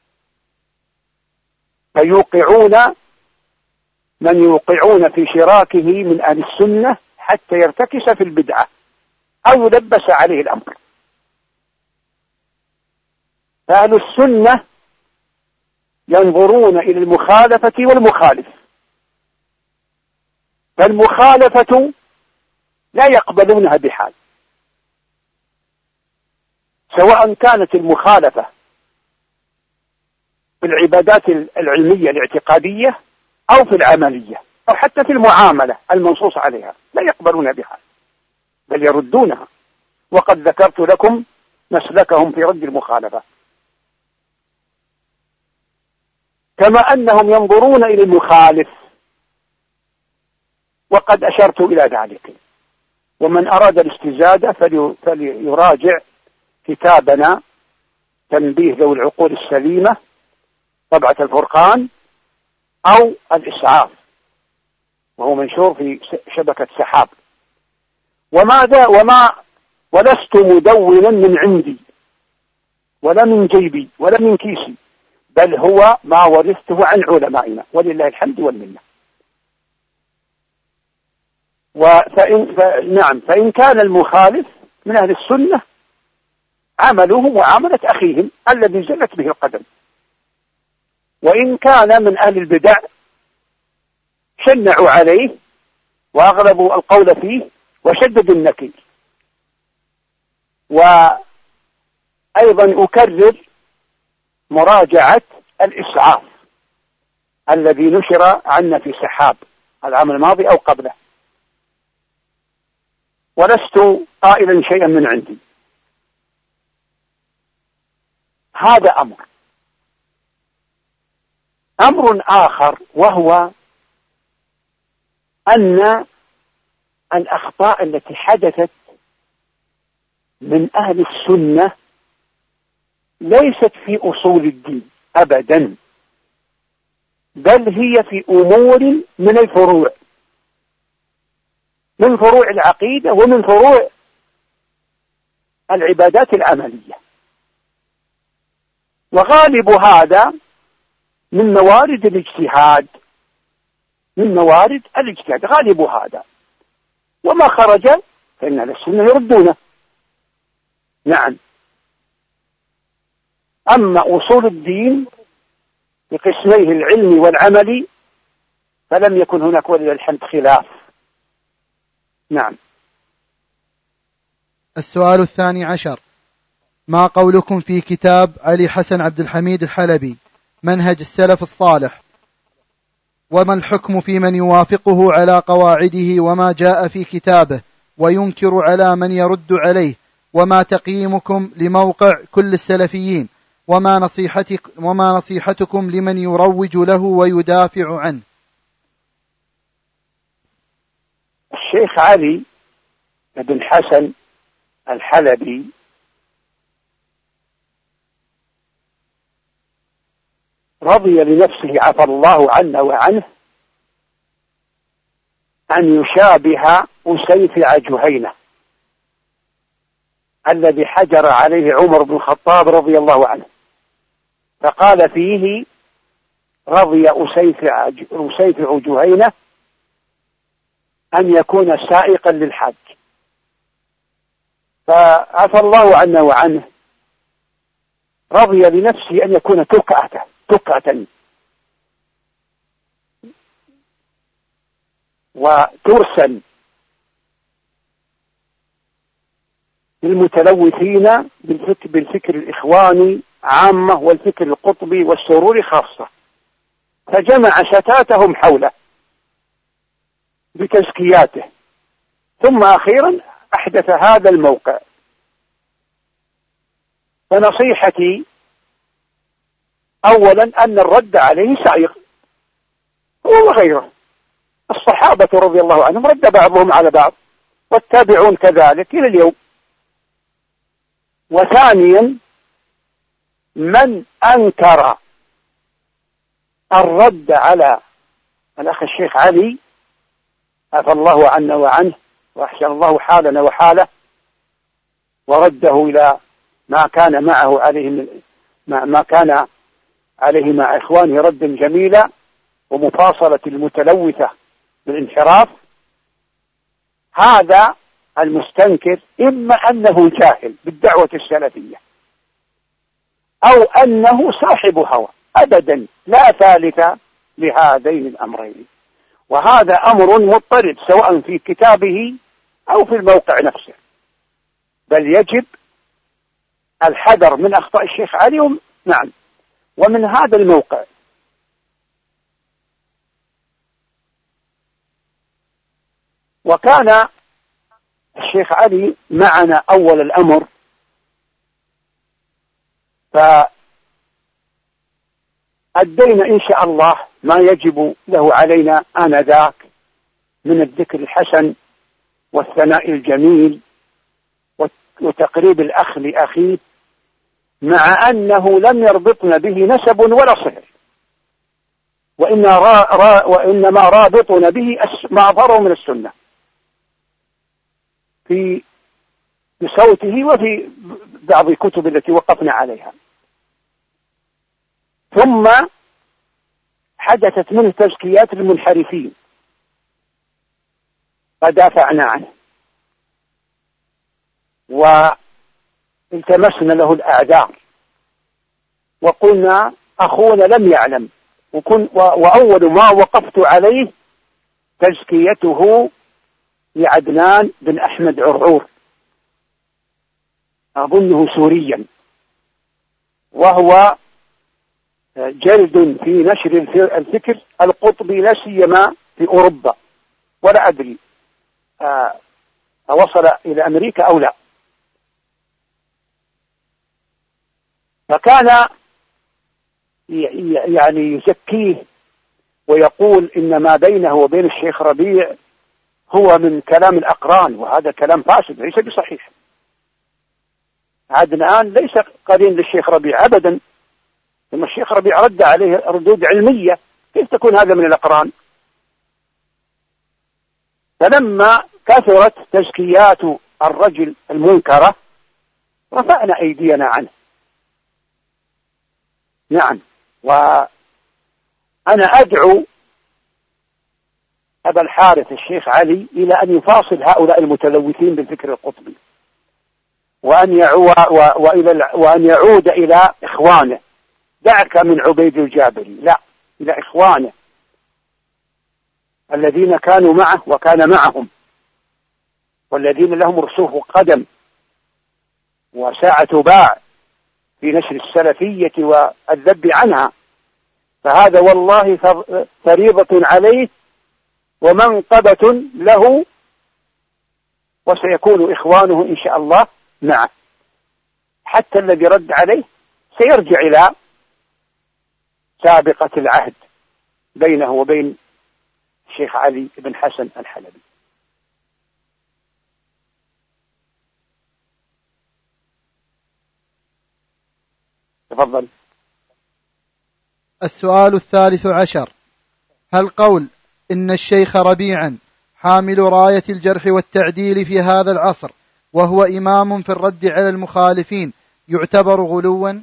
B: فيوقعون من يوقعون في شراكه من أهل السنة حتى يرتكس في البدعة أو يلبس عليه الأمر. فأهل السنة ينظرون إلى المخالفة والمخالف، فالمخالفة لا يقبلونها بحال، سواء كانت المخالفة في العبادات العلمية الاعتقادية أو في العملية أو حتى في المعاملة المنصوص عليها، لا يقبلونها بحال بل يردونها. وقد ذكرت لكم مسلكهم في رد المخالفة. كما أنهم ينظرون إلى المخالف، وقد أشرت إلى ذلك. ومن أراد الاستزادة فليراجع كتابنا تنبيه ذوي العقول السليمة طبعة الفرقان أو الإسعاف، وهو منشور في شبكة سحاب. ولست مدونا من عندي ولا من جيبي ولا من كيسي، بل هو ما ورثته عن علمائنا ولله الحمد والمنة. فإن كان المخالف من أهل السنة عمله معاملة أخيهم الذي زلت به القدم، وإن كان من أهل البدع شنعوا عليه وأغلبوا القول فيه وشددوا النكير. وأيضا أكرر مراجعة الإسعاف الذي نشر عنا في سحاب العام الماضي أو قبله. ولست قائلا شيئا من عندي. هذا أمر آخر، وهو أن الأخطاء التي حدثت من أهل السنة ليست في أصول الدين أبدا، بل هي في أمور من الفروع، من فروع العقيدة ومن فروع العبادات العملية. وغالب هذا من موارد الاجتهاد، غالب هذا، وما خرج فإن أهل السنة يردونه. نعم. أما أصول الدين بقسميه العلمي والعملي فلم يكن هناك ولله الحمد خلاف. نعم.
A: السؤال 12: ما قولكم في كتاب علي حسن عبد الحميد الحلبي منهج السلف الصالح؟ وما الحكم في من يوافقه على قواعده وما جاء في كتابه وينكر على من يرد عليه؟ وما تقييمكم لموقع كل السلفيين؟ وما نصيحتكم لمن يروج له ويدافع عنه؟
B: الشيخ علي بن حسن الحلبي رضي لنفسه عفى الله عنا وعنه أن يشابه أسيفع جهينة الذي حجر عليه عمر بن الخطاب رضي الله عنه، فقال فيه: رضي أسيفع جهينة أن يكون سائقا للحج. فعفى الله عنا وعنه رضي لنفسه أن يكون تكأة وترسا للمتلوثين بالفكر الإخواني عامة والفكر القطبي والسروري خاصة، فجمع شتاتهم حوله بتزكياته، ثم أخيرا أحدث هذا الموقع. فنصيحتي أولا أن الرد عليه سائغ، هو وغيره الصحابة رضي الله عنهم رد بعضهم على بعض، والتابعون كذلك إلى اليوم. وثانيا من أنكر الرد على الأخ الشيخ علي عفى الله عنا وعنه وأحسن الله حالنا وحاله، ورده إلى ما كان معه عليه ما كان عليه مع إخوانه ردا جميلا ومفاصلة المتلوثة بالانحراف، هذا المستنكر إما أنه جاهل بالدعوة السلفية أو أنه صاحب هوى، أبدا لا ثالث لهذين الأمرين. وهذا أمر مضطرد سواء في كتابه أو في الموقع نفسه، بل يجب الحذر من أخطاء الشيخ علي نعم ومن هذا الموقع. وكان الشيخ علي معنا أول الأمر، فأدينا إن شاء الله ما يجب له علينا آنذاك من الذكر الحسن والثناء الجميل وتقريب الأخ لأخيه، مع أنه لم يربطنا به نسب ولا صهر، وإنما رابطنا به ما ظهره من السنة في بصوته وفي بعض الكتب التي وقفنا عليها. ثم حدثت منه تزكيات المنحرفين فدافعنا عنه والتمسنا له الأعذار وقلنا أخونا لم يعلم، وأول ما وقفت عليه تزكيته لعدنان بن أحمد عرعور، أظنه سوريا، وهو جلد في نشر الفكر القطبي لا سيما في أوروبا، ولا أدري وصل إلى أمريكا أو لا. فكان يعني يزكيه ويقول إن ما بينه وبين الشيخ ربيع هو من كلام الأقران، وهذا كلام فاسد ليس بصحيح. عدنان ليس قرين للشيخ ربيع أبدا، ثم الشيخ ربيع رد عليه ردود علمية، كيف تكون هذا من الأقران؟ فلما كثرت تزكيات الرجل المنكرة رفعنا أيدينا عنه. نعم، وأنا أدعو أبا الحارث الشيخ علي إلى أن يفاصل هؤلاء المتلوثين بالفكر القطبي، وأن يعود إلى إخوانه. دعك من عبيد الجابري، لا، إلى إخوانه الذين كانوا معه وكان معهم، والذين لهم رسوخ قدم وساعة باع في نشر السلفية والذب عنها، فهذا والله فريضة عليه ومنقبة له، وسيكون إخوانه إن شاء الله معه. حتى الذي رد عليه سيرجع إلى سابقة العهد بينه وبين الشيخ علي بن حسن الحلبي. تفضل.
A: السؤال 13 هل قول إن الشيخ ربيعا حامل راية الجرح والتعديل في هذا العصر وهو إمام في الرد على المخالفين يعتبر غلوا؟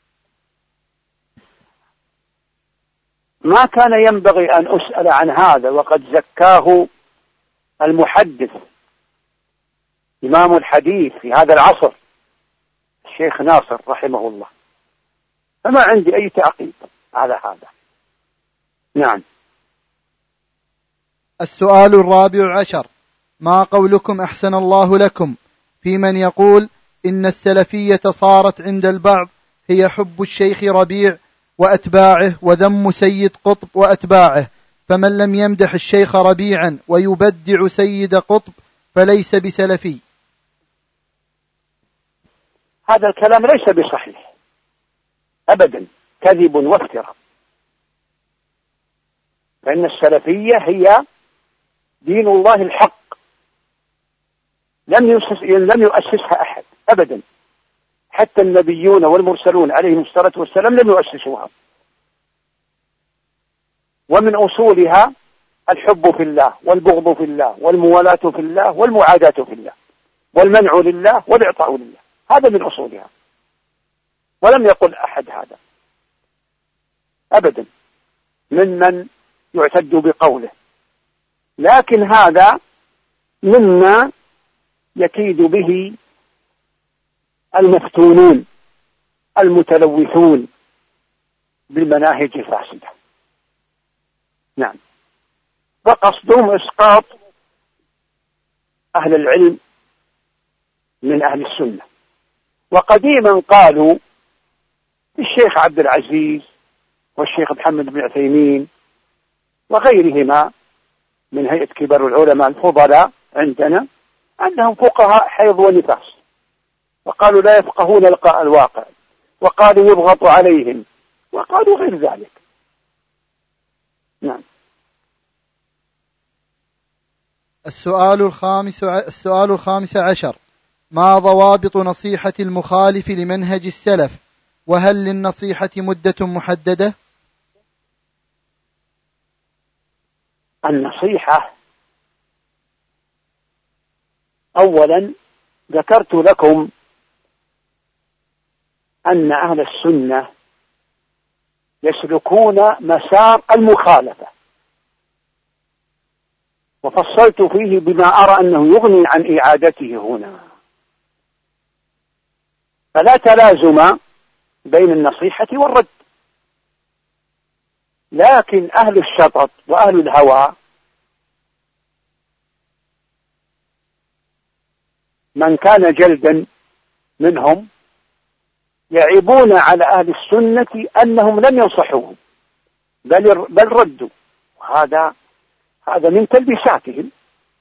B: ما كان ينبغي أن أسأل عن هذا، وقد زكاه المحدث إمام الحديث في هذا العصر الشيخ ناصر رحمه الله، فما عندي أي تعقيب على هذا. نعم.
A: السؤال 14 ما قولكم أحسن الله لكم في من يقول إن السلفية صارت عند البعض هي حب الشيخ ربيع وأتباعه وذم سيد قطب وأتباعه، فمن لم يمدح الشيخ ربيعا ويبدع سيد قطب فليس بسلفي؟
B: هذا الكلام ليس بصحيح أبدا، كذب وافتراء، فإن السلفية هي دين الله الحق، لم يؤسسها أحد أبدا، حتى النبيون والمرسلون عليهم الصلاة والسلام لم يؤسسوها. ومن أصولها الحب في الله والبغض في الله والموالاة في الله والمعاداة في الله والمنع لله والإعطاء لله، هذا من أصولها، ولم يقل أحد هذا أبدا ممن يعتد بقوله، لكن هذا مما يكيد به المفتونون المتلوثون بالمناهج الفاسدة. نعم. وقصدهم إسقاط أهل العلم من أهل السنة. وقديما قالوا الشيخ عبد العزيز والشيخ محمد بن عثيمين وغيرهما من هيئة كبار العلماء الفضلاء عندنا أنهم فقهاء حيض ونفاس، وقالوا لا يفقهون الواقع، وقالوا يضغط عليهم، وقالوا غير ذلك. نعم.
A: السؤال 15 ما ضوابط نصيحة المخالف لمنهج السلف، وهل للنصيحة مدة محددة؟
B: النصيحة أولا ذكرت لكم أن أهل السنة يسلكون مسار المخالفة، وفصلت فيه بما أرى أنه يغني عن إعادته هنا، فلا تلازم بين النصيحة والرد. لكن أهل الشطط وأهل الهوى من كان جلدا منهم يعيبون على أهل السنة أنهم لم ينصحوهم بل ردوا، هذا من تلبيساتهم.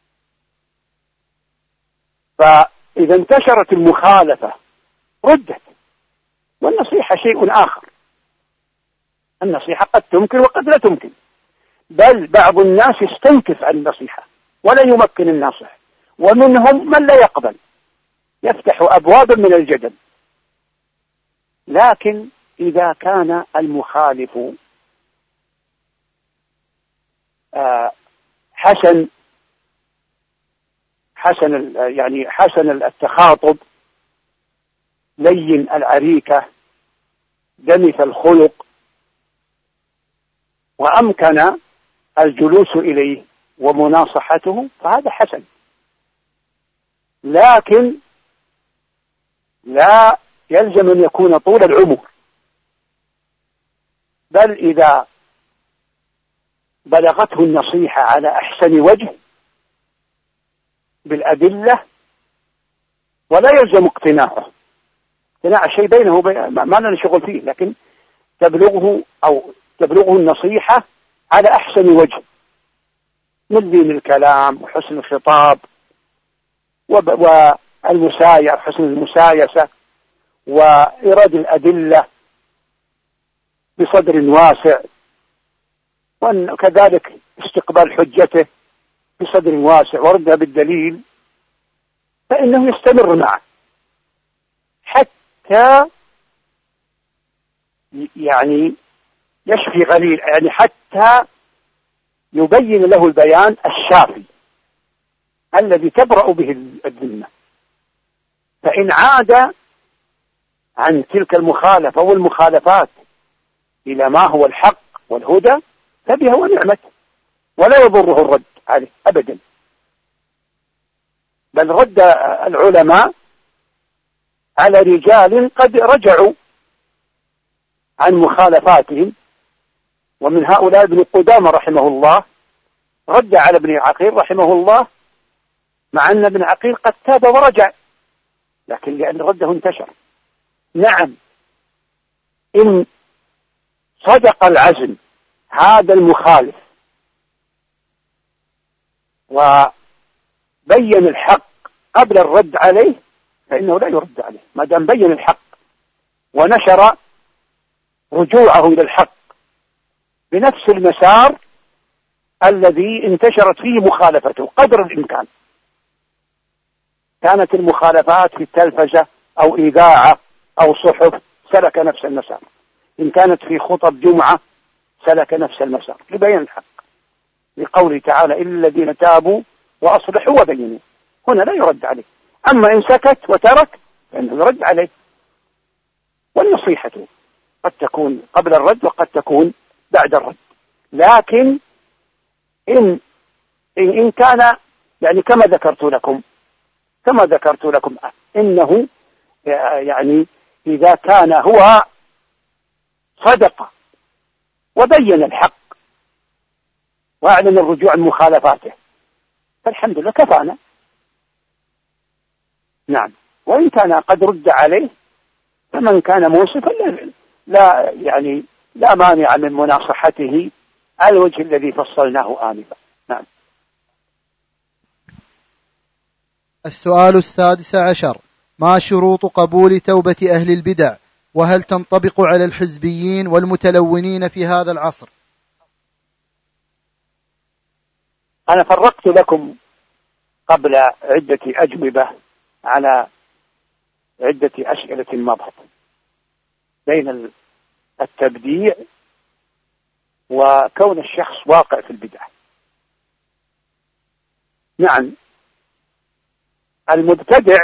B: فإذا انتشرت المخالفة ردت، والنصيحة شيء آخر. النصيحة قد تمكن وقد لا تمكن، بل بعض الناس يستنكف عن النصيحة ولا يمكن الناصح، ومنهم من لا يقبل، يفتح أبوابا من الجدل. لكن إذا كان المخالف حسن التخاطب، لين العريكة، دمث الخلق، وأمكن الجلوس إليه ومناصحته، فهذا حسن. لكن لا يلزم أن يكون طول العمر، بل إذا بلغته النصيحة على أحسن وجه بالأدلة، ولا يلزم اقتناعه، اقتناع الشيء بينه وبين ما لنا شغل فيه، لكن تبلغه النصيحة على أحسن وجه من لين الكلام وحسن الخطاب والمسايا حسن المسايسة وإيراد الأدلة بصدر واسع، وكذلك استقبال حجته بصدر واسع وردها بالدليل، فإنه يستمر معه حتى يعني يشفي غليل، يعني حتى يبين له البيان الشافي الذي تبرأ به الذمة. فإن عاد عن تلك المخالفة والمخالفات إلى ما هو الحق والهدى فبها ونعمت، ولا يضره الرد عليه أبدا. بل رد العلماء على رجال قد رجعوا عن مخالفاتهم، ومن هؤلاء ابن قدامة رحمه الله رد على ابن عقيل رحمه الله، مع أن ابن عقيل قد تاب ورجع، لكن لأن رده انتشر. نعم، إن صدق العزم هذا المخالف وبين الحق قبل الرد عليه فإنه لا يرد عليه، ما دام بين الحق ونشر رجوعه إلى الحق بنفس المسار الذي انتشرت فيه مخالفته قدر الإمكان. كانت المخالفات في التلفزة أو إذاعة أو صحف سلك نفس المسار، إن كانت في خطب جمعة سلك نفس المسار لبيان الحق، لقوله تعالى إلا الذين تابوا وأصلحوا وبينوا. هنا لا يرد عليه. أما إن سكت وترك فإنه يرد عليه، والنصيحة قد تكون قبل الرد وقد تكون بعد الرد. لكن إن كان يعني كما ذكرت لكم إنه يعني إذا كان هو صدق وبين الحق وأعلن الرجوع عن مخالفاته فالحمد لله كفانا. نعم، وإن كان قد رد عليه فمن كان منصفا لا مانع من مناصحته على الوجه الذي فصلناه آنفا. نعم.
A: السؤال 16: ما شروط قبول توبة أهل البدع، وهل تنطبق على الحزبيين والمتلونين في هذا العصر؟
B: أنا فرقت لكم قبل عدة أجوبة على عدة أسئلة مضت بين التبديع وكون الشخص واقع في البدع. نعم، المبتدع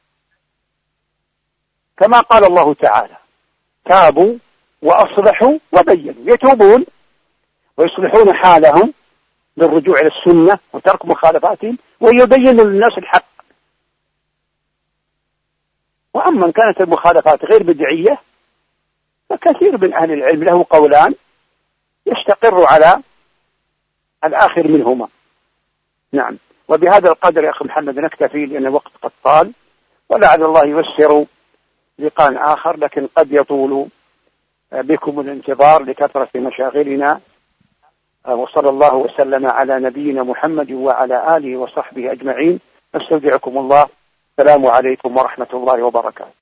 B: كما قال الله تعالى تابوا وأصلحوا وبينوا، يتوبون ويصلحون حالهم بالرجوع إلى السنة وترك مخالفاتهم ويبينوا للناس الحق. وأما كانت المخالفات غير بدعية فكثير من أهل العلم له قولان يستقر على الآخر منهما. نعم، وبهذا القدر يا أخي محمد نكتفي لأن الوقت قد طال، ولعل الله ييسر لقاء آخر، لكن قد يطول بكم الانتظار لكثرة مشاغلنا. وصلى الله وسلم على نبينا محمد وعلى آله وصحبه أجمعين. أستودعكم الله. السلام عليكم ورحمة الله وبركاته.